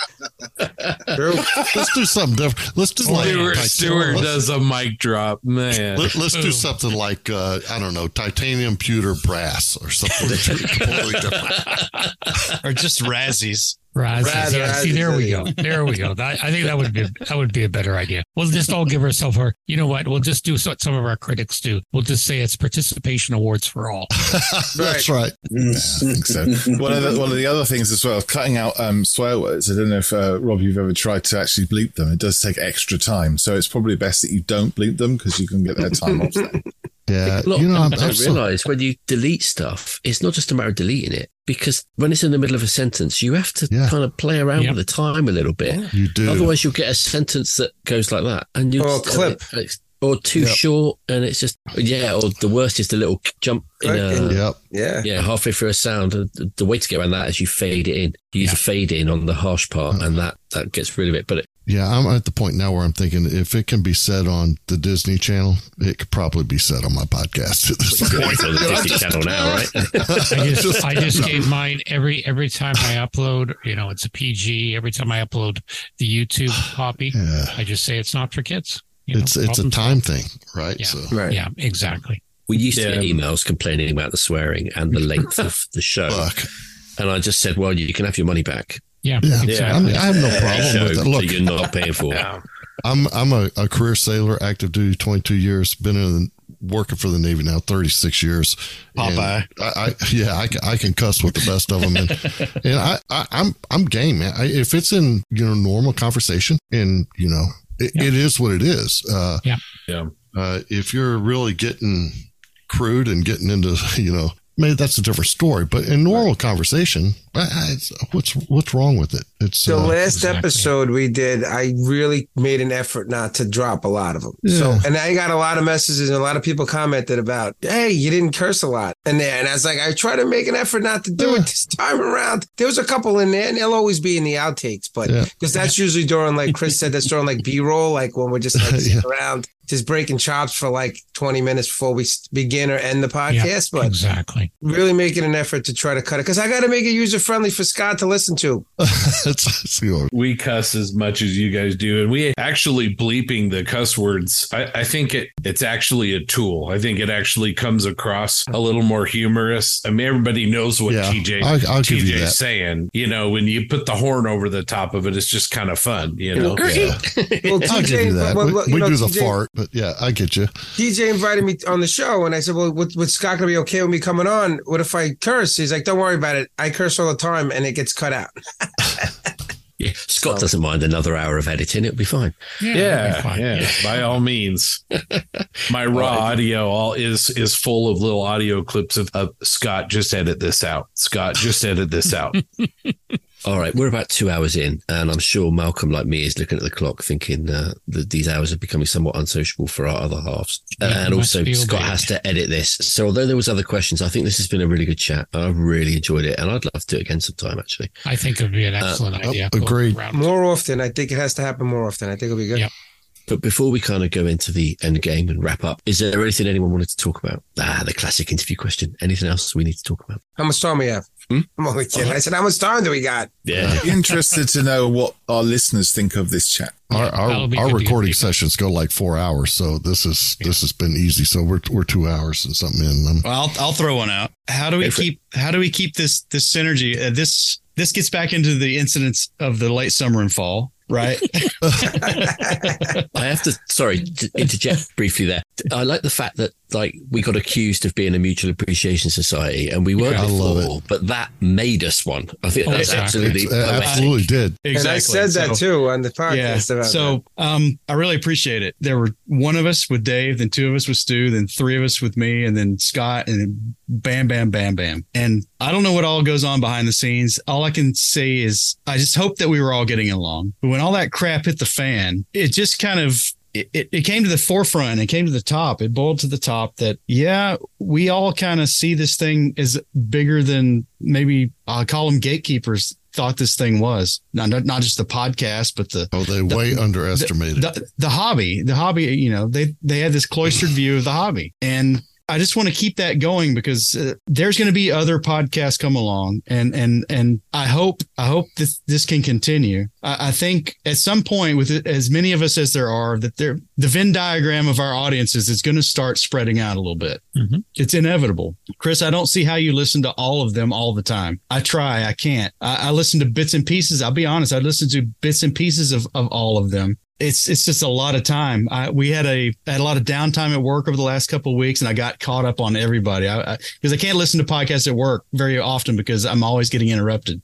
True. Let's do something different. Let's do like Stewart, like- Stewart let's- does a mic drop, man. Let, us do Boom. something like uh, I don't know, titanium, pewter, brass, or something completely different. or just Razzies. Razzies. Razzies, Yeah, see, there we go. Razzies. There we go. That, I think that would be that would be a better idea. We'll just all give ourselves our. You know what? We'll just do what some of our critics do. We'll just say it's participation awards for all. That's right. Yeah, I think so. One of the one of the other things as well, cutting out um, swear words. I don't know if uh, Rob, you've ever tried to actually bleep them. It does take extra time, so it's probably best that you don't bleep them because you can get that time off. Then. Yeah, A lot you know, I'm, of I'm people so, don't realise when you delete stuff, it's not just a matter of deleting it, because when it's in the middle of a sentence, you have to Yeah. kind of play around Yep. with the time a little bit. you do. Otherwise, you'll get a sentence that goes like that, and you Or a clip. or too Yep. short, and it's just yeah. Or the worst is the little jump in a, Yep. Yeah. yeah halfway through a sound. And the- the way to get around that is you fade it in. You use a fade in on the harsh part, and that that gets rid of it. But it, Yeah, I'm at the point now where I'm thinking if it can be said on the Disney Channel, it could probably be said on my podcast at this point. it's on the Disney Channel now, right? I just, I just gave mine every every time I upload. You know, it's a P G. Every time I upload the YouTube copy, Yeah. I just say it's not for kids. You know, It's it's a problem time thing, right? Yeah. So Right. Yeah, exactly. We used to Yeah. get emails complaining about the swearing and the length of the show. fuck. And I just said, well, you can have your money back. Yeah, Yeah, exactly. I, mean, I have no Show, problem with that. Look, so you're not paying for it. Yeah. I'm I'm a, a career sailor, active duty, twenty-two years, been in the, working for the Navy now, thirty-six years. And Popeye. I, I yeah, I, can- I can cuss with the best of them, and and I, I I'm I'm game, man. I, if it's in you know normal conversation, and you know it, Yeah. it is what it is. Uh, Yeah. Yeah. Uh, if you're really getting crude and getting into you know. Maybe that's a different story, but in normal conversation, I, I, it's, what's what's wrong with it? It's The uh, last Exactly. episode we did, I really made an effort not to drop a lot of them. So, Yeah. and I got a lot of messages and a lot of people commented about, hey, you didn't curse a lot in there. And I was like, I try to make an effort not to do Yeah. it this time around. There was a couple in there and they'll always be in the outtakes, but Yeah. because that's usually during, like Chris said, that's during like B roll, like when we're just like sitting around, just breaking chops for like twenty minutes before we s- begin or end the podcast. But Exactly. really making an effort to try to cut it because I got to make it user friendly for Scott to listen to. it's, it's, you know, We cuss as much as you guys do, and we actually bleeping the cuss words. I, I think it it's actually a tool. I think it actually comes across a little more humorous. I mean, everybody knows what Yeah, T J I- I'll give you T J's that. saying. You know, when you put the horn over the top of it, it's just kind of fun. You know, yeah. Well, I'll give you that. well, we well, you we know, do the T J fart, but yeah, I get you. D J invited me on the show, and I said, "Well, would, would Scott gonna be okay with me coming on? What if I curse?" He's like, "Don't worry about it. I curse all the time, and it gets cut out." Yeah, Scott doesn't mind another hour of editing. It'll be fine. Yeah, yeah, that'd be fine. yeah, by all means. My raw audio all is is full of little audio clips of, of Scott. Just edit this out. Scott, just edit this out. All right, we're about two hours in, and I'm sure Malcolm, like me, is looking at the clock thinking uh, that these hours are becoming somewhat unsociable for our other halves. Uh, Yeah, and must also, feel Scott bad. has to edit this. So although there was other questions, I think this has been a really good chat. I really enjoyed it, and I'd love to do it again sometime, actually. I think it would be an excellent Uh, idea. agreed. Go around. More often, I think it has to happen more often. I think it'll be good. Yeah. But before we kind of go into the end game and wrap up, is there anything anyone wanted to talk about? Ah, the classic interview question. Anything else we need to talk about? How much time we have? Hmm? I'm only kidding. I said, "How much time do we got?" Yeah. Interested to know what our listeners think of this chat. Our that'll our, be our good to get recording feedback. sessions go like four hours, so this is this has been easy. So we're we're two hours and something in. Um, Well, I'll I'll throw one out. How do we Go for it. keep how do we keep this this synergy? Uh, this this gets back into the incidents of the late summer and fall, right? I have to, sorry, to interject briefly there. I like the fact that like we got accused of being a mutual appreciation society, and we weren't Yeah, I love before, but that made us one. I think Oh, that's exactly. absolutely It absolutely did. And I said that So- too on the podcast Yeah. about So um, I really appreciate it. There were one of us with Dave, then two of us with Stu, then three of us with me, and then Scott, and then bam, bam, bam, bam. And I don't know what all goes on behind the scenes. All I can say is I just hope that we were all getting along. But when all that crap hit the fan, it just kind of it, it, it came to the forefront. It came to the top. It boiled to the top that, yeah, we all kind of see this thing as bigger than maybe I'll call them gatekeepers thought this thing was. Not, not just the podcast, but the Oh, they way underestimated. the, the, the hobby, the hobby, you know, they, they had this cloistered view of the hobby. And I just want to keep that going because uh, there's going to be other podcasts come along, and and and I hope I hope this this can continue. I, I think at some point, with it, as many of us as there are, that there the Venn diagram of our audiences is going to start spreading out a little bit. Mhm. It's inevitable. Chris, I don't see how you listen to all of them all the time. I try, I can't. I, I listen to bits and pieces. I'll be honest, I listen to bits and pieces of of all of them. It's it's just a lot of time. I, we had a had a lot of downtime at work over the last couple of weeks, and I got caught up on everybody. I because I, I can't listen to podcasts at work very often because I'm always getting interrupted.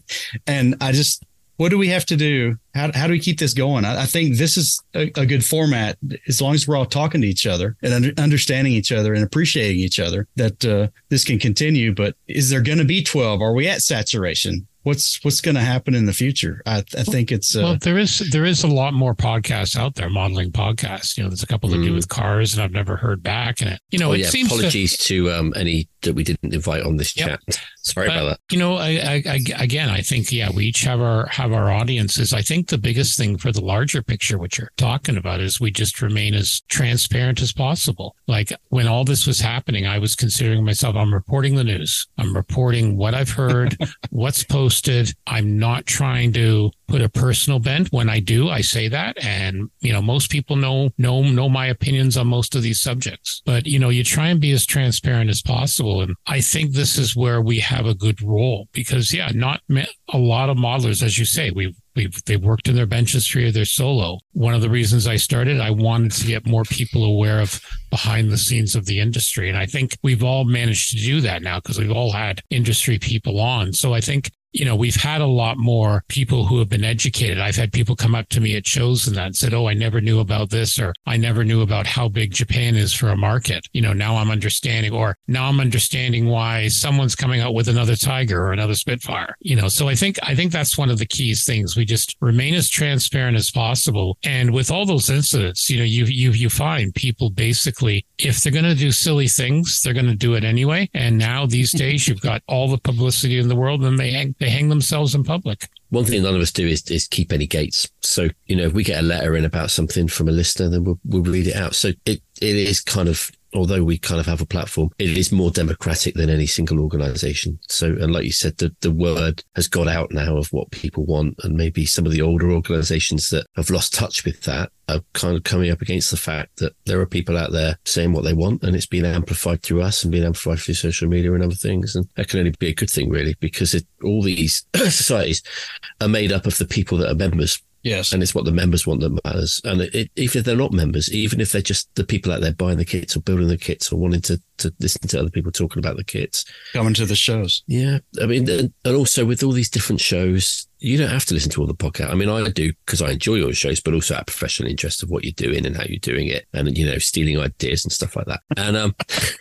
And I just, what do we have to do? How how do we keep this going? I, I think this is a, a good format as long as we're all talking to each other and under, understanding each other and appreciating each other. That uh, this can continue. But is there going to be twelve? Are we at saturation? What's what's going to happen in the future? I, I think it's uh, Well, there is there is a lot more podcasts out there, modeling podcasts. You know, there's a couple that do Mm. with cars, and I've never heard back. And it, you know, Oh, it yeah. seems to, Apologies to, um, any that we didn't invite on this Yep. chat. Sorry But, about that. You know, I, I, I, again, I think, yeah, we each have our have our audiences. I think the biggest thing for the larger picture, what you're talking about, is we just remain as transparent as possible. Like when all this was happening, I was considering myself, I'm reporting the news. I'm reporting what I've heard, what's posted. I'm not trying to put a personal bent. When I do, I say that. And, you know, most people know, know, know my opinions on most of these subjects, but, you know, you try and be as transparent as possible. And I think this is where we have a good role because, yeah, not a lot of modelers, as you say, we've, We've, they've worked in their bench history or their solo. One of the reasons I started, I wanted to get more people aware of behind the scenes of the industry. And I think we've all managed to do that now because we've all had industry people on. So I think, you know, we've had a lot more people who have been educated. I've had people come up to me at shows and that and said, oh, I never knew about this, or I never knew about how big Japan is for a market. You know, now I'm understanding, or now I'm understanding why someone's coming out with another Tiger or another Spitfire. You know, so I think, I think that's one of the keys things. We just remain as transparent as possible. And with all those incidents, you know, you, you, you find people basically, if they're going to do silly things, they're going to do it anyway. And now these days you've got all the publicity in the world and they hang, they hang themselves in public. One thing none of us do is, is keep any gates. So, you know, if we get a letter in about something from a listener, then we'll, we'll read it out. So it, it is kind of, although we kind of have a platform, it is more democratic than any single organization. So, and like you said, the, the word has got out now of what people want. And maybe some of the older organizations that have lost touch with that are kind of coming up against the fact that there are people out there saying what they want, and it's being amplified through us and being amplified through social media and other things. And that can only be a good thing, really, because it, all these societies are made up of the people that are members. Yes. And it's what the members want that matters. And it, it, even if they're not members, even if they're just the people out there buying the kits or building the kits or wanting to, to listen to other people talking about the kits. Coming to the shows. Yeah. I mean, and also with all these different shows, you don't have to listen to all the podcast. I mean, I do because I enjoy your shows, but also out of professional interest of what you're doing and how you're doing it and, you know, stealing ideas and stuff like that. And, um,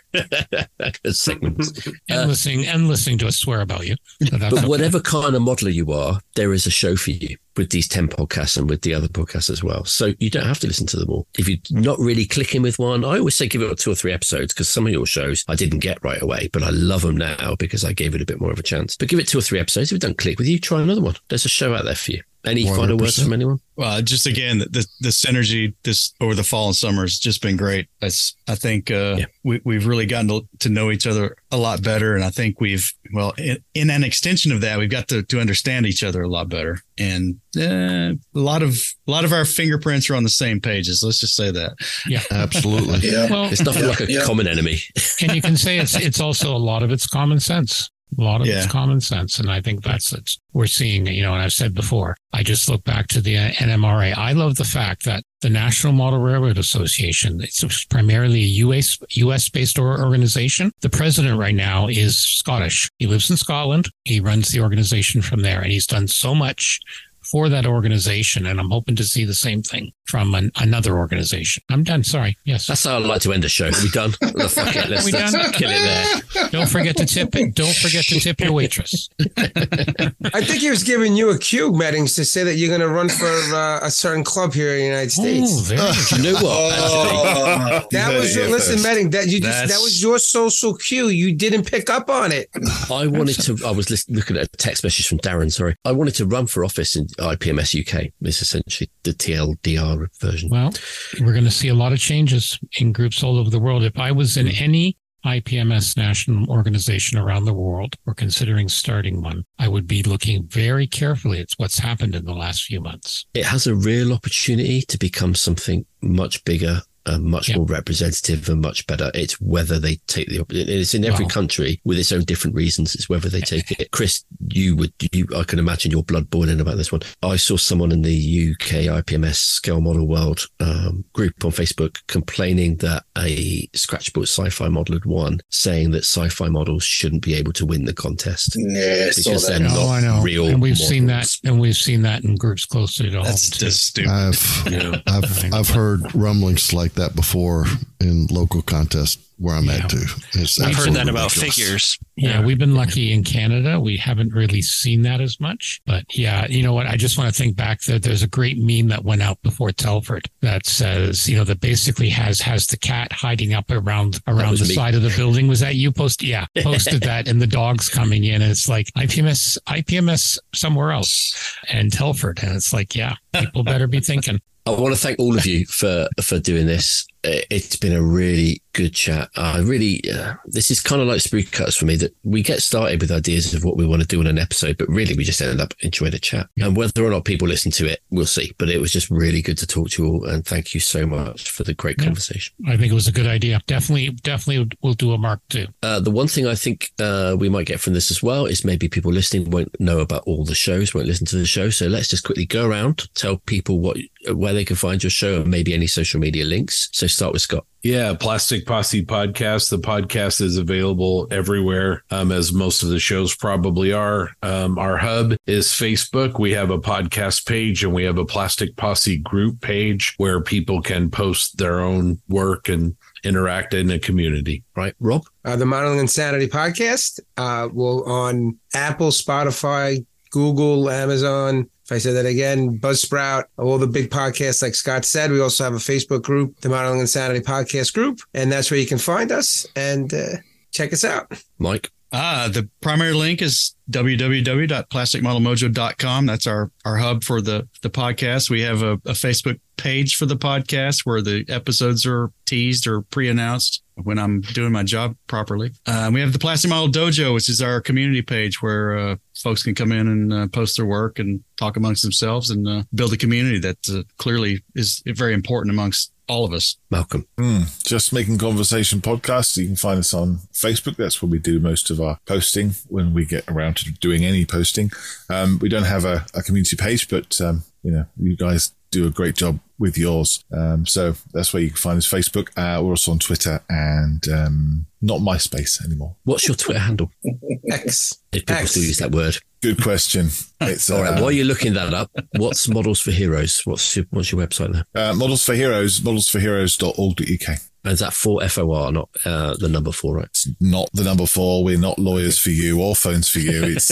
segments. And Uh, listening and listening to us swear about you. So that's But okay. whatever kind of modeler you are, there is a show for you with these ten podcasts and with the other podcasts as well. So you don't have to listen to them all. If you're not really clicking with one, I always say give it two or three episodes because some of your shows I didn't get right away, but I love them now because I gave it a bit more of a chance. But give it two or three episodes. If it doesn't click with you, try another one. There's a show out there for you. Any final words one hundred percent. from anyone? Well, just again, the, the synergy this over the fall and summer has just been great. It's, I think uh, Yeah. we, we've really gotten to, to know each other a lot better. And I think we've, well, in, in an extension of that, we've got to, to understand each other a lot better. And uh, a lot of a lot of our fingerprints are on the same pages. Let's just say that. Yeah. Absolutely. Yeah. Well, It's nothing Yeah, like a yeah. common enemy. and you can say it's it's also a lot of it's common sense. A lot of Yeah. it's common sense. And I think that's what we're seeing, you know, and I've said before, I just look back to the N M R A. I love the fact that the National Model Railroad Association. It's primarily a U S U S based organization. The president right now is Scottish. He lives in Scotland. He runs the organization from there, and he's done so much for that organization, and I'm hoping to see the same thing from an, another organization. I'm done. Sorry. Yes. That's how I'd like to end the show. Are we done? Oh, fuck it. Let's, we let's done? kill it there. Don't forget to tip it. Don't forget to tip your waitress. I think he was giving you a cue, Meddings, to say that you're going to run for uh, a certain club here in the United States. Oh, very Uh, you know what? Oh, that was your, listen, Medding. That you just That's- that was your social cue. You didn't pick up on it. I wanted to, I was listen, looking at a text message from Darren, sorry. I wanted to run for office in I P M S U K. It's essentially the T L D R version. Well, we're going to see a lot of changes in groups all over the world. If I was in any I P M S national organization around the world or considering starting one, I would be looking very carefully at what's happened in the last few months. It has a real opportunity to become something much bigger, uh, much Yeah. more representative and much better. It's whether they take the, it's in every Wow. country with its own different reasons. It's whether they take it. Chris, you would, you, I can imagine your blood boiling about this one. I saw someone in the U K I P M S Scale Model World um, group on Facebook complaining that a Scratchbuilt sci-fi model had won, saying that sci-fi models shouldn't be able to win the contest. Yeah, I saw Because that. they're Oh, not I know. real And we've seen that, models. and we've seen that in groups closer to home. That's too. just stupid. I've Yeah. I've I've heard rumblings like that before in local contests where I'm Yeah. at too. It's I've heard absolutely that about ridiculous. figures. Yeah, we've been lucky in Canada. We haven't really seen that as much. But yeah, you know what? I just want to think back that there's a great meme that went out before Telford that says, you know, that basically has has the cat hiding up around around was the me. side of the building. Was that you post? Yeah, posted that, and the dog's coming in, and it's like I P M S, I P M S somewhere else, and Telford, and it's like, yeah, people better be thinking. I want to thank all of you for for doing this. It's been a really good chat. I really, uh, this is kind of like Spooky Cutters for me, that we get started with ideas of what we want to do in an episode, but really we just end up enjoying the chat. And whether or not people listen to it, we'll see. But it was just really good to talk to you all. And thank you so much for the great Yeah. conversation. I think it was a good idea. Definitely, definitely, we'll do a Mark two. Uh, the one thing I think uh, we might get from this as well is maybe people listening won't know about all the shows, won't listen to the show. So let's just quickly go around, tell people what where they can find your show and maybe any social media links. So start with Scott. Yeah, Plastic Posse Podcast. The podcast is available everywhere, um, as most of the shows probably are. Um, our hub is Facebook. We have a podcast page and we have a Plastic Posse group page where people can post their own work and interact in a community. Right, Rob? Uh, the Modeling Insanity podcast uh, will on Apple, Spotify, Google, Amazon. If I said that again, Buzzsprout, all the big podcasts, like Scott said. We also have a Facebook group, the Modeling Insanity Podcast Group, and that's where you can find us and uh, check us out. Mike? Ah, the primary link is w w w dot plastic model mojo dot com. That's our, our hub for the, the podcast. We have a, a Facebook page for the podcast where the episodes are teased or pre-announced when I'm doing my job properly. Uh, we have the Plastic Model Dojo, which is our community page where uh, folks can come in and uh, post their work and talk amongst themselves and uh, build a community that uh, clearly is very important amongst all of us. Malcolm? Mm, Just Making Conversation podcast. You can find us on Facebook. That's where we do most of our posting when we get around to doing any posting. Um, we don't have a, a community page, but um, you know, you guys do a great job with yours. Um, so that's where you can find us. Facebook. Uh, we're also on Twitter and um, not MySpace anymore. What's your Twitter handle? X. If people X. still use that word. Good question. It's All right, uh, while you're looking that up, what's Models for Heroes? What's your, what's your website there? uh, Models for Heroes, models for heroes dot org dot u k. And is that four F O R, not uh, the number four, right? It's not the number four. We're not lawyers for you or phones for you. It's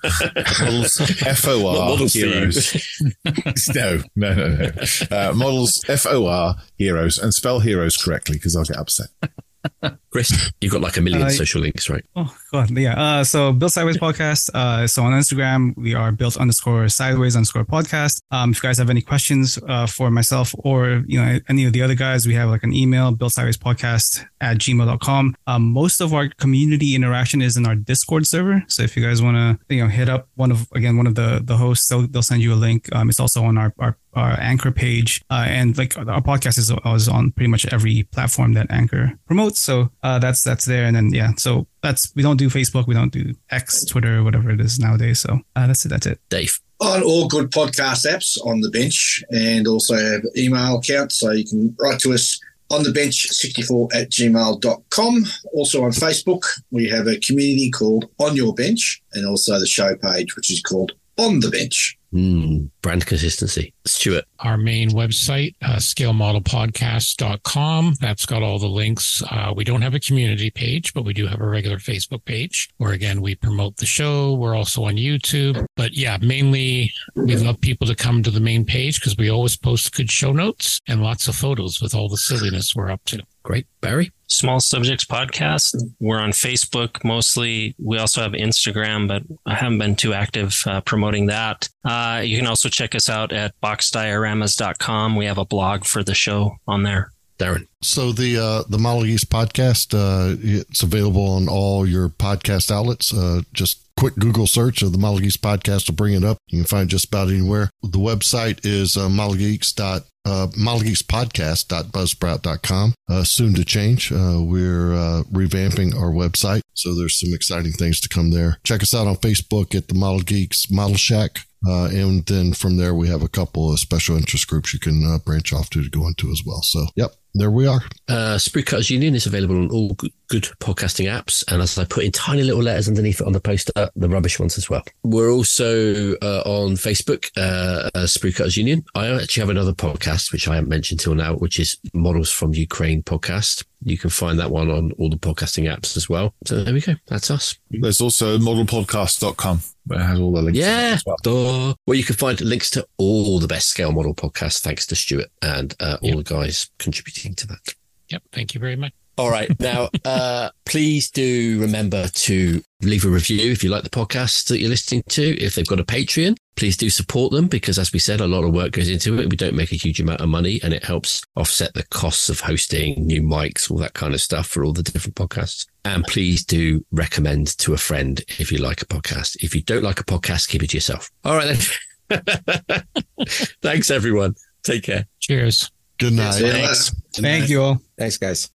models F O R Not models for you. heroes. no, no, no, no. Uh, models F O R heroes, and spell heroes correctly because I'll get upset. Chris, you've got like a million Uh, social links, right? Oh God, yeah. Uh, so Built Sideways podcast. Uh, so on Instagram we are built underscore sideways underscore podcast. Um, if you guys have any questions uh, for myself or you know any of the other guys, we have like an email built sideways podcast at gmail dot com. Um, most of our community interaction is in our Discord server. So if you guys want to you know hit up one of again one of the the hosts, they'll they'll send you a link. Um, it's also on our our our Anchor page, uh, and like our podcast is, is on pretty much every platform that Anchor promotes. So uh, that's that's there. And then yeah, so that's we don't do Facebook, we don't do X, Twitter, whatever it is nowadays. So uh, that's it. That's it. Dave. On all good podcast apps on the bench, and also have email account, so you can write to us on the bench sixty-four at gmail dot com. Also on Facebook, we have a community called On Your Bench, and also the show page, which is called On the Bench. Mm, brand consistency. Stuart. Our main website, uh, scale model podcast dot com. That's got all the links. Uh, we don't have a community page, but we do have a regular Facebook page where, again, we promote the show. We're also on YouTube. But yeah, mainly we love people to come to the main page because we always post good show notes and lots of photos with all the silliness we're up to. Great. Barry? Small Subjects Podcast. We're on Facebook mostly. We also have Instagram, but I haven't been too active uh, promoting that. Uh, you can also check us out at box dioramas dot com. We have a blog for the show on there. Darren. So the uh, the Model Geeks podcast, uh, it's available on all your podcast outlets. Uh, just quick Google search of the Model Geeks podcast will bring it up. You can find it just about anywhere. The website is uh, model geeks dot uh, model geeks podcast dot buzzsprout dot com. Uh, soon to change. Uh, we're uh, revamping our website, so there's some exciting things to come there. Check us out on Facebook at the Model Geeks Model Shack. Uh, and then from there, we have a couple of special interest groups you can uh, branch off to to go into as well. So, yep, there we are. Uh, Sprue Cutters Union is available on all good, good podcasting apps. And as I put in tiny little letters underneath it on the poster, the rubbish ones as well. We're also uh, on Facebook, uh, uh, Sprue Cutters Union. I actually have another podcast, which I haven't mentioned till now, which is Models from Ukraine podcast. You can find that one on all the podcasting apps as well. So there we go. That's us. There's also model podcast dot com where it has all the links. Yeah. As well. Duh. Where you can find links to all the best scale model podcasts, thanks to Stuart and uh, all Yep. the guys contributing to that. Yep. Thank you very much. All right. Now, uh, please do remember to leave a review if you like the podcast that you're listening to. If they've got a Patreon, please do support them because, as we said, a lot of work goes into it. We don't make a huge amount of money and it helps offset the costs of hosting, new mics, all that kind of stuff for all the different podcasts. And please do recommend to a friend if you like a podcast. If you don't like a podcast, keep it to yourself. All right, then. Thanks, everyone. Take care. Cheers. Good night. Thanks. Thank you all. Thanks, guys.